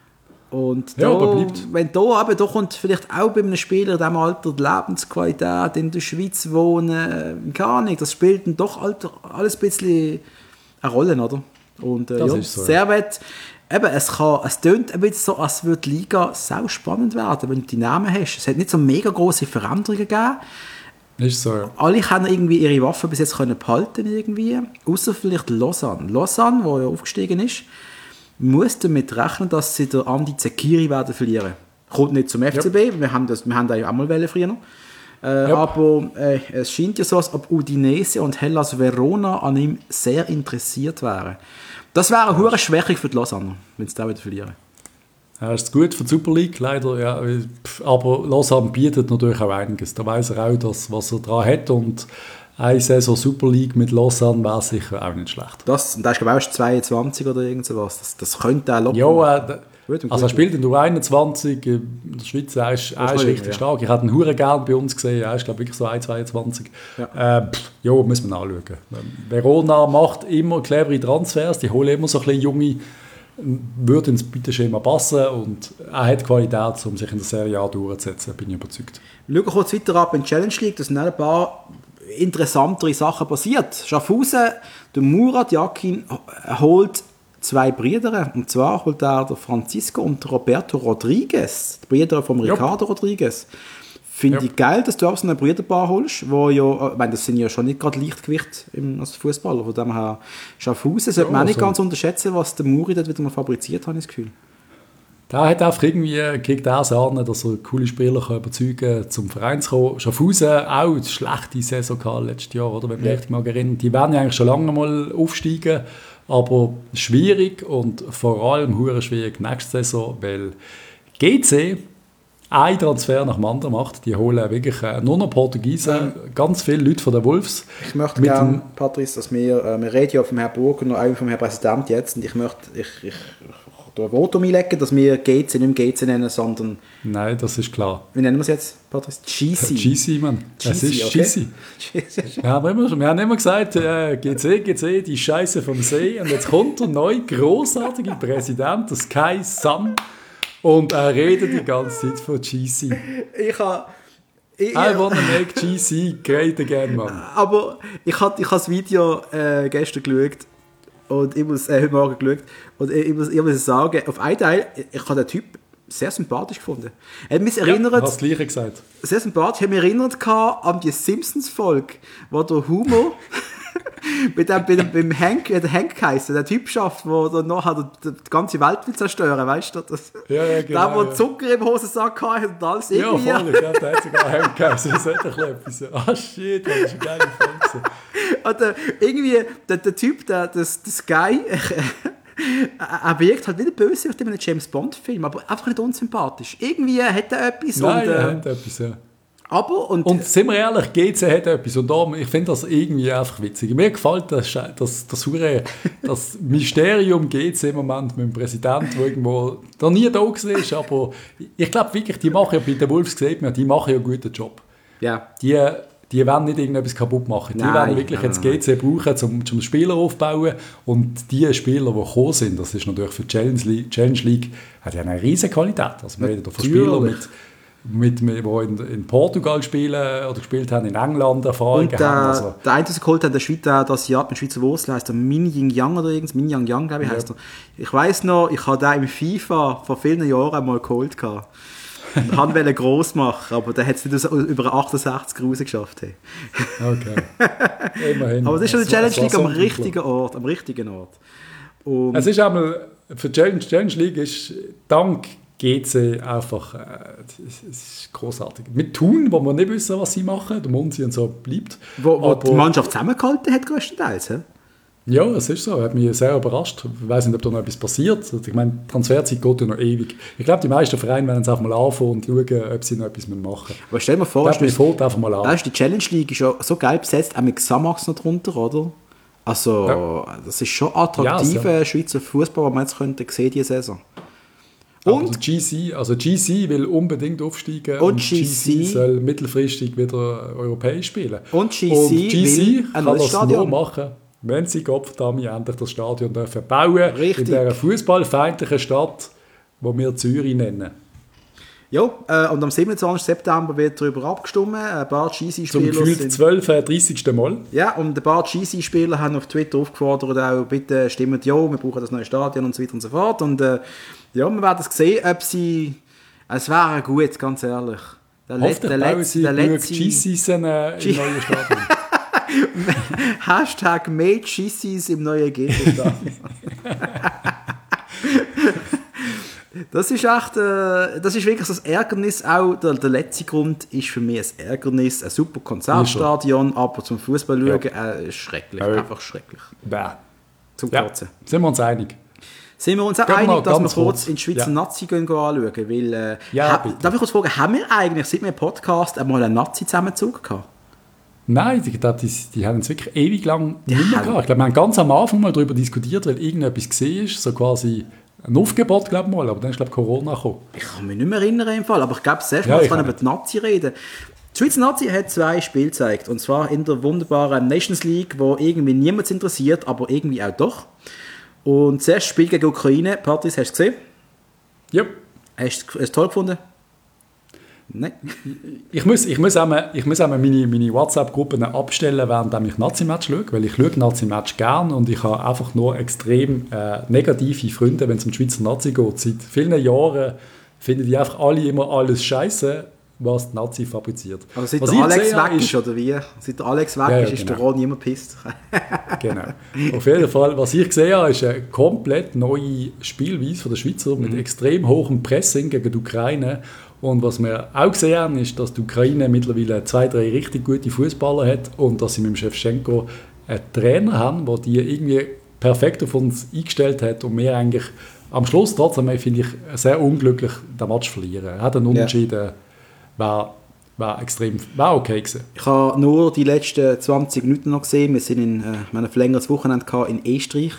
Speaker 2: Und da, ja, wenn da aber da kommt vielleicht auch bei einem Spieler in diesem Alter die Lebensqualität in der Schweiz wohnen, gar nicht, das spielt dann doch alles ein bisschen eine Rolle, oder? Und äh, ja, so, Servet, eben, es, kann, es tönt ein bisschen so, als würde die Liga sau spannend werden, wenn du die Namen hast. Es hat nicht so mega grosse Veränderungen gegeben.
Speaker 1: Ist so, ja.
Speaker 2: Alle können irgendwie ihre Waffen bis jetzt können behalten irgendwie, außer vielleicht Lausanne. Lausanne, wo ja aufgestiegen ist, muss damit rechnen, dass sie den Andi Zekiri werden verlieren. Kommt nicht zum F C B, yep. wir haben das, wir haben das ja auch mal wählen früher. Äh, yep. Aber äh, es scheint ja so, als ob Udinese und Hellas Verona an ihm sehr interessiert wären. Das wäre eine hohe Schwächung für die Lausanne, wenn sie da wieder verlieren.
Speaker 1: Ja, das ist gut für die Super League, leider. Ja. Aber Lausanne bietet natürlich auch einiges. Da weiß er auch, dass, was er dran hat. Und eine Saison Super League mit Lausanne wäre sicher auch nicht schlecht.
Speaker 2: Das, und da ist, glaube ich, zweiundzwanzig oder irgend sowas. Das, das könnte auch locker.
Speaker 1: Ja, äh, also er spielt in der U einundzwanzig, in der Schweiz, er ist, er ist richtig ja. stark. Ich habe ihn hure gern bei uns gesehen, er ist, glaube ich, wirklich so eins Komma zweiundzwanzig. Ja, äh, pff, ja, muss man anschauen. Verona macht immer clevere Transfers, die holen immer so ein bisschen junge, würde ins Beuteschema passen und er hat Qualität, um sich in der Serie A durchzusetzen, bin ich überzeugt.
Speaker 2: Wir schauen kurz weiter ab in die Challenge League, da sind ein paar interessantere Sachen passiert. Schaffhausen, der Murat Yakin holt zwei Brüder, und zwar holt er der Francisco und der Roberto Rodriguez, die Brüder von Ricardo ja. Rodriguez. Finde ja. ich geil, dass du auch so einen Brüderpaar holst, wo ja, ich meine, das sind ja schon nicht gerade Leichtgewicht als Fußballer, von dem her Schaffhausen sollte ja, man also. nicht ganz unterschätzen, was der Muri dort wieder mal fabriziert hat, das Gefühl.
Speaker 1: Der hat einfach irgendwie, kriegt er an, dass er coole Spieler kann überzeugen kann, zum Verein zu kommen. Schaffhausen auch eine schlechte Saison gehabt letztes Jahr, oder? Wenn ich mich richtig mal erinnere. Die werden ja eigentlich schon lange mal aufsteigen, aber schwierig und vor allem hure schwierig nächste Saison, weil G C ein Transfer nach dem anderen macht. Die holen wirklich äh, nur noch Portugiesen, ja. ganz viele Leute von den Wolves.
Speaker 2: Ich möchte gerne, Patrice, dass wir, äh, wir reden ja vom Herrn Burger und auch vom Herrn Präsident jetzt, und ich möchte, ich, ich, ich ein Votum einlegen, dass wir G C nicht mehr G C nennen, sondern...
Speaker 1: Nein, das ist klar.
Speaker 2: Wie nennen wir es jetzt, Patrice? G C.
Speaker 1: G C, Mann. Es ist okay. G C. wir, haben immer, wir haben immer gesagt, äh, G C, G C, die Scheiße vom See. Und jetzt kommt der neue, grossartige Präsident, der Sky Sun. Und er redet die ganze Zeit von G C.
Speaker 2: Ich habe...
Speaker 1: I wanna make G C great again, Mann.
Speaker 2: Aber ich habe ich das Video äh, gestern geschaut. Und ich muss, äh, heute Morgen geschaut. Und ich muss, ich muss sagen, auf einen Teil, ich habe den Typ sehr sympathisch gefunden. Er hat mich erinnert...
Speaker 1: Ja, hast du das Gleiche gesagt.
Speaker 2: Sehr sympathisch. Er hat mich erinnert an die Simpsons-Folge, wo der Humor mit dem, mit dem, beim Hank, wie der Hank heisst, der Typ schafft, der nachher die, die ganze Welt will zerstören, weißt du? Das,
Speaker 1: ja, ja, genau.
Speaker 2: Der, der Zucker im Hosensack hatte und alles
Speaker 1: irgendwie. Ja, voll, ja, der hat sogar Hank geheißen. Das hat ein bisschen etwas. Ah, shit, das ist eine geile Folge.
Speaker 2: Und äh, irgendwie, der, der Typ, der, das, das Guy, er wirkt halt wieder böse in einem James-Bond-Film, aber einfach nicht unsympathisch. Irgendwie hat er etwas.
Speaker 1: Nein,
Speaker 2: und, äh,
Speaker 1: er hat etwas, ja.
Speaker 2: Aber, und,
Speaker 1: und sind wir ehrlich, G C hat etwas. Und da, ich finde das irgendwie einfach witzig. Mir gefällt das, das, das, das Mysterium G C im Moment mit dem Präsidenten, der irgendwo noch nie da war. Aber ich glaube wirklich, die machen ja bei den Wolves, sieht man, die machen ja einen guten Job.
Speaker 2: Ja.
Speaker 1: Die, die wollen nicht irgendetwas kaputt machen. Die nein, wollen wirklich nein, jetzt G C brauchen, um zum Spieler aufzubauen. Und die Spieler, die gekommen sind, das ist natürlich für die Challenge League, Challenge League hat ja eine riesige Qualität. Also wir reden von Spielern mit... Mit, mit, die in, in Portugal spielen oder gespielt haben, in England Erfahrungen
Speaker 2: und, äh,
Speaker 1: haben. Also.
Speaker 2: Der eine, der sie geholt hat, der Schweizer, das Jahr mit Schweizer Wurzel, heisst der Min Ying Yang oder irgendwas, Min Yang Yang, glaube ich, heisst ja. er. Ich weiss noch, ich habe den im FIFA vor vielen Jahren mal geholt. Und han wollte gross machen, aber der hat es nicht über achtundsechzig rausgeschafft. Hey.
Speaker 1: Okay. Immerhin.
Speaker 2: Aber das ist schon die Challenge League am richtigen Ort. Am richtigen Ort.
Speaker 1: Und es ist einmal, für die Challenge, Challenge League ist dank G C einfach, äh, es ist großartig. Mit Thun, wo wir nicht wissen, was sie machen, der Munzi und so bleibt.
Speaker 2: Wo, wo die Mannschaft zusammengehalten hat, größtenteils, he?
Speaker 1: Ja, es ist so. Hat mich sehr überrascht. Ich weiß nicht, ob da noch etwas passiert. Ich meine, die Transferzeit geht ja noch ewig. Ich glaube, die meisten Vereine werden jetzt auch mal anfangen und schauen, ob sie noch etwas machen müssen.
Speaker 2: Aber stell dir mal vor,
Speaker 1: ich glaube, das, einfach mal an.
Speaker 2: Weißt, die Challenge League ist ja so geil besetzt, auch mit Xamax noch drunter, oder? Also, ja. Das ist schon attraktiver ja, so. Schweizer Fußball, was man jetzt könnte sehen diese Saison.
Speaker 1: Und also G C, also G C will unbedingt aufsteigen
Speaker 2: und, und G C,
Speaker 1: G C soll mittelfristig wieder europäisch spielen.
Speaker 2: Und G C, und G C will
Speaker 1: kann das Stadion nur machen, wenn sie Gottverdammt endlich das Stadion dürfen bauen
Speaker 2: Richtig.
Speaker 1: In dieser fußballfeindlichen Stadt, die wir Zürich nennen.
Speaker 2: Ja, äh, und am siebenundzwanzigsten September wird darüber abgestimmt. Ein paar G C-Spieler
Speaker 1: Zum gefühlt zwölf, dreißigsten Mal.
Speaker 2: Ja, und ein paar G C-Spieler haben auf Twitter aufgefordert, auch bitte stimmt ja, wir brauchen das neue Stadion und so weiter und so fort. Und äh, ja, wir werden sehen, ob sie... Es wäre gut, ganz ehrlich.
Speaker 1: Der Hoffentlich der bauen sie genug G Cs in äh, im neuen Stadion.
Speaker 2: Hashtag Made G Cs im neuen G C-Stadion. Das ist echt, äh, das ist wirklich das Ärgernis. Auch der, der letzte Grund ist für mich ein Ärgernis. Ein super Konzertstadion, aber zum Fußball schauen, ja. äh, schrecklich, ja. einfach schrecklich.
Speaker 1: Bäh.
Speaker 2: Zum
Speaker 1: ja.
Speaker 2: Kotzen.
Speaker 1: Sind wir uns einig?
Speaker 2: Sind wir uns auch einig, noch, dass wir kurz in die Schweizer ja. Nazi gehen anschauen? Weil, äh,
Speaker 1: ja,
Speaker 2: ha, darf ich kurz fragen, haben wir eigentlich seit wir Podcast einmal einen Nazi-Zusammenzug gehabt?
Speaker 1: Nein, die, die, die haben es wirklich ewig lang nicht mehr gehabt. Ich glaube, wir haben ganz am Anfang mal darüber diskutiert, weil irgendetwas gesehen ist, so quasi ein Aufgebot, glaube ich mal, aber dann ist, glaube ich, Corona gekommen.
Speaker 2: Ich kann mich nicht mehr erinnern im Fall, aber ich glaube, das erste Mal, ja, über die Nazi reden. Die Schweizer Nazi hat zwei Spiele gezeigt, und zwar in der wunderbaren Nations League, wo irgendwie niemand interessiert, aber irgendwie auch doch. Und das erste Spiel gegen Ukraine, Patrice, hast du gesehen?
Speaker 1: Ja.
Speaker 2: Hast du es toll gefunden? Nein.
Speaker 1: Ich muss, ich muss einmal, ich muss einmal meine, meine WhatsApp-Gruppen abstellen, während ich Nazi-Match schaue, weil ich schaue Nazi-Match gern und ich habe einfach nur extrem äh, negative Freunde, wenn es um die Schweizer Nazi geht. Seit vielen Jahren finden die einfach alle immer alles scheiße, was die Nazi fabriziert.
Speaker 2: Aber seit
Speaker 1: was
Speaker 2: der Alex weg ist, oder wie? Seit der Alex weg
Speaker 1: ja, ja,
Speaker 2: ist, ist
Speaker 1: genau.
Speaker 2: der Ron immer pisst.
Speaker 1: Genau. Auf jeden Fall, was ich gesehen habe, ist eine komplett neue Spielweise von der Schweizer mit mhm. extrem hohem Pressing gegen die Ukraine. Und was wir auch gesehen haben, ist, dass die Ukraine mittlerweile zwei, drei richtig gute Fußballer hat und dass sie mit dem Shevchenko einen Trainer haben, der die irgendwie perfekt auf uns eingestellt hat und wir eigentlich am Schluss trotzdem, finde ich, sehr unglücklich den Match verlieren. Er hat einen Unentschieden, ja. war, war extrem, war okay gewesen.
Speaker 2: Ich habe nur die letzten zwanzig Minuten noch gesehen. Wir sind in, äh, wir ein verlängertes Wochenende in Österreich.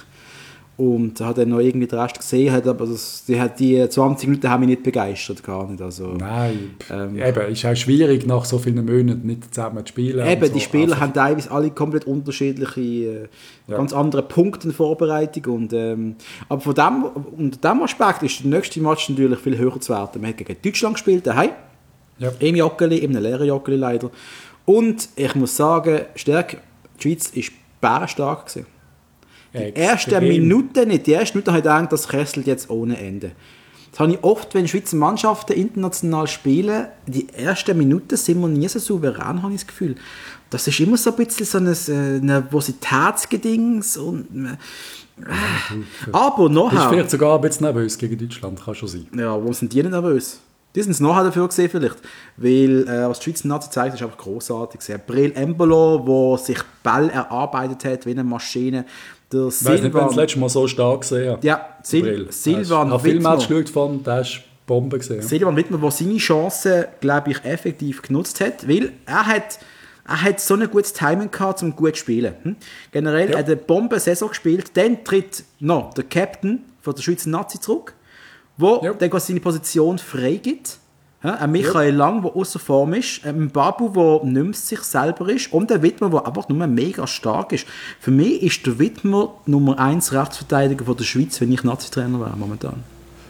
Speaker 2: Und hat dann noch irgendwie den Rest gesehen, hat, aber das, die, die zwanzig Minuten haben mich nicht begeistert, gar nicht. Also,
Speaker 1: Nein, ähm, eben, es ist auch schwierig, nach so vielen Monaten nicht zusammen zu spielen.
Speaker 2: Eben,
Speaker 1: so.
Speaker 2: die Spieler also, haben teilweise alle komplett unterschiedliche, äh, ja. ganz andere Punkte in Vorbereitung. Und, ähm, aber von dem, unter diesem Aspekt ist der nächste Match natürlich viel höher zu werten. Man hat gegen Deutschland gespielt, daheim, ja. im Joggeli, im leeren Joggeli leider. Und ich muss sagen, Stärke, die Schweiz war bärenstark gewesen. Die ersten Minuten nicht. Die ersten Minuten habe ich gedacht, das kesselt jetzt ohne Ende. Das habe ich oft, wenn Schweizer Mannschaften international spielen, die ersten Minuten sind wir nie so souverän, habe ich das Gefühl. Das ist immer so ein bisschen so ein Nervositätsgedings. Und, äh, aber nachher...
Speaker 1: Bist vielleicht sogar ein bisschen nervös gegen Deutschland, kann schon sein.
Speaker 2: Ja, warum sind die nicht nervös? Die sind es nachher dafür gesehen vielleicht, weil äh, was die Schweizer Nazi zeigt, ist einfach grossartig. Breel Embolo, der sich Ball erarbeitet hat wie eine Maschine. Der
Speaker 1: ich weiß nicht, wenn das letzte Mal so stark gesehen habe.
Speaker 2: Ja, Sil- Silvan
Speaker 1: Wittmer. Ich habe viel Match geschaut von, der ist Bombe gesehen.
Speaker 2: Silvan Wittmer, der seine Chancen, glaube ich, effektiv genutzt hat, weil er hat, er hat so ein gutes Timing gehabt, um gut zu spielen. Hm? Generell ja. hat er eine Bomben-Saison gespielt, dann tritt noch der Captain von der Schweizer Nazi zurück, der ja. dann seine Position freigibt. Ja, ein Michael ja. Lang, der außer Form ist, ein Babu, der nicht mehr sich selber ist und ein Wittmer, der einfach nur mega stark ist. Für mich ist der Wittmer Nummer eins Rechtsverteidiger von der Schweiz, wenn ich Nazi-Trainer wäre momentan.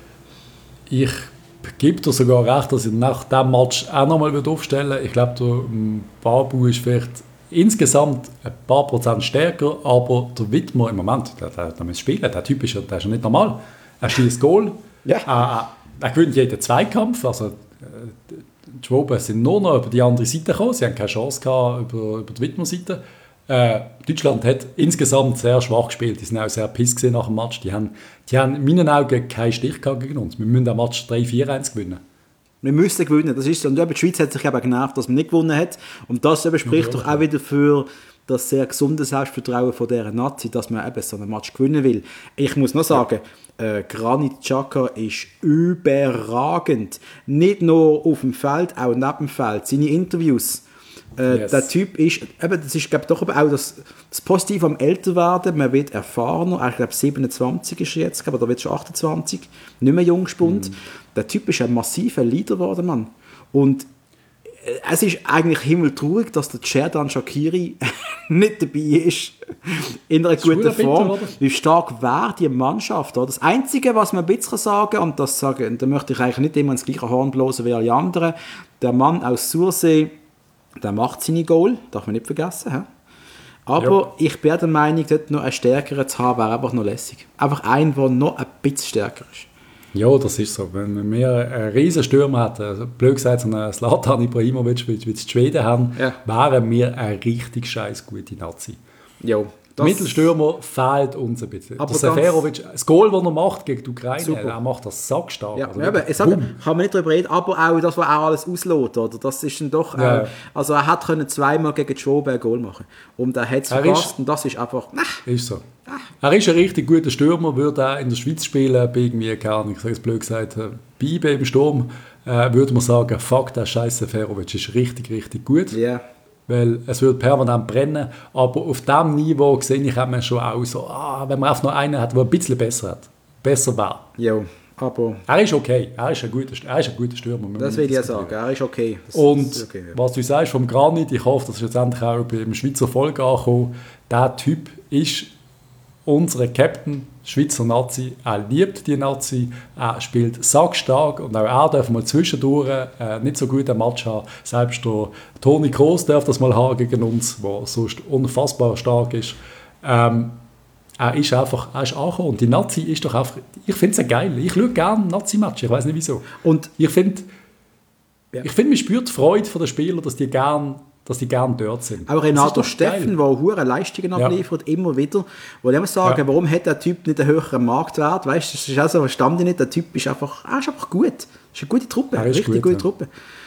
Speaker 1: Ich gebe dir sogar recht, dass ich nach diesem Match auch nochmal aufstellen würde. Ich glaube, der Babu ist vielleicht insgesamt ein paar Prozent stärker, aber der Wittmer im Moment, der, der, der muss spielen, der Typ ist ja, der ist ja nicht normal. Er schießt Goal, ja. er, er gewinnt jeden Zweikampf, also die Schwaben sind nur noch über die andere Seite gekommen. Sie haben keine Chance gehabt über, über die Widmer-Seite. Äh, Deutschland hat insgesamt sehr schwach gespielt. Die sind auch sehr piss nach dem Match. Die haben, die haben in meinen Augen keinen Stich gehabt gegen uns. Wir müssen den Match drei vier eins gewinnen.
Speaker 2: Wir müssen gewinnen, das ist so. Und die Schweiz hat sich eben genervt, dass man nicht gewonnen hat. Und das eben spricht ja, doch auch wieder für das sehr gesunde Selbstvertrauen von dieser Nazi, dass man eben so einen Match gewinnen will. Ich muss noch sagen, äh, Granit Xhaka ist überragend. Nicht nur auf dem Feld, auch neben dem Feld. Seine Interviews. Äh, yes. Der Typ ist, eben, das ist glaube doch aber auch das, das Positive am Älterwerden, man wird erfahrener, ich glaube siebenundzwanzig ist er jetzt, aber da wird schon achtundzwanzig, nicht mehr jung gespund. Mm. Der Typ ist ein massiver Leader geworden, Mann. Und es ist eigentlich himmeltraurig, dass der Xherdan Shaqiri nicht dabei ist in einer guten Form. Bitte, wie stark wäre die Mannschaft? Oder? Das Einzige, was man ein bisschen sagen kann, und das sagen, da möchte ich eigentlich nicht immer ins gleiche Horn blosen wie alle anderen, der Mann aus Sursee, der macht seine Goal, darf man nicht vergessen. He? Aber ja. Ich bin der Meinung, dort noch einen stärkeren zu haben, wäre einfach noch lässig. Einfach einen, der noch ein bisschen stärker ist.
Speaker 1: Ja, das ist so. Wenn wir einen riesen Stürmer hätten, also blöd gesagt, so einen Zlatan Ibrahimovic, wie wir die Schweden haben, ja. wären wir eine richtig scheiß gute Nazi.
Speaker 2: Jo.
Speaker 1: Mittelstürmer fehlt uns ein bisschen. Aber der Seferovic, das Goal, das er macht gegen die Ukraine, super. Er macht das sackstark.
Speaker 2: Ja, also, eben, ich sage, kann man nicht darüber reden, aber auch das, was auch alles auslässt, oder? Das ist dann doch, ja. äh, also er hat können zweimal gegen die Schwaben ein Goal machen und er hat es verpasst und das ist einfach, nah.
Speaker 1: Ist so. Nah. Er ist ein richtig guter Stürmer, würde auch in der Schweiz spielen, bei irgendwie, keine Ahnung, ich sage es blöd gesagt, bei I B im Sturm, äh, würde man sagen, fuck, der scheiß Seferovic ist richtig, richtig gut. Ja. Yeah. Weil es würde permanent brennen, aber auf diesem Niveau sehe ich man schon auch so, ah, wenn man einfach noch einen hat, der ein bisschen besser hat, besser war.
Speaker 2: Ja, aber...
Speaker 1: Er ist okay, er ist ein guter, er ist ein guter Stürmer.
Speaker 2: Das will ich ja sagen, er ist okay. Das
Speaker 1: und
Speaker 2: ist okay, ja.
Speaker 1: Was du sagst vom Granit, ich hoffe, das ist jetzt endlich auch beim Schweizer Volk angekommen, der Typ ist unser Captain, Schweizer Nazi, er liebt die Nazi, er spielt sackstark und auch er darf mal zwischendurch äh, nicht so gut einen Match haben. Selbst der Toni Kroos darf das mal haben gegen uns, der sonst unfassbar stark ist. Ähm, er ist einfach, er ist angekommen und die Nazi ist doch einfach, ich finde es ja geil, ich schaue gerne Nazi-Match, ich weiß nicht wieso. Und ich finde, ja. ich finde, man spürt die Freude von den Spielern, dass die gerne dass die gerne dort sind.
Speaker 2: Auch Renato Steffen, der hohe Leistungen abliefert, ja. immer wieder. Wo ich immer sagen, ja. warum hat der Typ nicht einen höheren Marktwert? Weißt du, das ist auch so, verstand ich nicht. Der Typ ist einfach, er ist einfach gut. Das ist eine gute Truppe, eine richtig gut, gute ja. Truppe.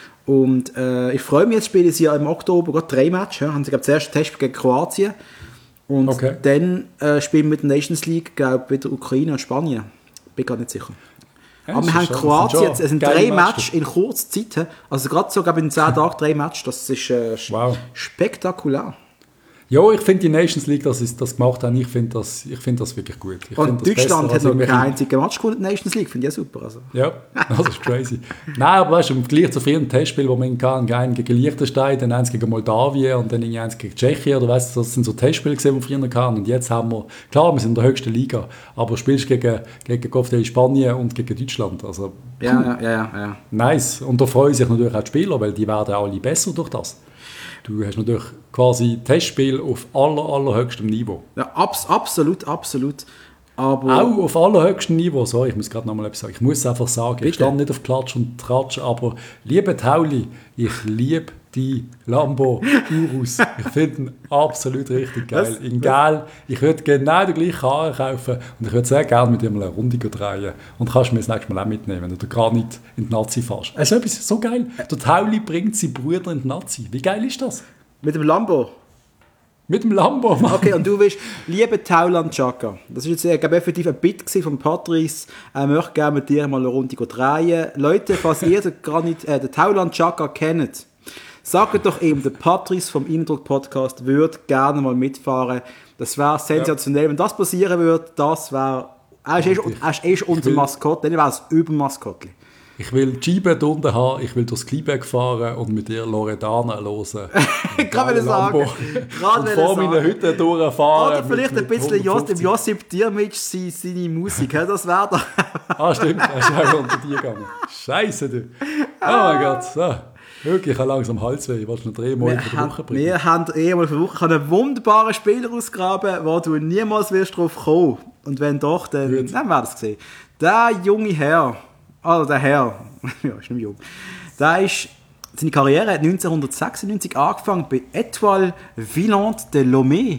Speaker 2: Und äh, ich freue mich, jetzt spielen sie ja im Oktober gerade drei Matches. Ja. Haben sie, glaube ich, den ersten Test gegen Kroatien. Und okay. dann äh, spielen wir mit der Nations League, glaube ich, wieder Ukraine und Spanien. Bin gar nicht sicher. Ja, aber wir haben Kroatien, jetzt, es sind drei Matches in kurzer Zeit. Also gerade so, glaube ich, in zehn Tagen drei Matches. Das ist äh, wow. spektakulär.
Speaker 1: Ja, ich finde die Nations League, das ist das gemacht haben, ich finde das, ich find das wirklich gut. Ich
Speaker 2: und Deutschland hat noch keinen einzigen Match gewonnen in der Nations League, finde ich ja super. Also.
Speaker 1: Ja, das ist crazy. Nein, aber weißt du, im Vergleich zu vielen Testspielen, wo man kann, einen gegen Liechtenstein, dann eins gegen Moldawien und dann eins gegen Tschechien, oder weißt du, das sind so Testspiele, die man früher kann. Und jetzt haben wir, klar, wir sind in der höchsten Liga, aber du spielst gegen, gegen Spanien und gegen Deutschland. Also,
Speaker 2: ja, ja, ja, ja.
Speaker 1: Nice. Und da freuen sich natürlich auch die Spieler, weil die werden alle besser durch das. Du hast natürlich quasi Testspiel auf aller, allerhöchstem Niveau.
Speaker 2: Ja, abs- absolut, absolut.
Speaker 1: Aber auch auf allerhöchstem Niveau. So, ich muss gerade noch mal etwas sagen. Ich muss einfach sagen, bitte? Ich stand nicht auf Klatsch und Tratsch, aber liebe Tauli, ich liebe die Lambo Urus. Ich finde ihn absolut richtig geil. Was? In Gel. Ich würde genau die gleiche Karre kaufen und ich würde sehr gerne mit ihm eine Runde drehen. Und kannst du mir das nächste Mal auch mitnehmen, wenn du gar nicht in die Nazi fährst. Also etwas so geil. Der Tauli bringt seinen Bruder in die Nazi. Wie geil ist das?
Speaker 2: Mit dem Lambo?
Speaker 1: Mit dem Lambo, Mann.
Speaker 2: Okay, und du willst, liebe Tauland Xhaka, das war jetzt äh, effektiv ein Bit von Patrice, er möchte gerne mit dir mal eine Runde drehen. Leute, falls ihr den, Granit, äh, den Tauland Xhaka kennt, sagt doch ihm, der Patrice vom Innendruck-Podcast würde gerne mal mitfahren. Das wäre sensationell. Ja. Wenn das passieren würde, das wäre... Er ist, oh, er ist, er ist unser Maskottchen, dann wäre es über Maskottchen.
Speaker 1: Ich will die Scheibe unten haben, ich will durchs Kleinberg fahren und mit dir Loredana hören.
Speaker 2: Gerade will sagen.
Speaker 1: Und vor meiner Hütte durchfahren.
Speaker 2: Oder vielleicht mit, mit ein bisschen Jos, dem Josip Dirmitsch seine, seine Musik. Das wäre doch...
Speaker 1: Ah, stimmt. Er ist auch unter dir gegangen. Scheiße, du. Oh mein Gott. So. Wirklich, ich habe langsam Halsweh. Ich wollte noch dreimal für die Woche bringen.
Speaker 2: Wir haben einmal für die Woche einen wunderbaren Spieler ausgraben, wo du niemals wirst drauf kommen. Und wenn doch, dann, dann wäre das gesehen. Der junge Herr, Also der Herr, ja, ist nicht jung. Der ist, seine Karriere hat neunzehnhundertsechsundneunzig angefangen bei Étoile Villante de Lomé.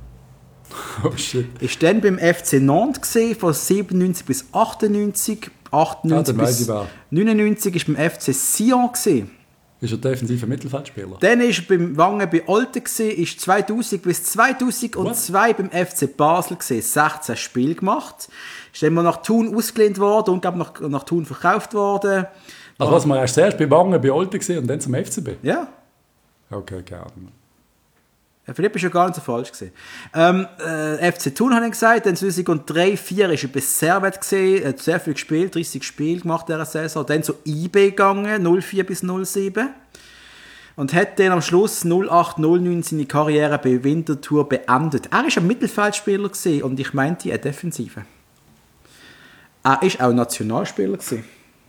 Speaker 1: Oh shit.
Speaker 2: Ist dann beim F C Nantes gesehen, von siebenundneunzig bis achtundneunzig. achtundneunzig
Speaker 1: Ah,
Speaker 2: bis neunundneunzig ist beim F C Sion gesehen.
Speaker 1: Ist er defensiver Mittelfeldspieler?
Speaker 2: Dann ist er beim Wangen bei Olten gesehen, ist zweitausend bis zweitausendzwei What? Beim F C Basel gesehen, sechzehn Spiele gemacht. Ist dann mal nach Thun ausgelehnt worden und glaube nach, nach Thun verkauft worden.
Speaker 1: Also was man erst zuerst bei Wangen bei Olten gesehen und dann zum F C B?
Speaker 2: Ja.
Speaker 1: Okay, gerne.
Speaker 2: Ja, Philipp ist ja gar nicht so falsch gesehen. Ähm, äh, F C Thun habe ich gesagt, dann zweitausenddrei vier ist er bei Servette gesehen, hat sehr viel gespielt, dreißig Spiele gemacht in dieser Saison. Dann zu I B gegangen, null vier bis null sieben. Und hat dann am Schluss null acht null neun seine Karriere bei Winterthur beendet. Er ist ein Mittelfeldspieler gesehen und ich meinte eine Defensive. Er ist auch Nationalspieler gesehen.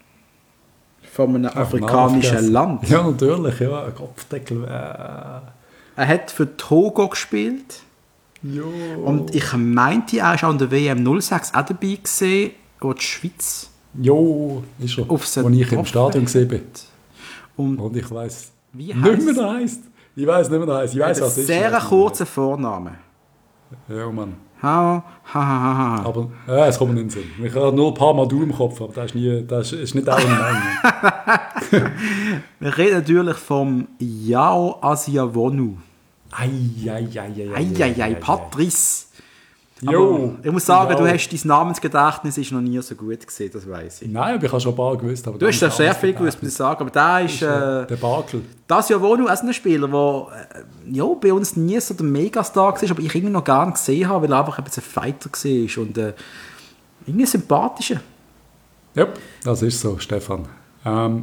Speaker 2: Von einem afrikanischen Land.
Speaker 1: Ja, natürlich, ja, ein Kopfdeckel. Äh.
Speaker 2: Er hat für Togo gespielt.
Speaker 1: Jo.
Speaker 2: Und ich meinte, er war auch an der W M null sechs auch dabei gewesen, wo die Schweiz.
Speaker 1: Jo, ist er. Wo ich im Stadion gesehen bin. Und, Und ich weiss nicht mehr, wie er heisst. Ich weiss nicht mehr, wie er heisst. Ich weiss, was ist.
Speaker 2: Sehr kurzer Vorname.
Speaker 1: Ja, Mann.
Speaker 2: Ha, ha, ha, ha.
Speaker 1: Aber ja, es kommt mir nicht in den Sinn. Ich habe nur ein paar Mal du im Kopf, aber das ist, nie, das ist nicht auch in Meinung.
Speaker 2: Wir reden natürlich vom Yao Asiawonu.
Speaker 1: Eieieiei.
Speaker 2: Eieiei, Patrice.
Speaker 1: Jo,
Speaker 2: ich muss sagen,
Speaker 1: genau.
Speaker 2: Du hast dein Namensgedächtnis ist noch nie so gut gesehen, das weiss ich.
Speaker 1: Nein, aber ich habe schon ein paar gewusst. Aber
Speaker 2: du hast ja sehr viel gewusst, muss ich sagen. Aber der ist... Äh,
Speaker 1: der Bakel.
Speaker 2: Das Asiawonu ist ein Spieler, der äh, ja, bei uns nie so der Megastar war, aber ich irgendwie noch gar nicht gesehen habe, weil er einfach ein Fighter war und äh, irgendwie ein sympathischer.
Speaker 1: Ja, das ist so, Stefan. Ähm.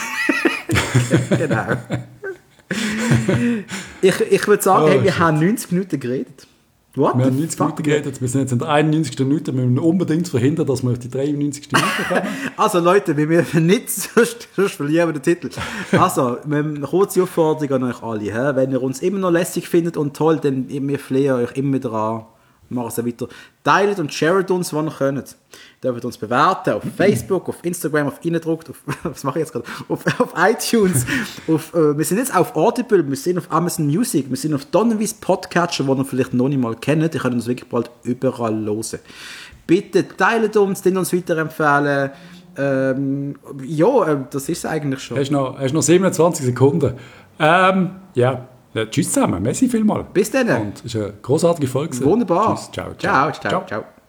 Speaker 2: Genau. ich ich würde sagen, oh, hey, wir shit. haben neunzig Minuten geredet. What
Speaker 1: wir haben neunzig Minuten geredet, wir sind jetzt in der einundneunzigsten Minute, wir müssen unbedingt verhindern, dass wir auf die dreiundneunzigste Minute kommen.
Speaker 2: Also Leute, wir müssen nicht, sonst, sonst verlieren wir den Titel. Also, wir haben eine kurze Aufforderung an euch alle. He? Wenn ihr uns immer noch lässig findet und toll, dann wir flehen euch immer wieder an. Machen es weiter. Teilt und sharet uns, was ihr könnt. Ihr dürft uns bewerten auf Facebook, auf Instagram, auf Innendruckt, auf, was mache ich jetzt gerade? Auf, auf iTunes. auf, äh, wir sind jetzt auf Audible, wir sind auf Amazon Music, wir sind auf Donnerweis Podcatcher, den ihr vielleicht noch nicht mal kennt. Ihr könnt uns wirklich bald überall hören. Bitte teilt uns, den uns weiterempfehlen. Ähm, ja, das ist es eigentlich schon.
Speaker 1: Hast du noch, hast noch siebenundzwanzig Sekunden? Ähm, ja. Ja, tschüss zusammen, merci vielmals.
Speaker 2: Bis dann.
Speaker 1: Und es war eine großartige Folge.
Speaker 2: Wunderbar.
Speaker 1: Tschüss, ciao,
Speaker 2: ciao. Ciao, ciao, ciao. ciao.